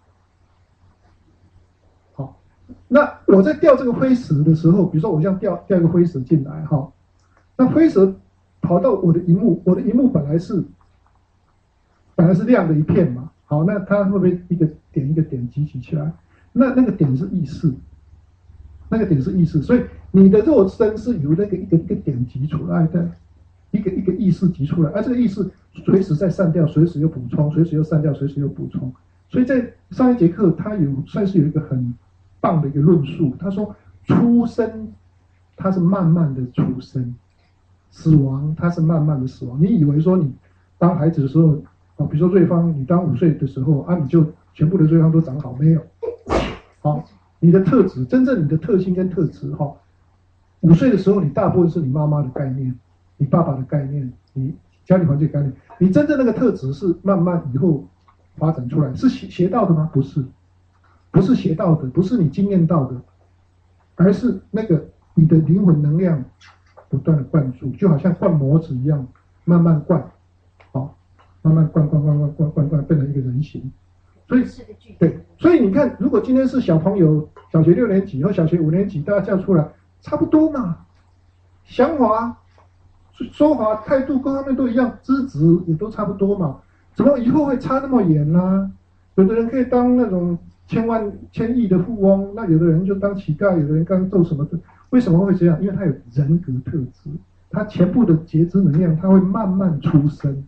好，那我在调这个灰蛇的时候，比如说我像调调一个灰蛇进来哈，那灰蛇跑到我的荧幕，我的荧幕本来是本来是亮的一片嘛，好，那它会不会一个点一个点集起起来？那那个点是意识，那个点是意识，所以你的肉身是由那个一个一个点集出来的，一个一个意识集出来，而这个意识随时在散掉，随时又补充，随时又散掉，随时又补充。所以在上一节课，他有算是有一个很棒的一个论述，他说出生它是慢慢的出生，死亡它是慢慢的死亡。你以为说你当孩子的时候，啊，比如说瑞芳，你当五岁的时候啊，你就全部的瑞芳都长好，没有。好，你的特质，真正你的特性跟特质，哈，五岁的时候，你大部分是你妈妈的概念，你爸爸的概念，你家庭环境的概念，你真正那个特质是慢慢以后发展出来，是邪邪道的吗？不是，不是邪道的，不是你经验到的，而是那个你的灵魂能量不断的灌注，就好像灌模子一样，慢慢灌，好，慢慢灌灌灌灌灌灌灌，变成一个人形。所以，对，所以你看，如果今天是小朋友，小学六年级或小学五年级，大家叫出来，差不多嘛，想法、说法、态度各方面都一样，资质也都差不多嘛，怎么以后会差那么远呢、啊？有的人可以当那种千万、千亿的富翁，那有的人就当乞丐，有的人刚做什么的，为什么会这样？因为他有人格特质，他全部的觉知能量，他会慢慢出生。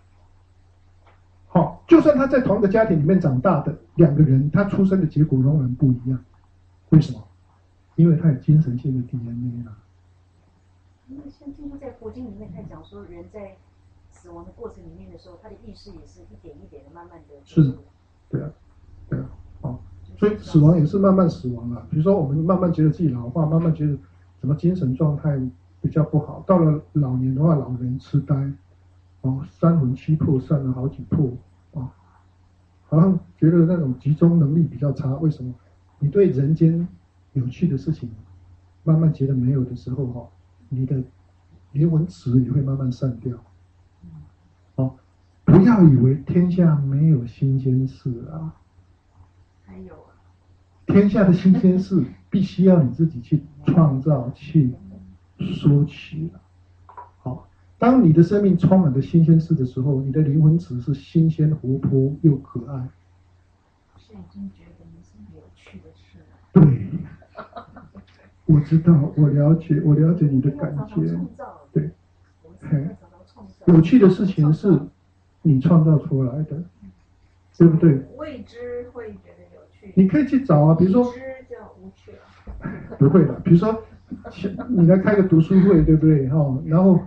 好，就算他在同一个家庭里面长大的两个人，他出生的结果仍然不一样。为什么？因为他有精神性的 D N A 啊。 那像听说在佛经里面，他讲说，人在死亡的过程里面的时候，他的意识也是一点一点的慢慢的。 是，对啊，对啊，好，所以死亡也是慢慢死亡啊。比如说，我们慢慢觉得自己老化，慢慢觉得什么精神状态比较不好，到了老年的话，老人痴呆。哦，三魂七魄散了好几魄啊，好像觉得那种集中能力比较差。为什么？你对人间有趣的事情慢慢觉得没有的时候，哈，你的灵魂值也会慢慢散掉。哦，不要以为天下没有新鲜事啊， 还有啊， 天下的新鲜事必须要你自己去创造、去说起了。当你的生命充满着新鲜事的时候，你的灵魂值是新鲜、活泼又可爱。 是已经觉得你是有趣的事了。 对，我知道，我了解，我了解你的感觉。对，有趣的事情是你创造出来的，对不对？ 未知会觉得有趣。 你可以去找啊，比如说。 已知就无趣了。 不会的，比如说。你来开个读书会，对不对？哈，然后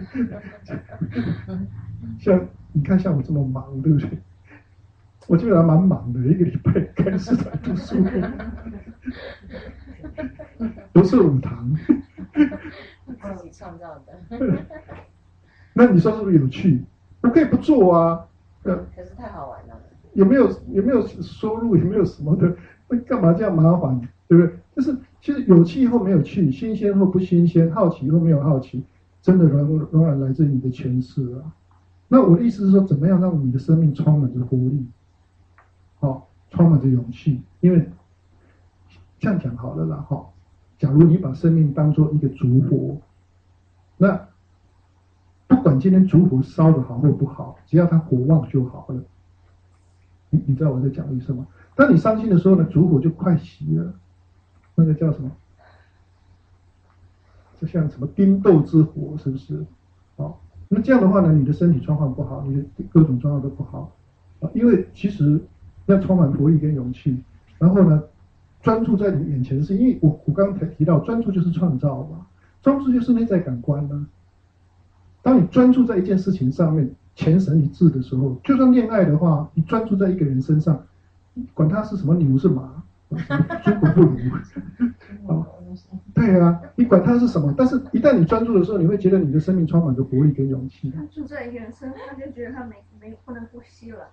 像你看，像我这么忙，对不对？我基本上蛮忙的，一个礼拜开四场读书会，不是五堂。 自己创造的。 那你说是不是有趣？我可以不做啊。呃， 可是太好玩了。 有没有有没有收入？有没有什么的？那干嘛这样麻烦？对不对？就是其实有趣或没有趣，新鲜或不新鲜，好奇或没有好奇，真的仍仍然来自于你的诠释啊。那我的意思是说，怎么样让你的生命充满着活力，好、哦，充满着勇气？因为这样讲好了啦，哈、哦。假如你把生命当作一个烛火，那不管今天烛火烧得好或不好，只要它火旺就好了。你你知道我在讲的意思吗？当你伤心的时候呢，烛火就快熄了。那个叫什么？就像什么丁斗之火，是不是？好，那这样的话呢，你的身体状况不好，你的各种状况都不好啊。因为其实要充满活力跟勇气，然后呢，专注在你眼前的事。因为我我刚刚才提到，专注就是创造嘛，专注就是内在感官呢、啊。当你专注在一件事情上面，全神一致的时候，就算恋爱的话，你专注在一个人身上，管他是什么牛是马。猪狗不如，啊，对啊，你管它是什么，但是一旦你专注的时候，你会觉得你的生命充满着活力跟勇气。 他住在一个人身上，他就觉得他没没不能呼吸了。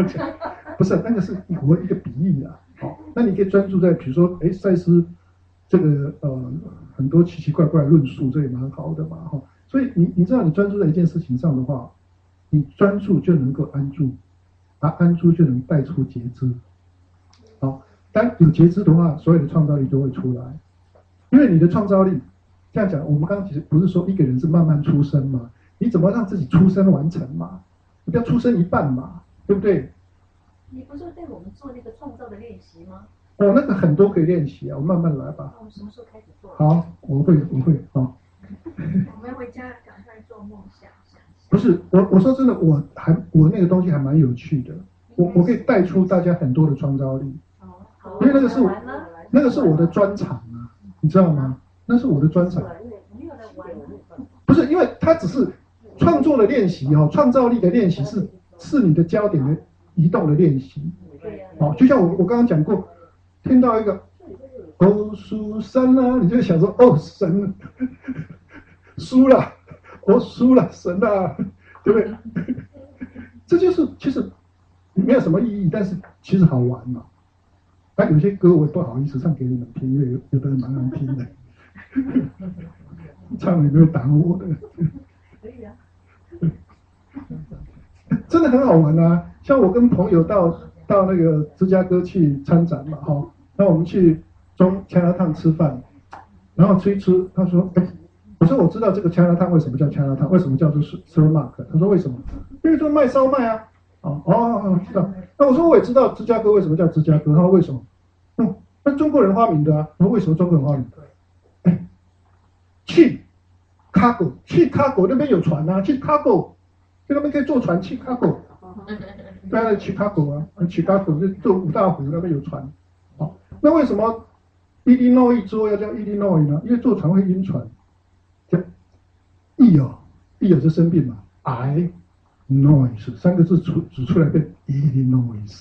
不是，那个是我一个比喻啦。好，那你可以专注在，比如说，哎，赛斯这个呃很多奇奇怪怪的论述，这也蛮好的嘛哈。所以你你知道你专注在一件事情上的话，你专注就能够安住，而安住就能带出觉知。好，当有觉知的话，所有的创造力都会出来。因为你的创造力，这样讲，我们刚刚其实不是说一个人是慢慢出生嘛？你怎么让自己出生完成嘛？你不要出生一半嘛，对不对？ 你不是带我们做那个创造的练习吗？ 哦，那个很多可以练习啊，我慢慢来吧。 那我们什么时候开始做？ 好，我会，我会，好。 我们回家赶快做梦想。 不是我，我说真的，我还我那个东西还蛮有趣的，我我可以带出大家很多的创造力，因为那个是我那个是我的专长啊，你知道吗？那是我的专长。不是，因为它只是创作的练习哦，创造力的练习是是你的焦点的移动的练习。哦，就像我我刚刚讲过，听到一个哦苏珊啊，你就想说哦神输了，哦输了神啊，对不对？这就是其实没有什么意义，但是其实好玩嘛。那、啊、有些歌我也不好意思唱给你们听，因为有有的人蛮难听的，唱了也没有打我的。 可以啊， 真的很好玩啊！像我跟朋友到到那个芝加哥去参展嘛，哈，那我们去中Chinatown吃饭，然后吃一吃，他说，哎，我说我知道这个Chinatown为什么叫Chinatown，为什么叫做 Street Market？ 他说为什么？因为说卖烧麦啊。哦哦，知道。那我说我也知道芝加哥为什么叫芝加哥，他说为什么？嗯，那中国人发明的啊。我说为什么中国人发明的？哎，去 Chicago， 去 Chicago 那边有船啊，去 Chicago， 那边可以坐船去 Chicago。对啊，Chicago 啊 ，Chicago 就坐五大湖那边有船。好，那为什么伊利诺伊州要叫伊利诺伊呢？因为坐船会晕船。这一有一有就生病嘛，癌。noise 三个字出指出来变 Illinois。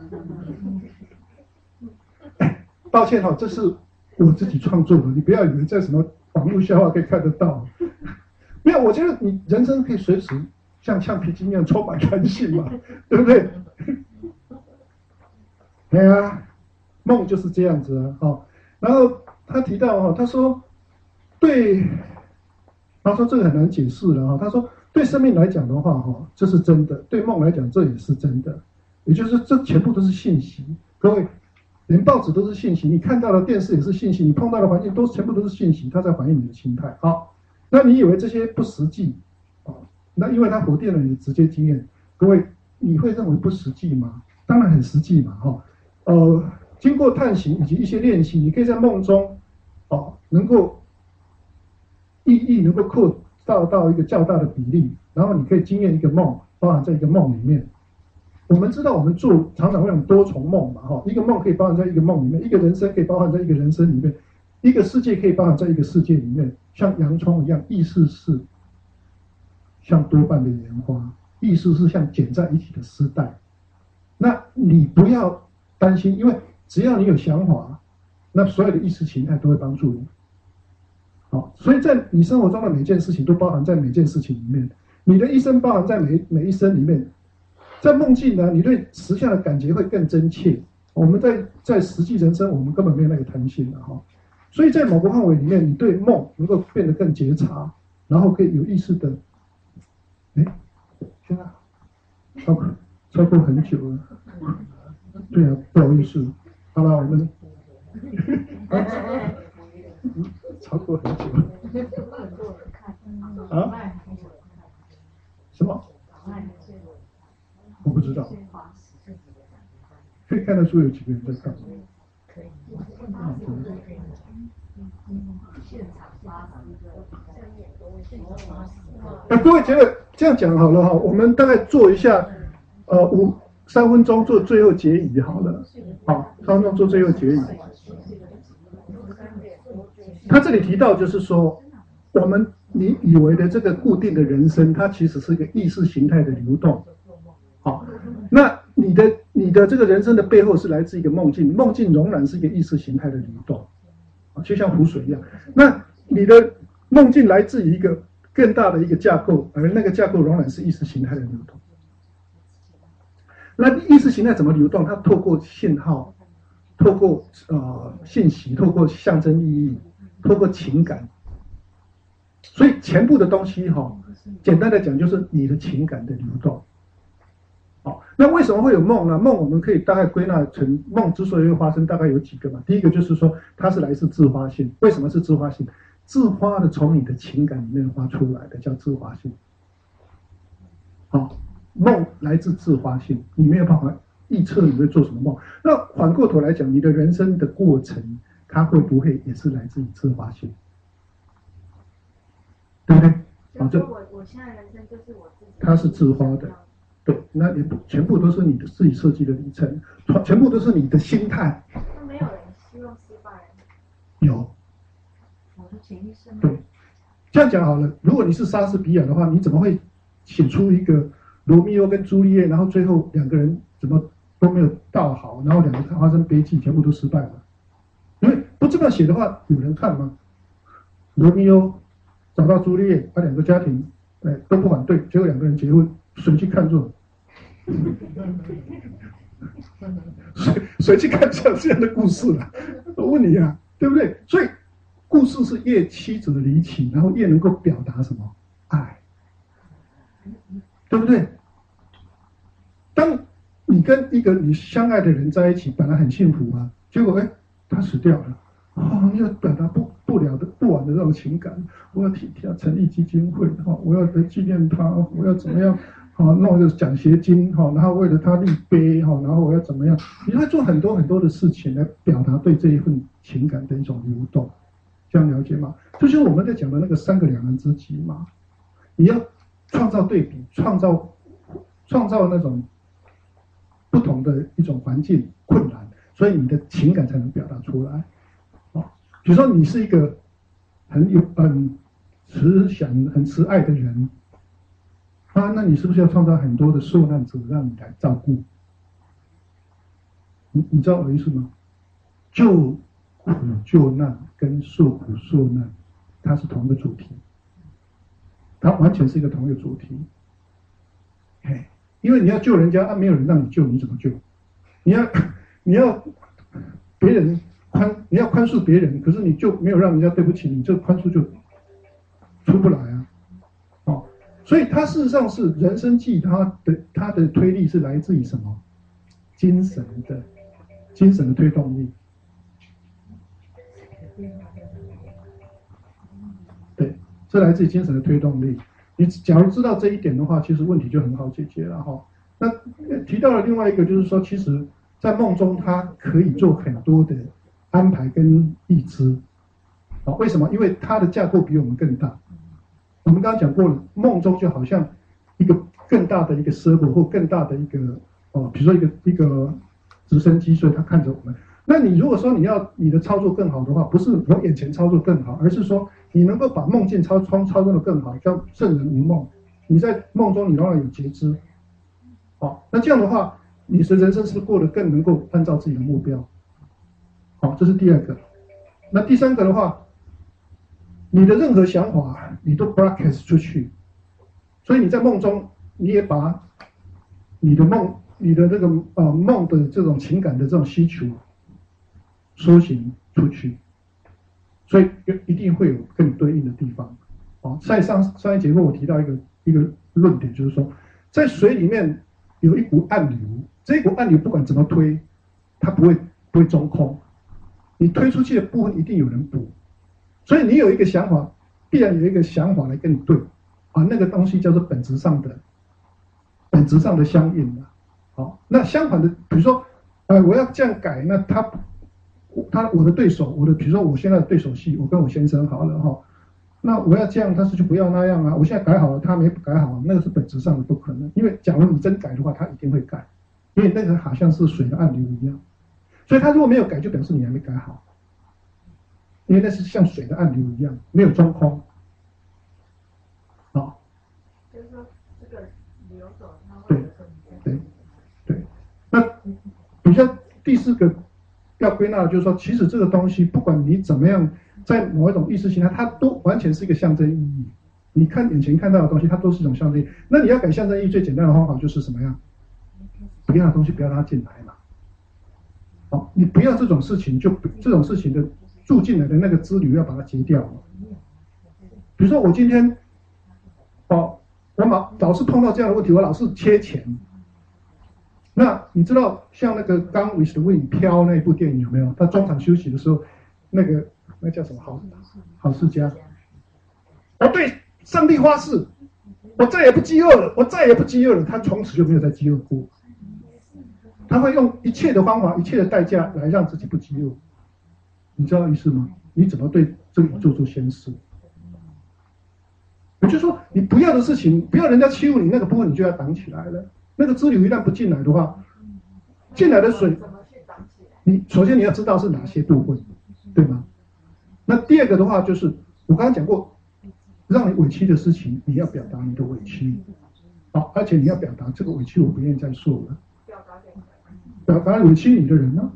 抱歉哈，这是我自己创作的，你不要以为在什么网络笑话可以看得到。没有，我觉得你人生可以随时像橡皮筋一样充满弹性嘛，对不对？对啊，梦就是这样子啊。哦，然后他提到哈，他说对，他说这个很难解释了哈，他说。对生命来讲的话，哈，这是真的；对梦来讲，这也是真的。也就是这全部都是信息。各位，连报纸都是信息，你看到的电视也是信息，你碰到的环境都全部都是信息，它在反映你的心态。好，那你以为这些不实际啊？那因为它否定了你的直接经验。各位，你会认为不实际吗？当然很实际嘛，哈。呃，经过探寻以及一些练习，你可以在梦中，哦，能够意义能够扩。到到一个较大的比例，然后你可以经验一个梦，包含在一个梦里面。我们知道我们做常常会有多重梦嘛，哈，一个梦可以包含在一个梦里面，一个人生可以包含在一个人生里面，一个世界可以包含在一个世界里面。像洋葱一样，意识是像多瓣的莲花，意识是像剪在一起的丝带。那你不要担心，因为只要你有想法，那所有的意识形态都会帮助你。好，所以在你生活中的每件事情都包含在每件事情里面，你的一生包含在每每一生里面。在梦境呢，你对实相的感觉会更真切。我们在在实际人生，我们根本没有那个弹性的哈。所以在某个范围里面，你对梦能够变得更觉察，然后可以有意识的，哎，天啊，超过超过很久了。对啊，不好意思，好了，我们。超过很久啊？什么？我不知道。可以看得出有几个人在看。那各位觉得这样讲好了哈？我们大概做一下，呃，五三分钟做最后结语好了。好，三分钟做最后结语。他这里提到就是说，我们你以为的这个固定的人生，它其实是一个意识形态的流动。好，那你的你的这个人生的背后是来自一个梦境，梦境仍然是一个意识形态的流动，就像湖水一样。那你的梦境来自于一个更大的一个架构，而那个架构仍然是意识形态的流动。那意识形态怎么流动？它透过信号， 透过呃信息，透过象征意义，透过情感，所以全部的东西哈、哦，简单的讲就是你的情感的流动。好，那为什么会有梦呢？梦我们可以大概归纳成，梦之所以会发生，大概有几个嘛。第一个就是说，它是来自自发性。为什么是自发性？自发的从你的情感里面发出来的叫自发性。好，梦来自自发性，你没有办法预测你会做什么梦。那反过头来讲，你的人生的过程，它会不会也是来自于自发性？对不对？ 好，就我我现在人生就是我自己， 它是自发的。对，那也不全部都是你的自己设计的里程，全部都是你的心态。 那没有人希望失败。 有。 我的潜意识吗？ 对，这样讲好了。如果你是莎士比亚的话，你怎么会写出一个罗密欧跟朱丽叶，然后最后两个人怎么都没有到好，然后两个发生悲剧，全部都失败了？因为不这么写的话，有人看吗？罗密欧找到朱丽叶，把两个家庭哎都不反对，结果两个人结婚。谁去看这种？谁谁去看像这样的故事啊？我问你啊，对不对？所以故事是越曲折离奇，然后越能够表达什么爱，对不对？当你跟一个你相爱的人在一起，本来很幸福啊，结果哎他死掉了，哦，你要表达不不了的不完的这种情感，我要体贴成立基金会，哈、哦，我要来纪念他，我要怎么样？好，弄一个奖学金，哈，然后为了他立碑，哈，然后我要怎么样？你会做很多很多的事情来表达对这一份情感的一种流动，这样了解吗？这就是我们在讲的那个三个两人之极嘛。你要创造对比，创造创造那种不同的一种环境困难，所以你的情感才能表达出来。哦，比如说你是一个很有很慈祥、很慈爱的人。啊，那你是不是要创造很多的受难者让你来照顾？你你知道我的意思吗？救苦救难跟受苦受难，它是同一个主题，它完全是一个同一个主题。嘿，因为你要救人家，啊，没有人让你救，你怎么救？你要你要别人宽，你要宽恕别人，可是你就没有让人家对不起你，这个宽恕就出不来啊。所以它事实上是人生记，它的它的推力是来自于什么？精神的精神的推动力。对，是来自于精神的推动力。你假如知道这一点的话，其实问题就很好解决了哈。那提到了另外一个，就是说，其实在梦中它可以做很多的安排跟预知。啊，为什么？因为它的架构比我们更大。我们刚刚讲过了，梦中就好像一个更大的一个 server 或更大的一个哦，比如说一个一个直升机，所以它看着我们。那你如果说你要你的操作更好的话，不是我眼前操作更好，而是说你能够把梦境操操操纵的更好，叫圣人无梦。你在梦中你仍然有觉知，好，那这样的话，你的人生是不是过得更能够按照自己的目标？好，这是第二个。那第三个的话。你的任何想法，你都 broadcast 出去，所以你在梦中，你也把你的梦、你的这个呃梦的这种情感的这种需求缩形出去，所以一定会有更对应的地方。哦，在上上一节课我提到一个一个论点，就是说，在水里面有一股暗流，这一股暗流不管怎么推，它不会不会中空，你推出去的部分一定有人补。所以你有一个想法，必然有一个想法来跟你对，啊，那个东西叫做本质上的、本质上的相应的。好，那相反的，比如说，呃，我要这样改，那他、他我的对手，我的比如说我现在的对手戏，我跟我先生好了哈，那我要这样，他是就不要那样啊。我现在改好了，他没改好，那个是本质上的不可能。因为假如你真改的话，他一定会改，因为那个好像是水的暗流一样，所以他如果没有改，就表示你还没改好。因为那是像水的暗流一样，没有中空。好， 就是说这个流走，它会对对对。那比较第四个要归纳的就是说，其实这个东西不管你怎么样，在某一种意识形态，它都完全是一个象征意义。你看眼前看到的东西，它都是一种象征意义。那你要改象征意义，最简单的方法就是什么样？不要的东西不要让它进来嘛。 好，你不要这种事情，就这种事情的住进来的那个支流要把它截掉。比如说我今天，哦，我老老是碰到这样的问题，我老是缺钱。那你知道像那个《Gone with the Wind》飘那一部电影有没有？他中场休息的时候，那个那叫什么好好事家，我对上帝发誓，我再也不饥饿了，我再也不饥饿了。他从此就没有再饥饿过。他会用一切的方法、一切的代价来让自己不饥饿。你知道意思吗？你怎么对这个宇宙做宣誓？也就是说，你不要的事情，不要人家欺负你那个部分，你就要挡起来了。那个支流一旦不进来的话，进来的水，你首先你要知道是哪些部分，对吗？那第二个的话就是，我刚刚讲过，让你委屈的事情，你要表达你的委屈，好，而且你要表达这个委屈我不愿意再受了。表达委屈你的人呢？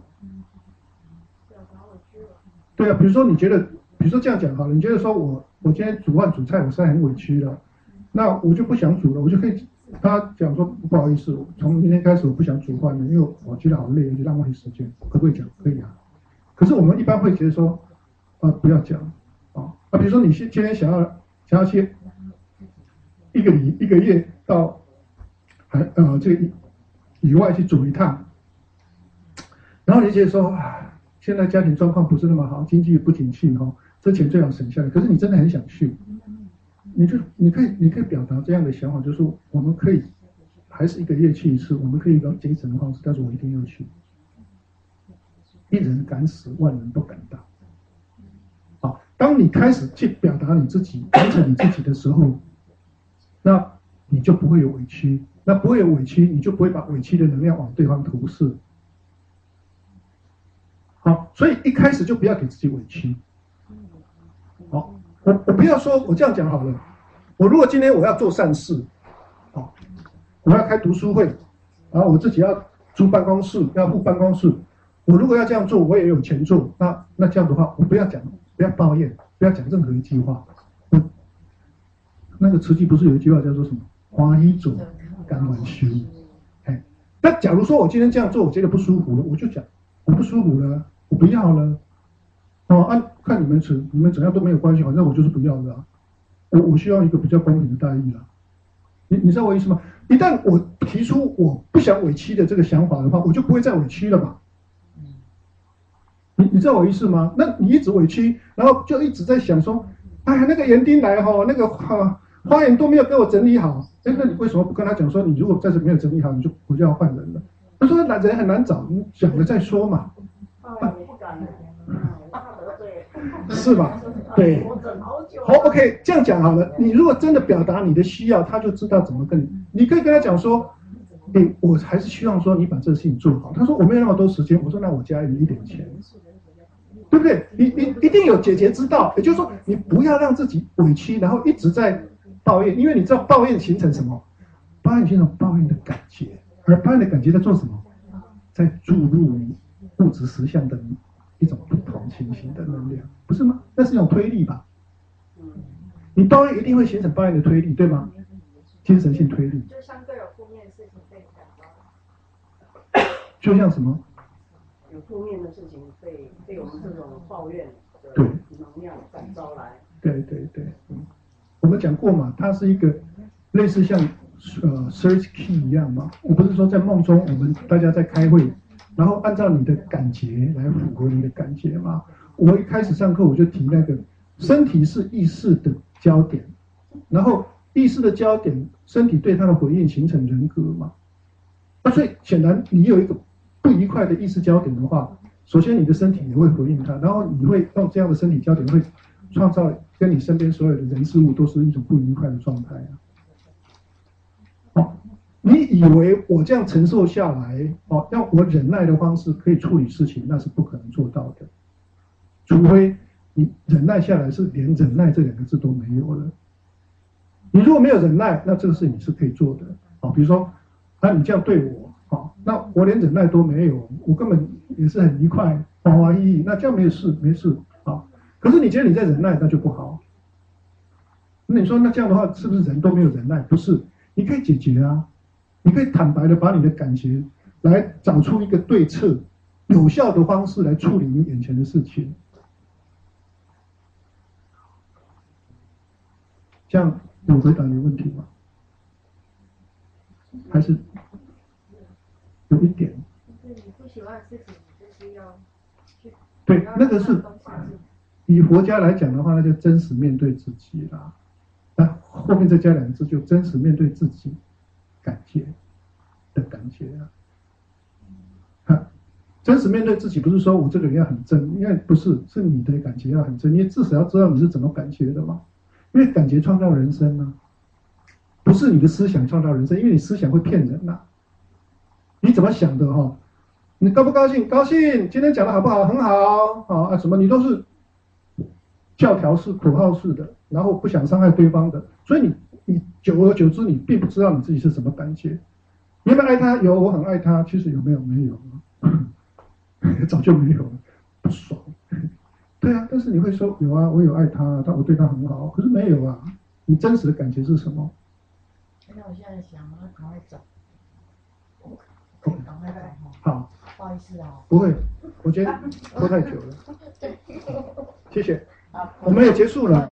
对啊，比如说你觉得，比如说这样讲好了，你觉得说我我今天煮饭煮菜我实在很委屈了，那我就不想煮了，我就可以。他讲说不好意思，从明天开始我不想煮饭了，因为我觉得好累，而且浪费时间，可不可以讲？可以啊。可是我们一般会觉得说，啊、呃、不要讲啊啊，比如说你今天想要想要去一个礼一个月到还呃这个以外去煮一趟，然后你觉得说啊现在家庭状况不是那么好，经济不景气哈、哦，这钱最好省下来。可是你真的很想去。你就你可以你可以表达这样的想法，就是说我们可以还是一个月去一次，我们可以用节省的方式，但是我一定要去。一人敢死，万人不敢当。好，当你开始去表达你自己、完成你自己的时候，那你就不会有委屈，那不会有委屈，你就不会把委屈的能量往对方投射。好，所以一开始就不要给自己委屈。好。我我不要说，我这样讲好了。我如果今天我要做善事，好，我要开读书会，然后我自己要租办公室，要付办公室。我如果要这样做，我也有钱做。那那这样的话，我不要讲，不要抱怨，不要讲任何一句话。嗯，那个慈济不是有一句话叫做什么？欢喜做，甘愿修。哎，那假如说我今天这样做，我觉得不舒服了，我就讲我不舒服了，我不要了。哦，按、啊、看你们怎你们怎样都没有关系，反正我就是不要的啊。我我需要一个比较公平的待遇啦。你你知道我意思吗？一旦我提出我不想委屈的这个想法的话，我就不会再委屈了嘛。你你知道我意思吗？那你一直委屈，然后就一直在想说，哎呀，那个园丁来哈、哦，那个花花园都没有给我整理好。哎，那你为什么不跟他讲说，你如果在这没有整理好，你就我就要换人了？他说人很难找，你讲了再说嘛。是吧？对，好 ，OK， 这样讲好了。你如果真的表达你的需要，他就知道怎么跟你。你可以跟他讲说，哎，我还是希望说你把这个事情做好。他说我没有那么多时间，我说那我加你一点钱，对不对？你你一定有解决之道。也就是说，你不要让自己委屈，然后一直在抱怨，因为你知道抱怨形成什么？抱怨形成抱怨的感觉，而抱怨的感觉在做什么？在注入物质实相的一种不同情形的能量，不是吗？那是一种推力吧？你抱怨一定会形成抱怨的推力，对吗？精神性推力。 就相对有负面的事情被感到。 就像什么？ 有负面的事情被被我们这种抱怨的能量感召来。 对对对，嗯，我们讲过嘛，它是一个类似像呃 search key 一样嘛。我不是说在梦中我们大家在开会。然后按照你的感觉来符合你的感觉嘛。我一开始上课我就提那个，身体是意识的焦点，然后意识的焦点，身体对它的回应形成人格嘛。那所以显然你有一个不愉快的意识焦点的话，首先你的身体也会回应它，然后你会用这样的身体焦点会创造跟你身边所有的人事物都是一种不愉快的状态啊。好。你以为我这样承受下来，哦，用我忍耐的方式可以处理事情，那是不可能做到的。除非你忍耐下来是连忍耐这两个字都没有了。你如果没有忍耐，那这个事你是可以做的。哦，比如说，啊，你这样对我，哦，那我连忍耐都没有，我根本也是很愉快，欢欢喜喜，那这样没事没事啊、哦。可是你觉得你在忍耐，那就不好。那你说那这样的话，是不是人都没有忍耐？不是，你可以解决啊。你可以坦白的把你的感觉来找出一个对策，你有效的方式来处理你眼前的事情。这样有回答你的问题吗？还是有一点？ 就是你不喜欢的事情，你就是要去。 对，那个是以佛家来讲的话，那就真实面对自己啦。那后面再加两个字，就真实面对自己感觉的感觉啊。啊，真实面对自己不是说我这个人要很真，因为不是，是你的感觉要很真，因为至少要知道你是怎么感觉的嘛。因为感觉创造人生呢、啊，不是你的思想创造人生，因为你思想会骗人呐、啊。你怎么想的哈、哦？你高不高兴？高兴。今天讲的好不好？很好。好啊，什么你都是教条式、口号式的，然后不想伤害对方的，所以你你久而久之，你并不知道你自己是什么感觉。你有没有爱他？有，我很爱他。其实有没有？没有，早就没有了，不爽。对啊，但是你会说有啊，我有爱他，但我对他很好。可是没有啊，你真实的感觉是什么？ 那我现在想，我赶快走，我可以赶快走哈。 好， 不好意思啊。 不会，我觉得拖太久了。谢谢，我们也结束了。